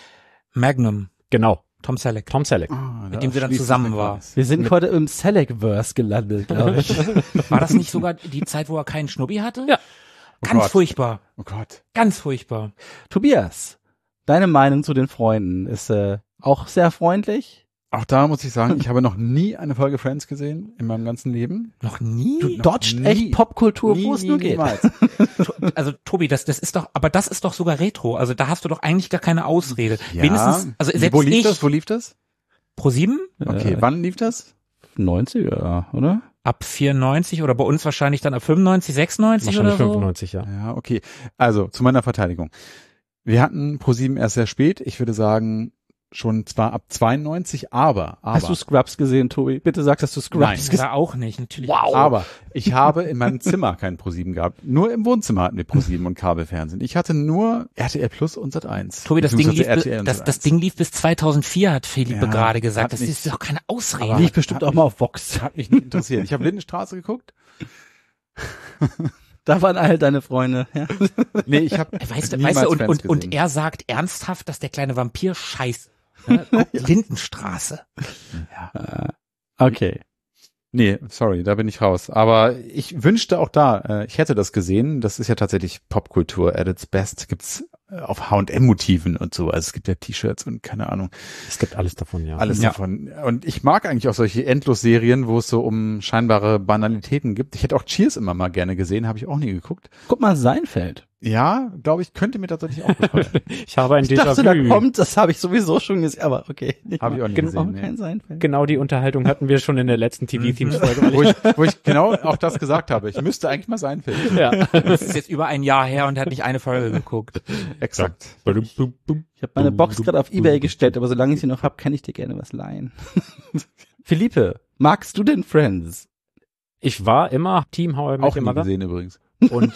Magnum. Genau. Tom Selleck. Tom Selleck. Ah, Mit dem sie dann zusammen war. Wir sind heute im Selleck-Verse gelandet, glaube ich. War das nicht sogar die Zeit, wo er keinen Schnubbi hatte? Ja. Ganz Gott. furchtbar. Oh Gott. Ganz furchtbar. Tobias, deine Meinung zu den Freunden ist äh, auch sehr freundlich. Auch da muss ich sagen, ich habe noch nie eine Folge Friends gesehen in meinem ganzen Leben. Noch nie? Du dodgst nie. echt Popkultur, Nie, wo es nie, nur geht. niemals. Also Tobi, das, das ist doch, aber das ist doch sogar Retro. Also da hast du doch eigentlich gar keine Ausrede. Ja. Wenigstens, also selbst Wo lief ich, das? Wo lief das? Pro sieben Okay, Äh, wann lief das? neunziger, oder? ab vierundneunzig oder bei uns wahrscheinlich dann ab fünfundneunzig, sechsundneunzig oder Wahrscheinlich so. fünfundneunzig, ja. Ja, okay. Also, zu meiner Verteidigung. Wir hatten ProSieben erst sehr spät. Ich würde sagen, schon zwar ab zweiundneunzig, aber, aber. Hast du Scrubs gesehen, Tobi? Bitte sag, dass du Scrubs Nein. gesehen Da auch nicht, natürlich. Wow. Aber ich habe in meinem Zimmer kein ProSieben gehabt. Nur im Wohnzimmer hatten wir ProSieben und Kabelfernsehen. Ich hatte nur R T L Plus und Sat eins. Tobi, das Ding, lief, Beziehungsweise bis- R T L und das, Sat das eins. Ding lief bis zweitausendvier, hat Philippe Ja, gerade gesagt. hat Das nicht- ist doch keine Ausrede. Lief bestimmt auch mal auf Vox. Hat mich nicht interessiert. Ich habe Lindenstraße geguckt. Da waren all deine Freunde. Ja. Nee, ich habe Weißt du, niemals weißt du, und, Friends und, und gesehen. er sagt ernsthaft, dass der kleine Vampir scheiße. Ne? Guck, Lindenstraße. Okay. Nee, sorry, da bin ich raus. Aber ich wünschte auch da, äh, ich hätte das gesehen. Das ist ja tatsächlich Popkultur at its best. Gibt's äh, auf H und M-Motiven und so. Also es gibt ja T-Shirts und keine Ahnung, Es gibt alles davon, ja. alles Ja. davon. Und ich mag eigentlich auch solche Endlos-Serien, wo es so um scheinbare Banalitäten gibt. Ich hätte auch Cheers immer mal gerne gesehen, habe ich auch nie geguckt. Guck mal, Seinfeld. Ja, glaube ich, könnte mir tatsächlich auch gefallen. Ich habe ein Ich dachte, da Déjà-vu. kommt, das habe ich sowieso schon gesehen, aber okay. Habe ich auch nicht genau, gesehen, nee. kein Seinfeld. Genau die Unterhaltung hatten wir schon in der letzten T V-Themes-Folge. wo, ich, wo ich genau auch das gesagt habe. Ich müsste eigentlich mal Seinfeld. Ja. Das ist jetzt über ein Jahr her und er hat nicht eine Folge geguckt. Exakt. Ich habe meine Box gerade auf Ebay gestellt, aber solange ich sie noch hab, kann ich dir gerne was leihen. Philippe, magst du denn Friends? Ich war immer Team How I Met Auch Your nie Mother. gesehen übrigens. Und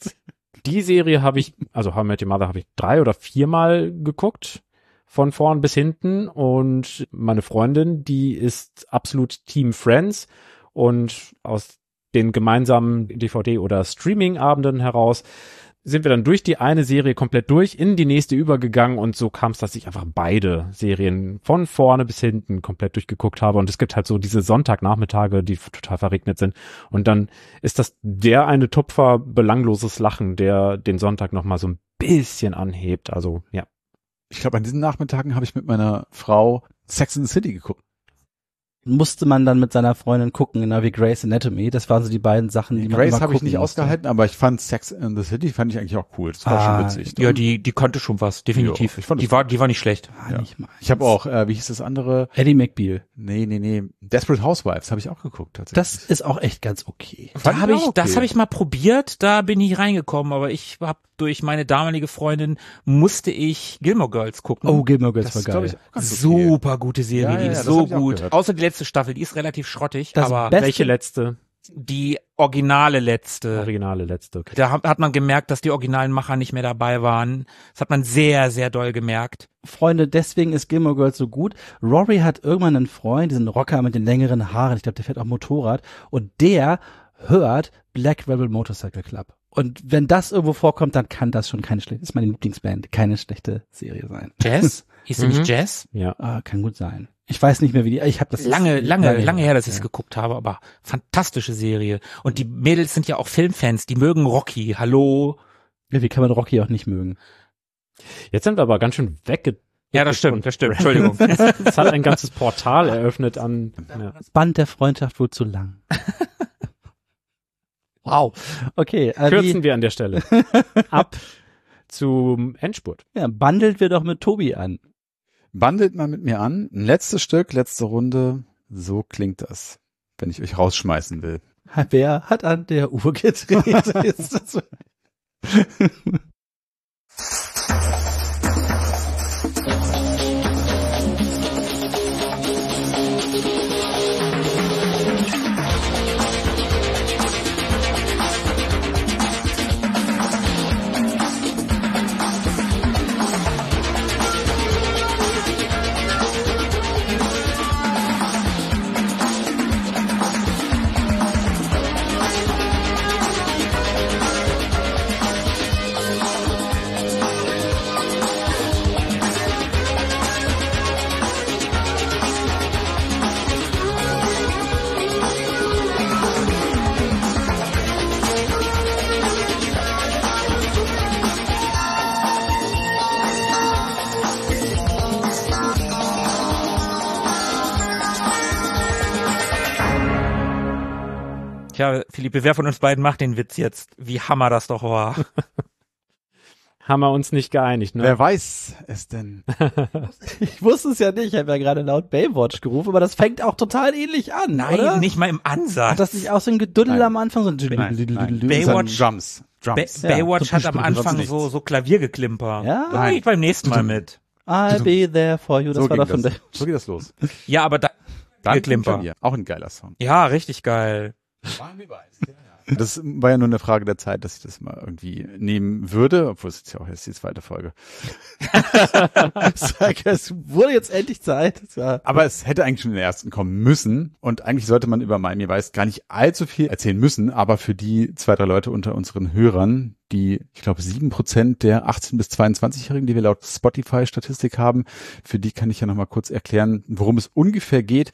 die Serie habe ich, also How I Met Your Mother habe ich drei oder viermal geguckt, von vorn bis hinten. Und meine Freundin, die ist absolut Team Friends. Und aus den gemeinsamen D V D- oder Streaming-Abenden heraus sind wir dann durch die eine Serie komplett durch, in die nächste übergegangen. Und so kam es, dass ich einfach beide Serien von vorne bis hinten komplett durchgeguckt habe. Und es gibt halt so diese Sonntagnachmittage, die total verregnet sind. Und dann ist das der eine Tupfer belangloses Lachen, der den Sonntag nochmal so ein bisschen anhebt. Also, ja. Ich glaube, an diesen Nachmittagen habe ich mit meiner Frau Sex in the City geguckt. Musste man dann mit seiner Freundin gucken, genau wie Grey's Anatomy. Das waren so die beiden Sachen, die man Grace immer habe ich gucken nicht musste. ausgehalten, aber ich fand Sex in the City fand ich eigentlich auch cool. Das war Ah, schon witzig. Ja, die, die konnte schon was, definitiv. Ja, ich fand das die war, die war nicht schlecht. Ah, Ja. nicht mal. Ich habe auch, äh, wie hieß das andere? Eddie McBeal. Nee, nee, nee. Desperate Housewives habe ich auch geguckt tatsächlich. Das ist auch echt ganz okay. Da Fand habe ich ich, auch das okay. habe ich mal probiert, da bin ich reingekommen, aber ich habe durch meine damalige Freundin musste ich Gilmore Girls gucken. Oh, Gilmore Girls das war ist, glaube geil. ich, auch ganz okay. Super gute Serie, Ja, ja, die ja, ist das so hab ich auch gut. gehört. Außer die letzte Staffel, die ist relativ schrottig, Das aber Beste- Welche letzte? die originale letzte. Originale letzte. Okay. Da hat hat man gemerkt, dass die originalen Macher nicht mehr dabei waren. Das hat man sehr, sehr doll gemerkt. Freunde, deswegen ist Gilmore Girls so gut. Rory hat irgendwann einen Freund, diesen Rocker mit den längeren Haaren. Ich glaube, der fährt auch Motorrad. Und der hört Black Rebel Motorcycle Club. Und wenn das irgendwo vorkommt, dann kann das schon keine schlechte, ist meine Lieblingsband, keine schlechte Serie sein. Jazz? Hieß sie Mhm. nicht Jazz? Ja. Ah, kann gut sein. Ich weiß nicht mehr, wie die, ich habe das Lange, lange, lange her, dass ich es ja. geguckt habe, aber fantastische Serie. Und die Mädels sind ja auch Filmfans, die mögen Rocky. Hallo? Ja, wie kann man Rocky auch nicht mögen? Jetzt sind wir aber ganz schön wegge... Ja, das stimmt, das stimmt. Entschuldigung. Es hat ein ganzes Portal eröffnet an... Ja. Das Band der Freundschaft wohl zu lang. Wow. Okay, äh, Kürzen wie, wir an der Stelle. Ab zum Endspurt. ja, bandelt wir doch mit Tobi an. Bandelt mal mit mir an. Ein letztes Stück, letzte Runde. So klingt das, wenn ich euch rausschmeißen will. Wer hat an der Uhr gedreht? Ist das so? ja, Philippe, wer von uns beiden macht den Witz jetzt? Wie hammer das doch war. Haben wir uns nicht geeinigt, ne? Wer weiß es denn? Ich wusste es ja nicht, ich habe ja gerade laut Baywatch gerufen, aber das fängt auch total ähnlich an, Nein, oder? nicht mal im Ansatz. Hat das nicht auch so ein Geduddel Nein. am Anfang? So ein Nein, nein. Baywatch- Drums. Ba- Drums. Ja, Baywatch so hat am bestimmt Anfang sonst so, nichts. so Klaviergeklimper. Ja? Da gehe ich beim nächsten Mal mit. I'll be there for you, das So, war ging doch von das. der... so geht das los. Ja, aber da, Dann Geklimper. Klavier. Auch ein geiler Song. ja, richtig geil. Das war ja nur eine Frage der Zeit, dass ich das mal irgendwie nehmen würde, obwohl es jetzt ja auch erst die zweite Folge. Sag, es wurde jetzt endlich Zeit. Es war Aber es hätte eigentlich schon in den ersten kommen müssen und eigentlich sollte man über Miami Vice gar nicht allzu viel erzählen müssen, aber für die zwei, drei Leute unter unseren Hörern, die, ich glaube, sieben Prozent der achtzehn- bis zweiundzwanzig-Jährigen, die wir laut Spotify-Statistik haben, für die kann ich ja nochmal kurz erklären, worum es ungefähr geht.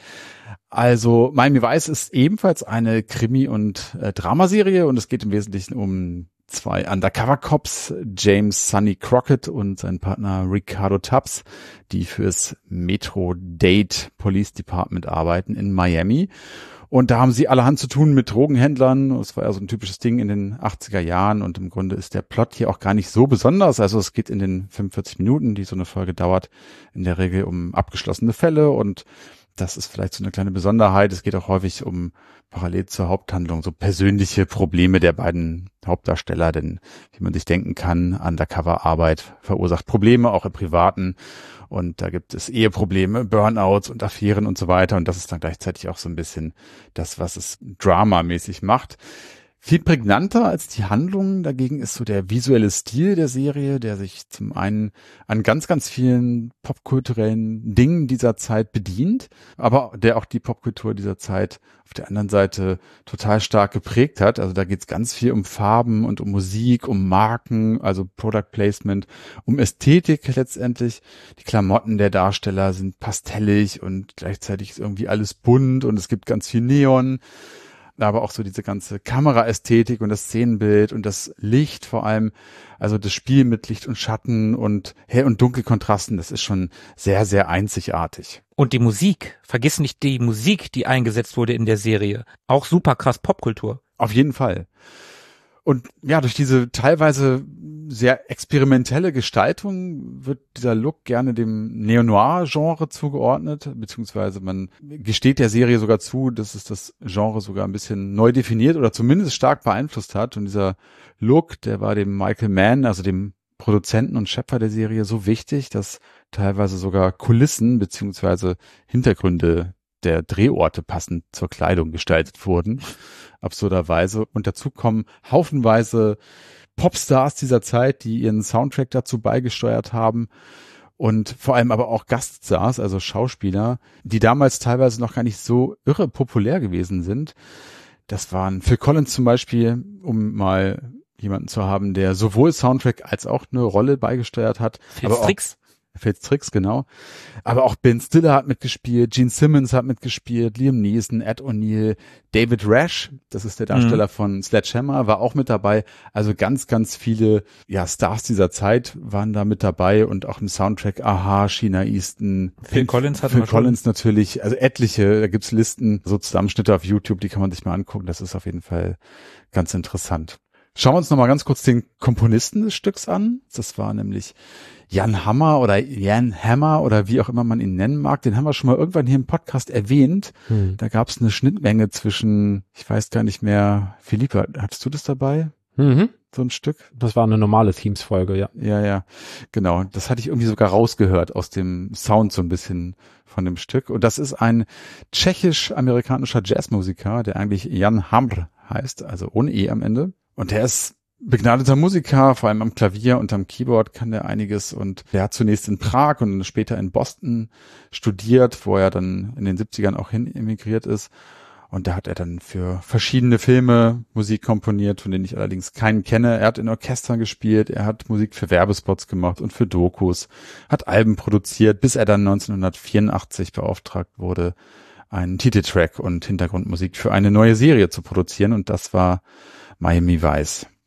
Also Miami Vice ist ebenfalls eine Krimi- und äh, Dramaserie und es geht im Wesentlichen um zwei Undercover-Cops, James Sonny Crockett und sein Partner Ricardo Tubbs, die fürs Metro-Dade Police Department arbeiten in Miami. Und da haben sie allerhand zu tun mit Drogenhändlern. Das war ja so ein typisches Ding in den achtziger Jahren und im Grunde ist der Plot hier auch gar nicht so besonders. Also es geht in den fünfundvierzig Minuten, die so eine Folge dauert, in der Regel um abgeschlossene Fälle und das ist vielleicht so eine kleine Besonderheit. Es geht auch häufig um parallel zur Haupthandlung so persönliche Probleme der beiden Hauptdarsteller, denn wie man sich denken kann, Undercover-Arbeit verursacht Probleme, auch im Privaten. Und da gibt es Eheprobleme, Burnouts und Affären und so weiter. Und das ist dann gleichzeitig auch so ein bisschen das, was es dramamäßig macht. Viel prägnanter als die Handlung dagegen ist so der visuelle Stil der Serie, der sich zum einen an ganz, ganz vielen popkulturellen Dingen dieser Zeit bedient, aber der auch die Popkultur dieser Zeit auf der anderen Seite total stark geprägt hat. Also da geht es ganz viel um Farben und um Musik, um Marken, also Product Placement, um Ästhetik letztendlich. Die Klamotten der Darsteller sind pastellig und gleichzeitig ist irgendwie alles bunt und es gibt ganz viel Neon. Aber auch so diese ganze Kameraästhetik und das Szenenbild und das Licht vor allem, also das Spiel mit Licht und Schatten und Hell- und Dunkelkontrasten, das ist schon sehr, sehr einzigartig. Und die Musik, vergiss nicht die Musik, die eingesetzt wurde in der Serie. Auch super krass Popkultur. Auf jeden Fall. Und ja, durch diese teilweise sehr experimentelle Gestaltung wird dieser Look gerne dem Neo-Noir-Genre zugeordnet, beziehungsweise man gesteht der Serie sogar zu, dass es das Genre sogar ein bisschen neu definiert oder zumindest stark beeinflusst hat. Und dieser Look, der war dem Michael Mann, also dem Produzenten und Schöpfer der Serie, so wichtig, dass teilweise sogar Kulissen beziehungsweise Hintergründe der Drehorte passend zur Kleidung gestaltet wurden, absurderweise. Und dazu kommen haufenweise Popstars dieser Zeit, die ihren Soundtrack dazu beigesteuert haben und vor allem aber auch Gaststars, also Schauspieler, die damals teilweise noch gar nicht so irre populär gewesen sind. Das waren Phil Collins zum Beispiel, um mal jemanden zu haben, der sowohl Soundtrack als auch eine Rolle beigesteuert hat. Phil Strix. Phil Strix, genau. Aber auch Ben Stiller hat mitgespielt, Gene Simmons hat mitgespielt, Liam Neeson, Ed O'Neill, David Rash, das ist der Darsteller mhm. von Sledgehammer, war auch mit dabei. Also ganz, ganz viele ja Stars dieser Zeit waren da mit dabei und auch im Soundtrack Aha, Sheena Easton, Phil Collins hat Phil Collins natürlich, also etliche, da gibt's Listen, so Zusammenschnitte auf YouTube, die kann man sich mal angucken. Das ist auf jeden Fall ganz interessant. Schauen wir uns nochmal ganz kurz den Komponisten des Stücks an. Das war nämlich Jan Hammer oder Jan Hammer oder wie auch immer man ihn nennen mag. Den haben wir schon mal irgendwann hier im Podcast erwähnt. Hm. Da gab es eine Schnittmenge zwischen, ich weiß gar nicht mehr, Philippe, hattest du das dabei? Mhm. So ein Stück? Das war eine normale Themes-Folge, ja. Ja, ja, genau. Das hatte ich irgendwie sogar rausgehört aus dem Sound so ein bisschen von dem Stück. Und das ist ein tschechisch-amerikanischer Jazzmusiker, der eigentlich Jan Hamr heißt, also ohne E am Ende. Und der ist begnadeter Musiker, vor allem am Klavier und am Keyboard kann der einiges. Und der hat zunächst in Prag und später in Boston studiert, wo er dann in den siebzigern auch hin emigriert ist. Und da hat er dann für verschiedene Filme Musik komponiert, von denen ich allerdings keinen kenne. Er hat in Orchestern gespielt, er hat Musik für Werbespots gemacht und für Dokus, hat Alben produziert, bis er dann neunzehnhundertvierundachtzig beauftragt wurde, einen Titeltrack und Hintergrundmusik für eine neue Serie zu produzieren. Und das war Miami Vice.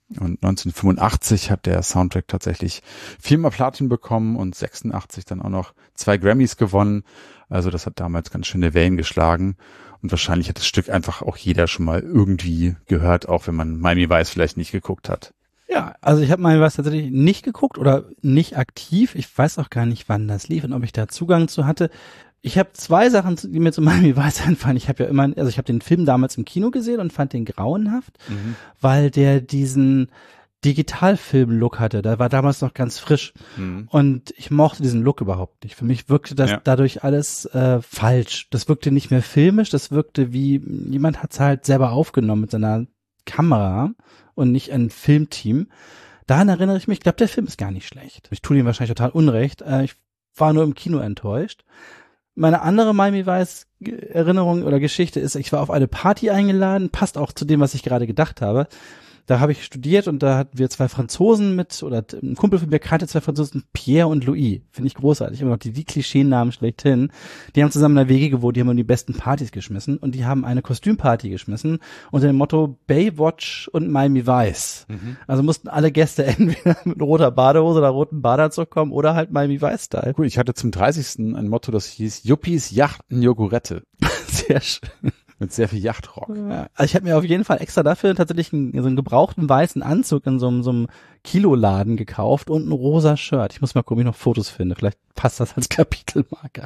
Und neunzehnhundertfünfundachtzig hat der Soundtrack tatsächlich viermal Platin bekommen und sechsundachtzig dann auch noch zwei Grammys gewonnen. Also das hat damals ganz schöne Wellen geschlagen. Und wahrscheinlich hat das Stück einfach auch jeder schon mal irgendwie gehört, auch wenn man Miami Vice vielleicht nicht geguckt hat. Ja, also ich habe Miami Vice tatsächlich nicht geguckt oder nicht aktiv. Ich weiß auch gar nicht, wann das lief und ob ich da Zugang zu hatte. Ich habe zwei Sachen, die mir zu Miami Vice einfallen. Ich habe ja immer, also ich habe den Film damals im Kino gesehen und fand den grauenhaft, mhm. weil der diesen Digitalfilm-Look hatte. Der war damals noch ganz frisch. Mhm. Und ich mochte diesen Look überhaupt nicht. Für mich wirkte das ja. dadurch alles äh, falsch. Das wirkte nicht mehr filmisch, das wirkte wie, jemand hat es halt selber aufgenommen mit seiner Kamera und nicht ein Filmteam. Daran erinnere ich mich, ich glaube, der Film ist gar nicht schlecht. Ich tue ihm wahrscheinlich total Unrecht. Äh, ich war nur im Kino enttäuscht. Meine andere Miami Vice Erinnerung oder Geschichte ist, ich war auf eine Party eingeladen, passt auch zu dem, was ich gerade gedacht habe. Da habe ich studiert und da hatten wir zwei Franzosen mit, oder ein Kumpel von mir kannte zwei Franzosen, Pierre und Louis. Finde ich großartig. Immer noch die, die Klischeenamen schlechthin. Die haben zusammen in der W G gewohnt, die haben die besten Partys geschmissen und die haben eine Kostümparty geschmissen unter dem Motto Baywatch und Miami Vice. Mhm. Also mussten alle Gäste entweder mit roter Badehose oder rotem Badeanzug kommen oder halt Miami Vice-Style. Cool, ich hatte zum dreißigsten ein Motto, das hieß Yuppies, Yachten, Jogurette. Sehr schön. Mit sehr viel Yachtrock. Ja, also ich habe mir auf jeden Fall extra dafür tatsächlich einen, so einen gebrauchten weißen Anzug in so einem, so einem Kiloladen gekauft und ein rosa Shirt. Ich muss mal gucken, ob ich noch Fotos finde. Vielleicht passt das als Kapitelmarker.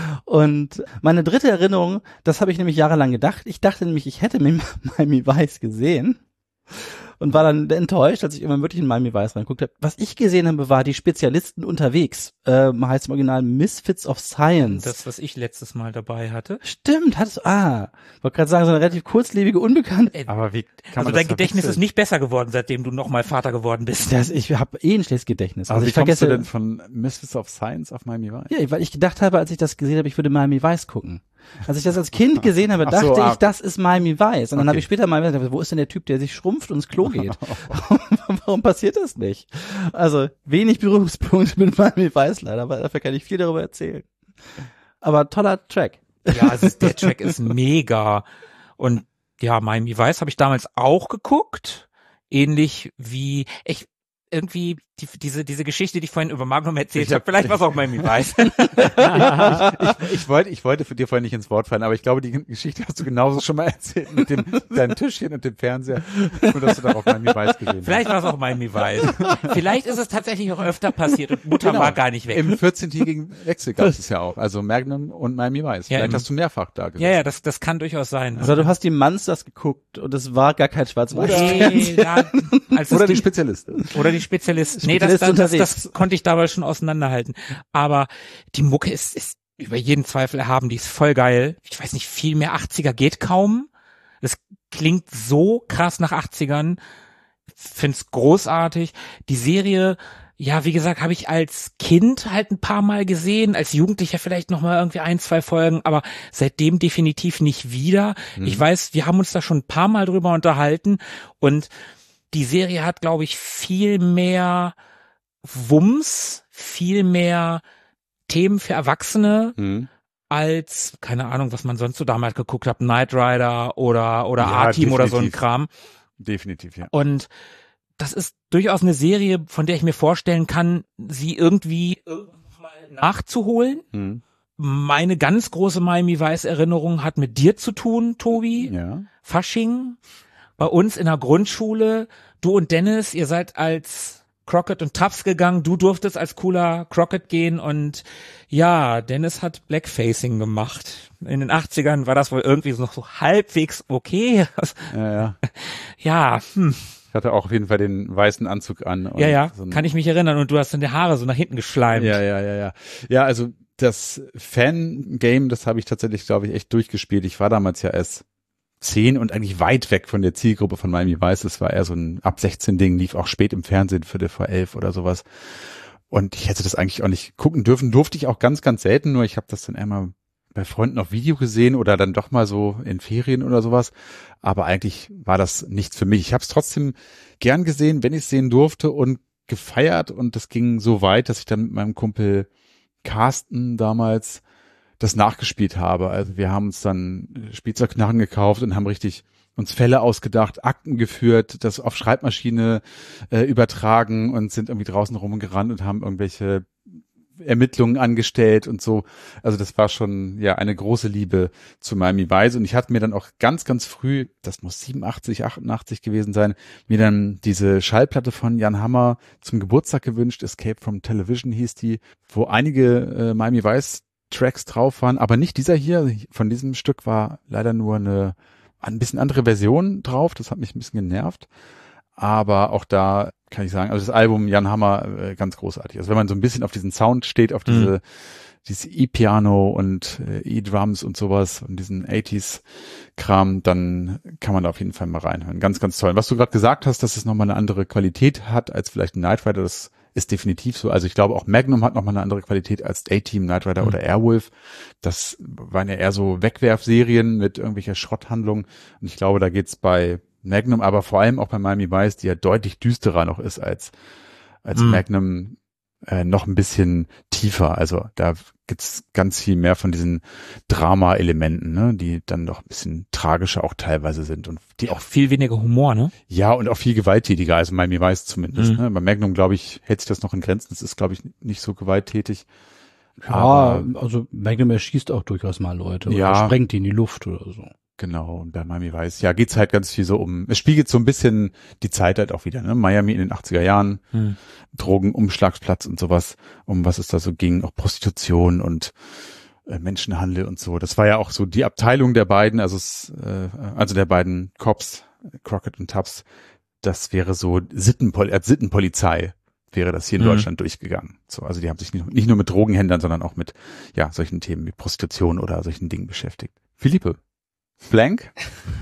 Und meine dritte Erinnerung, das habe ich nämlich jahrelang gedacht. Ich dachte nämlich, ich hätte Miami Vice gesehen. Und war dann enttäuscht, als ich immer wirklich in Miami Vice reingeguckt habe. Was ich gesehen habe, war die Spezialisten unterwegs. Ähm, heißt im Original Misfits of Science. Das, was ich letztes Mal dabei hatte. Stimmt, hattest du, ah. Wollte gerade sagen, so eine relativ kurzlebige, unbekannte. Aber wie kann man Also das dein Gedächtnis verwechseln? ist nicht besser geworden, seitdem du nochmal Vater geworden bist. Das, ich habe eh ein schlechtes Gedächtnis. Aber Also wie ich vergesse. kommst du denn von Misfits of Science auf Miami Vice? Ja, weil ich gedacht habe, als ich das gesehen habe, ich würde Miami Vice gucken. Als ich das als Kind gesehen habe, Ach dachte so, ah. ich, das ist Miami Vice. Und dann Okay. habe ich später mal gedacht, wo ist denn der Typ, der sich schrumpft und ins Klo geht? Warum passiert das nicht? Also wenig Berührungspunkte mit Miami Vice leider, aber dafür kann ich viel darüber erzählen. Aber toller Track. Ja, also der Track ist mega. Und ja, Miami Vice habe ich damals auch geguckt. Ähnlich wie, ich, irgendwie die, diese diese Geschichte, die ich vorhin über Magnum erzählt Ich hab- habe, vielleicht war es auch Miami Vice. ich, ich wollte, ich wollte für dir vorhin nicht ins Wort fallen, aber ich glaube, die Geschichte hast du genauso schon mal erzählt mit dem deinem Tischchen und dem Fernseher, nur dass du darauf Miami Vice gesehen Vielleicht war es auch Miami Vice. Vielleicht ist es tatsächlich auch öfter passiert und Mutter Genau. war gar nicht weg. Im vierzehntägigen Wechsel gab es ja auch, also Magnum und Miami Vice. Ja, Vielleicht im- hast du mehrfach da gesessen. Ja, ja, das das kann durchaus sein. Also du hast die Monsters geguckt und es war gar kein schwarz-weiß. Nee, ja, als es Oder die die- Spezialisten. Oder die Spezialisten. Nee, das, Spezialisten das, das, unterwegs. das konnte ich damals schon auseinanderhalten. Aber die Mucke ist, ist über jeden Zweifel erhaben, die ist voll geil. Ich weiß nicht, viel mehr achtziger geht kaum. Das klingt so krass nach achtzigern. Find's großartig. Die Serie, ja, wie gesagt, habe ich als Kind halt ein paar Mal gesehen, als Jugendlicher vielleicht noch mal irgendwie ein, zwei Folgen, aber seitdem definitiv nicht wieder. Mhm. Ich weiß, wir haben uns da schon ein paar Mal drüber unterhalten und die Serie hat, glaube ich, viel mehr Wumms, viel mehr Themen für Erwachsene Mhm. als, keine Ahnung, was man sonst so damals geguckt hat, Knight Rider oder, oder Ja, A-Team oder so ein definitiv. Kram. Definitiv, ja. Und das ist durchaus eine Serie, von der ich mir vorstellen kann, sie irgendwie irgendwann noch mal nachzuholen. Mhm. Meine ganz große Miami Vice Erinnerung hat mit dir zu tun, Tobi. Ja. Fasching. Bei uns in der Grundschule, du und Dennis, ihr seid als Crockett und Tubbs gegangen, du durftest als cooler Crockett gehen und ja, Dennis hat Blackfacing gemacht. In den achtzigern war das wohl irgendwie noch so halbwegs okay. Ja, ja. Ja, hm. Ich hatte auch auf jeden Fall den weißen Anzug an. und ja, ja, so ein- kann ich mich erinnern und du hast deine Haare so nach hinten geschleimt. Ja, ja, ja, ja. Ja, also das Fangame, das habe ich tatsächlich, glaube ich, echt durchgespielt. Ich war damals ja erst zehn und eigentlich weit weg von der Zielgruppe von Miami Vice. Das war eher so ein ab sechzehn Ding, lief auch spät im Fernsehen, Viertel vor elf oder sowas. Und ich hätte das eigentlich auch nicht gucken dürfen, durfte ich auch ganz, ganz selten, nur ich habe das dann einmal bei Freunden auf Video gesehen oder dann doch mal so in Ferien oder sowas. Aber eigentlich war das nichts für mich. Ich habe es trotzdem gern gesehen, wenn ich es sehen durfte und gefeiert. Und das ging so weit, dass ich dann mit meinem Kumpel Carsten damals das nachgespielt habe. Also wir haben uns dann Spielzeugknarren gekauft und haben richtig uns Fälle ausgedacht, Akten geführt, das auf Schreibmaschine äh, übertragen und sind irgendwie draußen rumgerannt und haben irgendwelche Ermittlungen angestellt und so. Also das war schon ja eine große Liebe zu Miami Vice und ich hatte mir dann auch ganz, ganz früh, das muss siebenundachtzig, achtundachtzig gewesen sein, mir dann diese Schallplatte von Jan Hammer zum Geburtstag gewünscht, Escape from Television hieß die, wo einige äh, Miami Vice Tracks drauf waren, aber nicht dieser hier. Von diesem Stück war leider nur eine ein bisschen andere Version drauf, das hat mich ein bisschen genervt. Aber auch da kann ich sagen, also das Album Jan Hammer äh, ganz großartig. Also wenn man so ein bisschen auf diesen Sound steht, auf diese, mhm. dieses E-Piano und äh, E-Drums und sowas und diesen achtziger-Kram, dann kann man da auf jeden Fall mal reinhören. Ganz, ganz toll. Was du gerade gesagt hast, dass es nochmal eine andere Qualität hat als vielleicht ein Knight Rider, das ist definitiv so. Also ich glaube auch Magnum hat nochmal eine andere Qualität als A-Team, Knight Rider mhm. oder Airwolf. Das waren ja eher so Wegwerfserien mit irgendwelcher Schrotthandlung. Und ich glaube, da geht's bei Magnum, aber vor allem auch bei Miami Vice, die ja deutlich düsterer noch ist als als mm. Magnum, äh, noch ein bisschen tiefer. Also da gibt's ganz viel mehr von diesen Drama-Elementen, ne, die dann noch ein bisschen tragischer auch teilweise sind und die auch viel weniger Humor, ne? Ja, und auch viel gewalttätiger, also Miami Vice zumindest. Mm. Ne? Bei Magnum, glaube ich, hält sich das noch in Grenzen. Das ist, glaube ich, nicht so gewalttätig. Ja, aber, also Magnum erschießt auch durchaus mal Leute ja, oder sprengt die in die Luft oder so. Genau, und bei Miami Vice, ja, geht's halt ganz viel so um, es spiegelt so ein bisschen die Zeit halt auch wieder, ne? Miami in den achtziger Jahren, hm. Drogenumschlagsplatz und sowas, um was es da so ging, auch Prostitution und äh, Menschenhandel und so. Das war ja auch so die Abteilung der beiden, also es, äh, also der beiden Cops, Crockett und Tubbs, das wäre so Sittenpol- als Sittenpolizei wäre das hier in mhm. Deutschland durchgegangen. So, also die haben sich nicht, nicht nur mit Drogenhändlern, sondern auch mit, ja, solchen Themen wie Prostitution oder solchen Dingen beschäftigt. Philippe. Blank?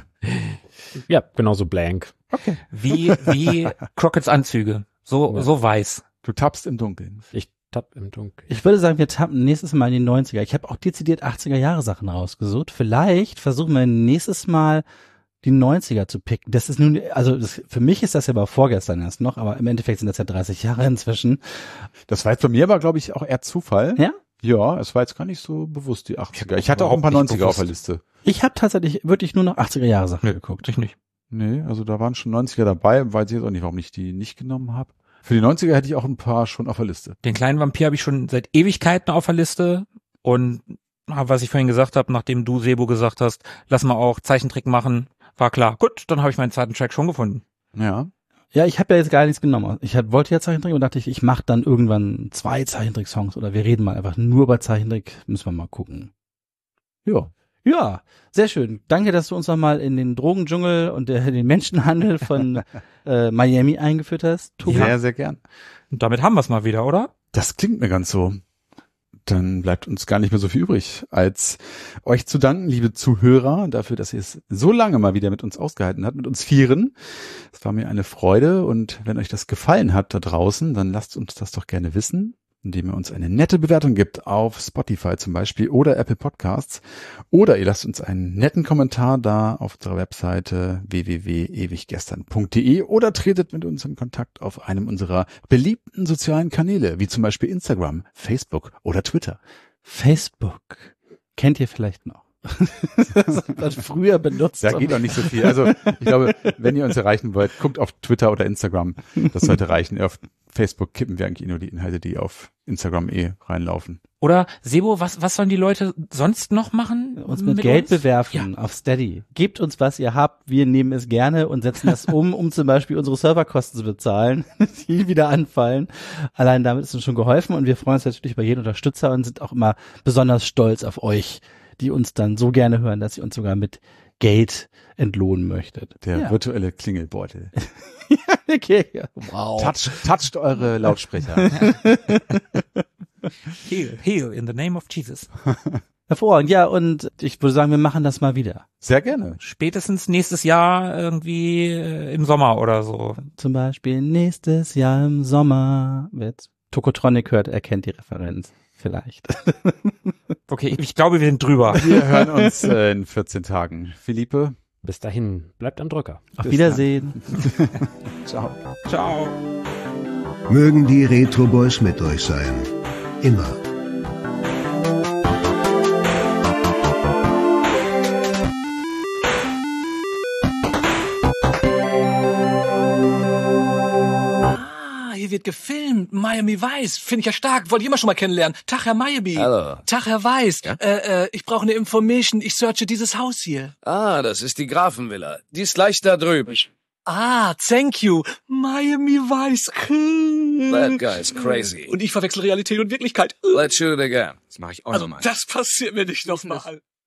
Ja, genauso blank. Okay. Wie, wie Crocketts Anzüge. So, ja. so weiß. Du tappst im Dunkeln. Ich tapp im Dunkeln. Ich würde sagen, wir tappen nächstes Mal in die neunziger. Ich habe auch dezidiert achtziger Jahre Sachen rausgesucht. Vielleicht versuchen wir nächstes Mal die neunziger zu picken. Das ist nun, also das, für mich ist das ja aber vorgestern erst noch, aber im Endeffekt sind das ja dreißig Jahre inzwischen. Das war jetzt bei mir aber, glaube ich, auch eher Zufall. Ja? Ja, es war jetzt gar nicht so bewusst, die achtziger. Ich hatte auch ein paar neunziger bewusst. Auf der Liste. Ich habe tatsächlich wirklich nur noch achtziger Jahre Sachen nee, geguckt. Ich nicht. Nee, also da waren schon neunziger dabei, weiß ich jetzt auch nicht, warum ich die nicht genommen habe. Für die neunziger hätte ich auch ein paar schon auf der Liste. Den kleinen Vampir habe ich schon seit Ewigkeiten auf der Liste und was ich vorhin gesagt habe, nachdem du, Sebo, gesagt hast, lass mal auch Zeichentrick machen, war klar. Gut, dann habe ich meinen zweiten Track schon gefunden. Ja. Ja, ich habe ja jetzt gar nichts genommen. Ich hab, wollte ja Zeichentrick und dachte ich, ich mache dann irgendwann zwei Zeichentrick-Songs oder wir reden mal einfach nur über Zeichentrick. Müssen wir mal gucken. Ja. Ja, sehr schön. Danke, dass du uns nochmal in den Drogendschungel und der, den Menschenhandel von äh, Miami eingeführt hast. Tobi. Sehr, sehr gern. Und damit haben wir es mal wieder, oder? Das klingt mir ganz so. Dann bleibt uns gar nicht mehr so viel übrig, als euch zu danken, liebe Zuhörer, dafür, dass ihr es so lange mal wieder mit uns ausgehalten habt, mit uns Vieren. Es war mir eine Freude und wenn euch das gefallen hat da draußen, dann lasst uns das doch gerne wissen, indem ihr uns eine nette Bewertung gibt auf Spotify zum Beispiel oder Apple Podcasts oder ihr lasst uns einen netten Kommentar da auf unserer Webseite w w w punkt ewiggestern punkt d e oder tretet mit uns in Kontakt auf einem unserer beliebten sozialen Kanäle, wie zum Beispiel Instagram, Facebook oder Twitter. Facebook kennt ihr vielleicht noch. Das hat man früher benutzt. Da geht auch nicht so viel. Also ich glaube, wenn ihr uns erreichen wollt, guckt auf Twitter oder Instagram. Das sollte reichen. Auf Facebook kippen wir eigentlich nur die Inhalte, die auf Instagram eh reinlaufen. Oder Sebo, was was sollen die Leute sonst noch machen? Uns mit, mit Geld uns? bewerfen ja. auf Steady. Gebt uns, was ihr habt. Wir nehmen es gerne und setzen das um, um zum Beispiel unsere Serverkosten zu bezahlen, die wieder anfallen. Allein damit ist uns schon geholfen und wir freuen uns natürlich über jeden Unterstützer und sind auch immer besonders stolz auf euch, die uns dann so gerne hören, dass ihr uns sogar mit Geld entlohnen möchtet. Der ja. virtuelle Klingelbeutel. Okay, ja. Wow. Touch, toucht eure Lautsprecher. Heal, heal in the name of Jesus. Hervorragend, ja, und ich würde sagen, wir machen das mal wieder. Sehr gerne. Spätestens nächstes Jahr irgendwie äh, im Sommer oder so. Zum Beispiel nächstes Jahr im Sommer. Wer jetzt Tokotronic hört, erkennt die Referenz. Vielleicht. Okay, ich glaube, wir sind drüber. Wir hören uns äh, in vierzehn Tagen. Philippe? Bis dahin, bleibt am Drücker. Auf Bis Wiedersehen. Ciao. Ciao. Mögen die Retro Boys mit euch sein. Immer. hier wird gefilmt. Miami Vice. Finde ich ja stark. Wollte ich immer schon mal kennenlernen. Tag, Herr Miami. Hallo. Tag, Herr Weiß. Ja? Äh, äh, ich brauche eine Information. Ich searche dieses Haus hier. Ah, das ist die Grafenvilla. Die ist gleich da drüben. Ah, thank you. Miami Vice. That guy is crazy. Und ich verwechsel Realität und Wirklichkeit. Let's shoot it again. Das mache ich auch Also, nochmal. das passiert mir nicht nochmal.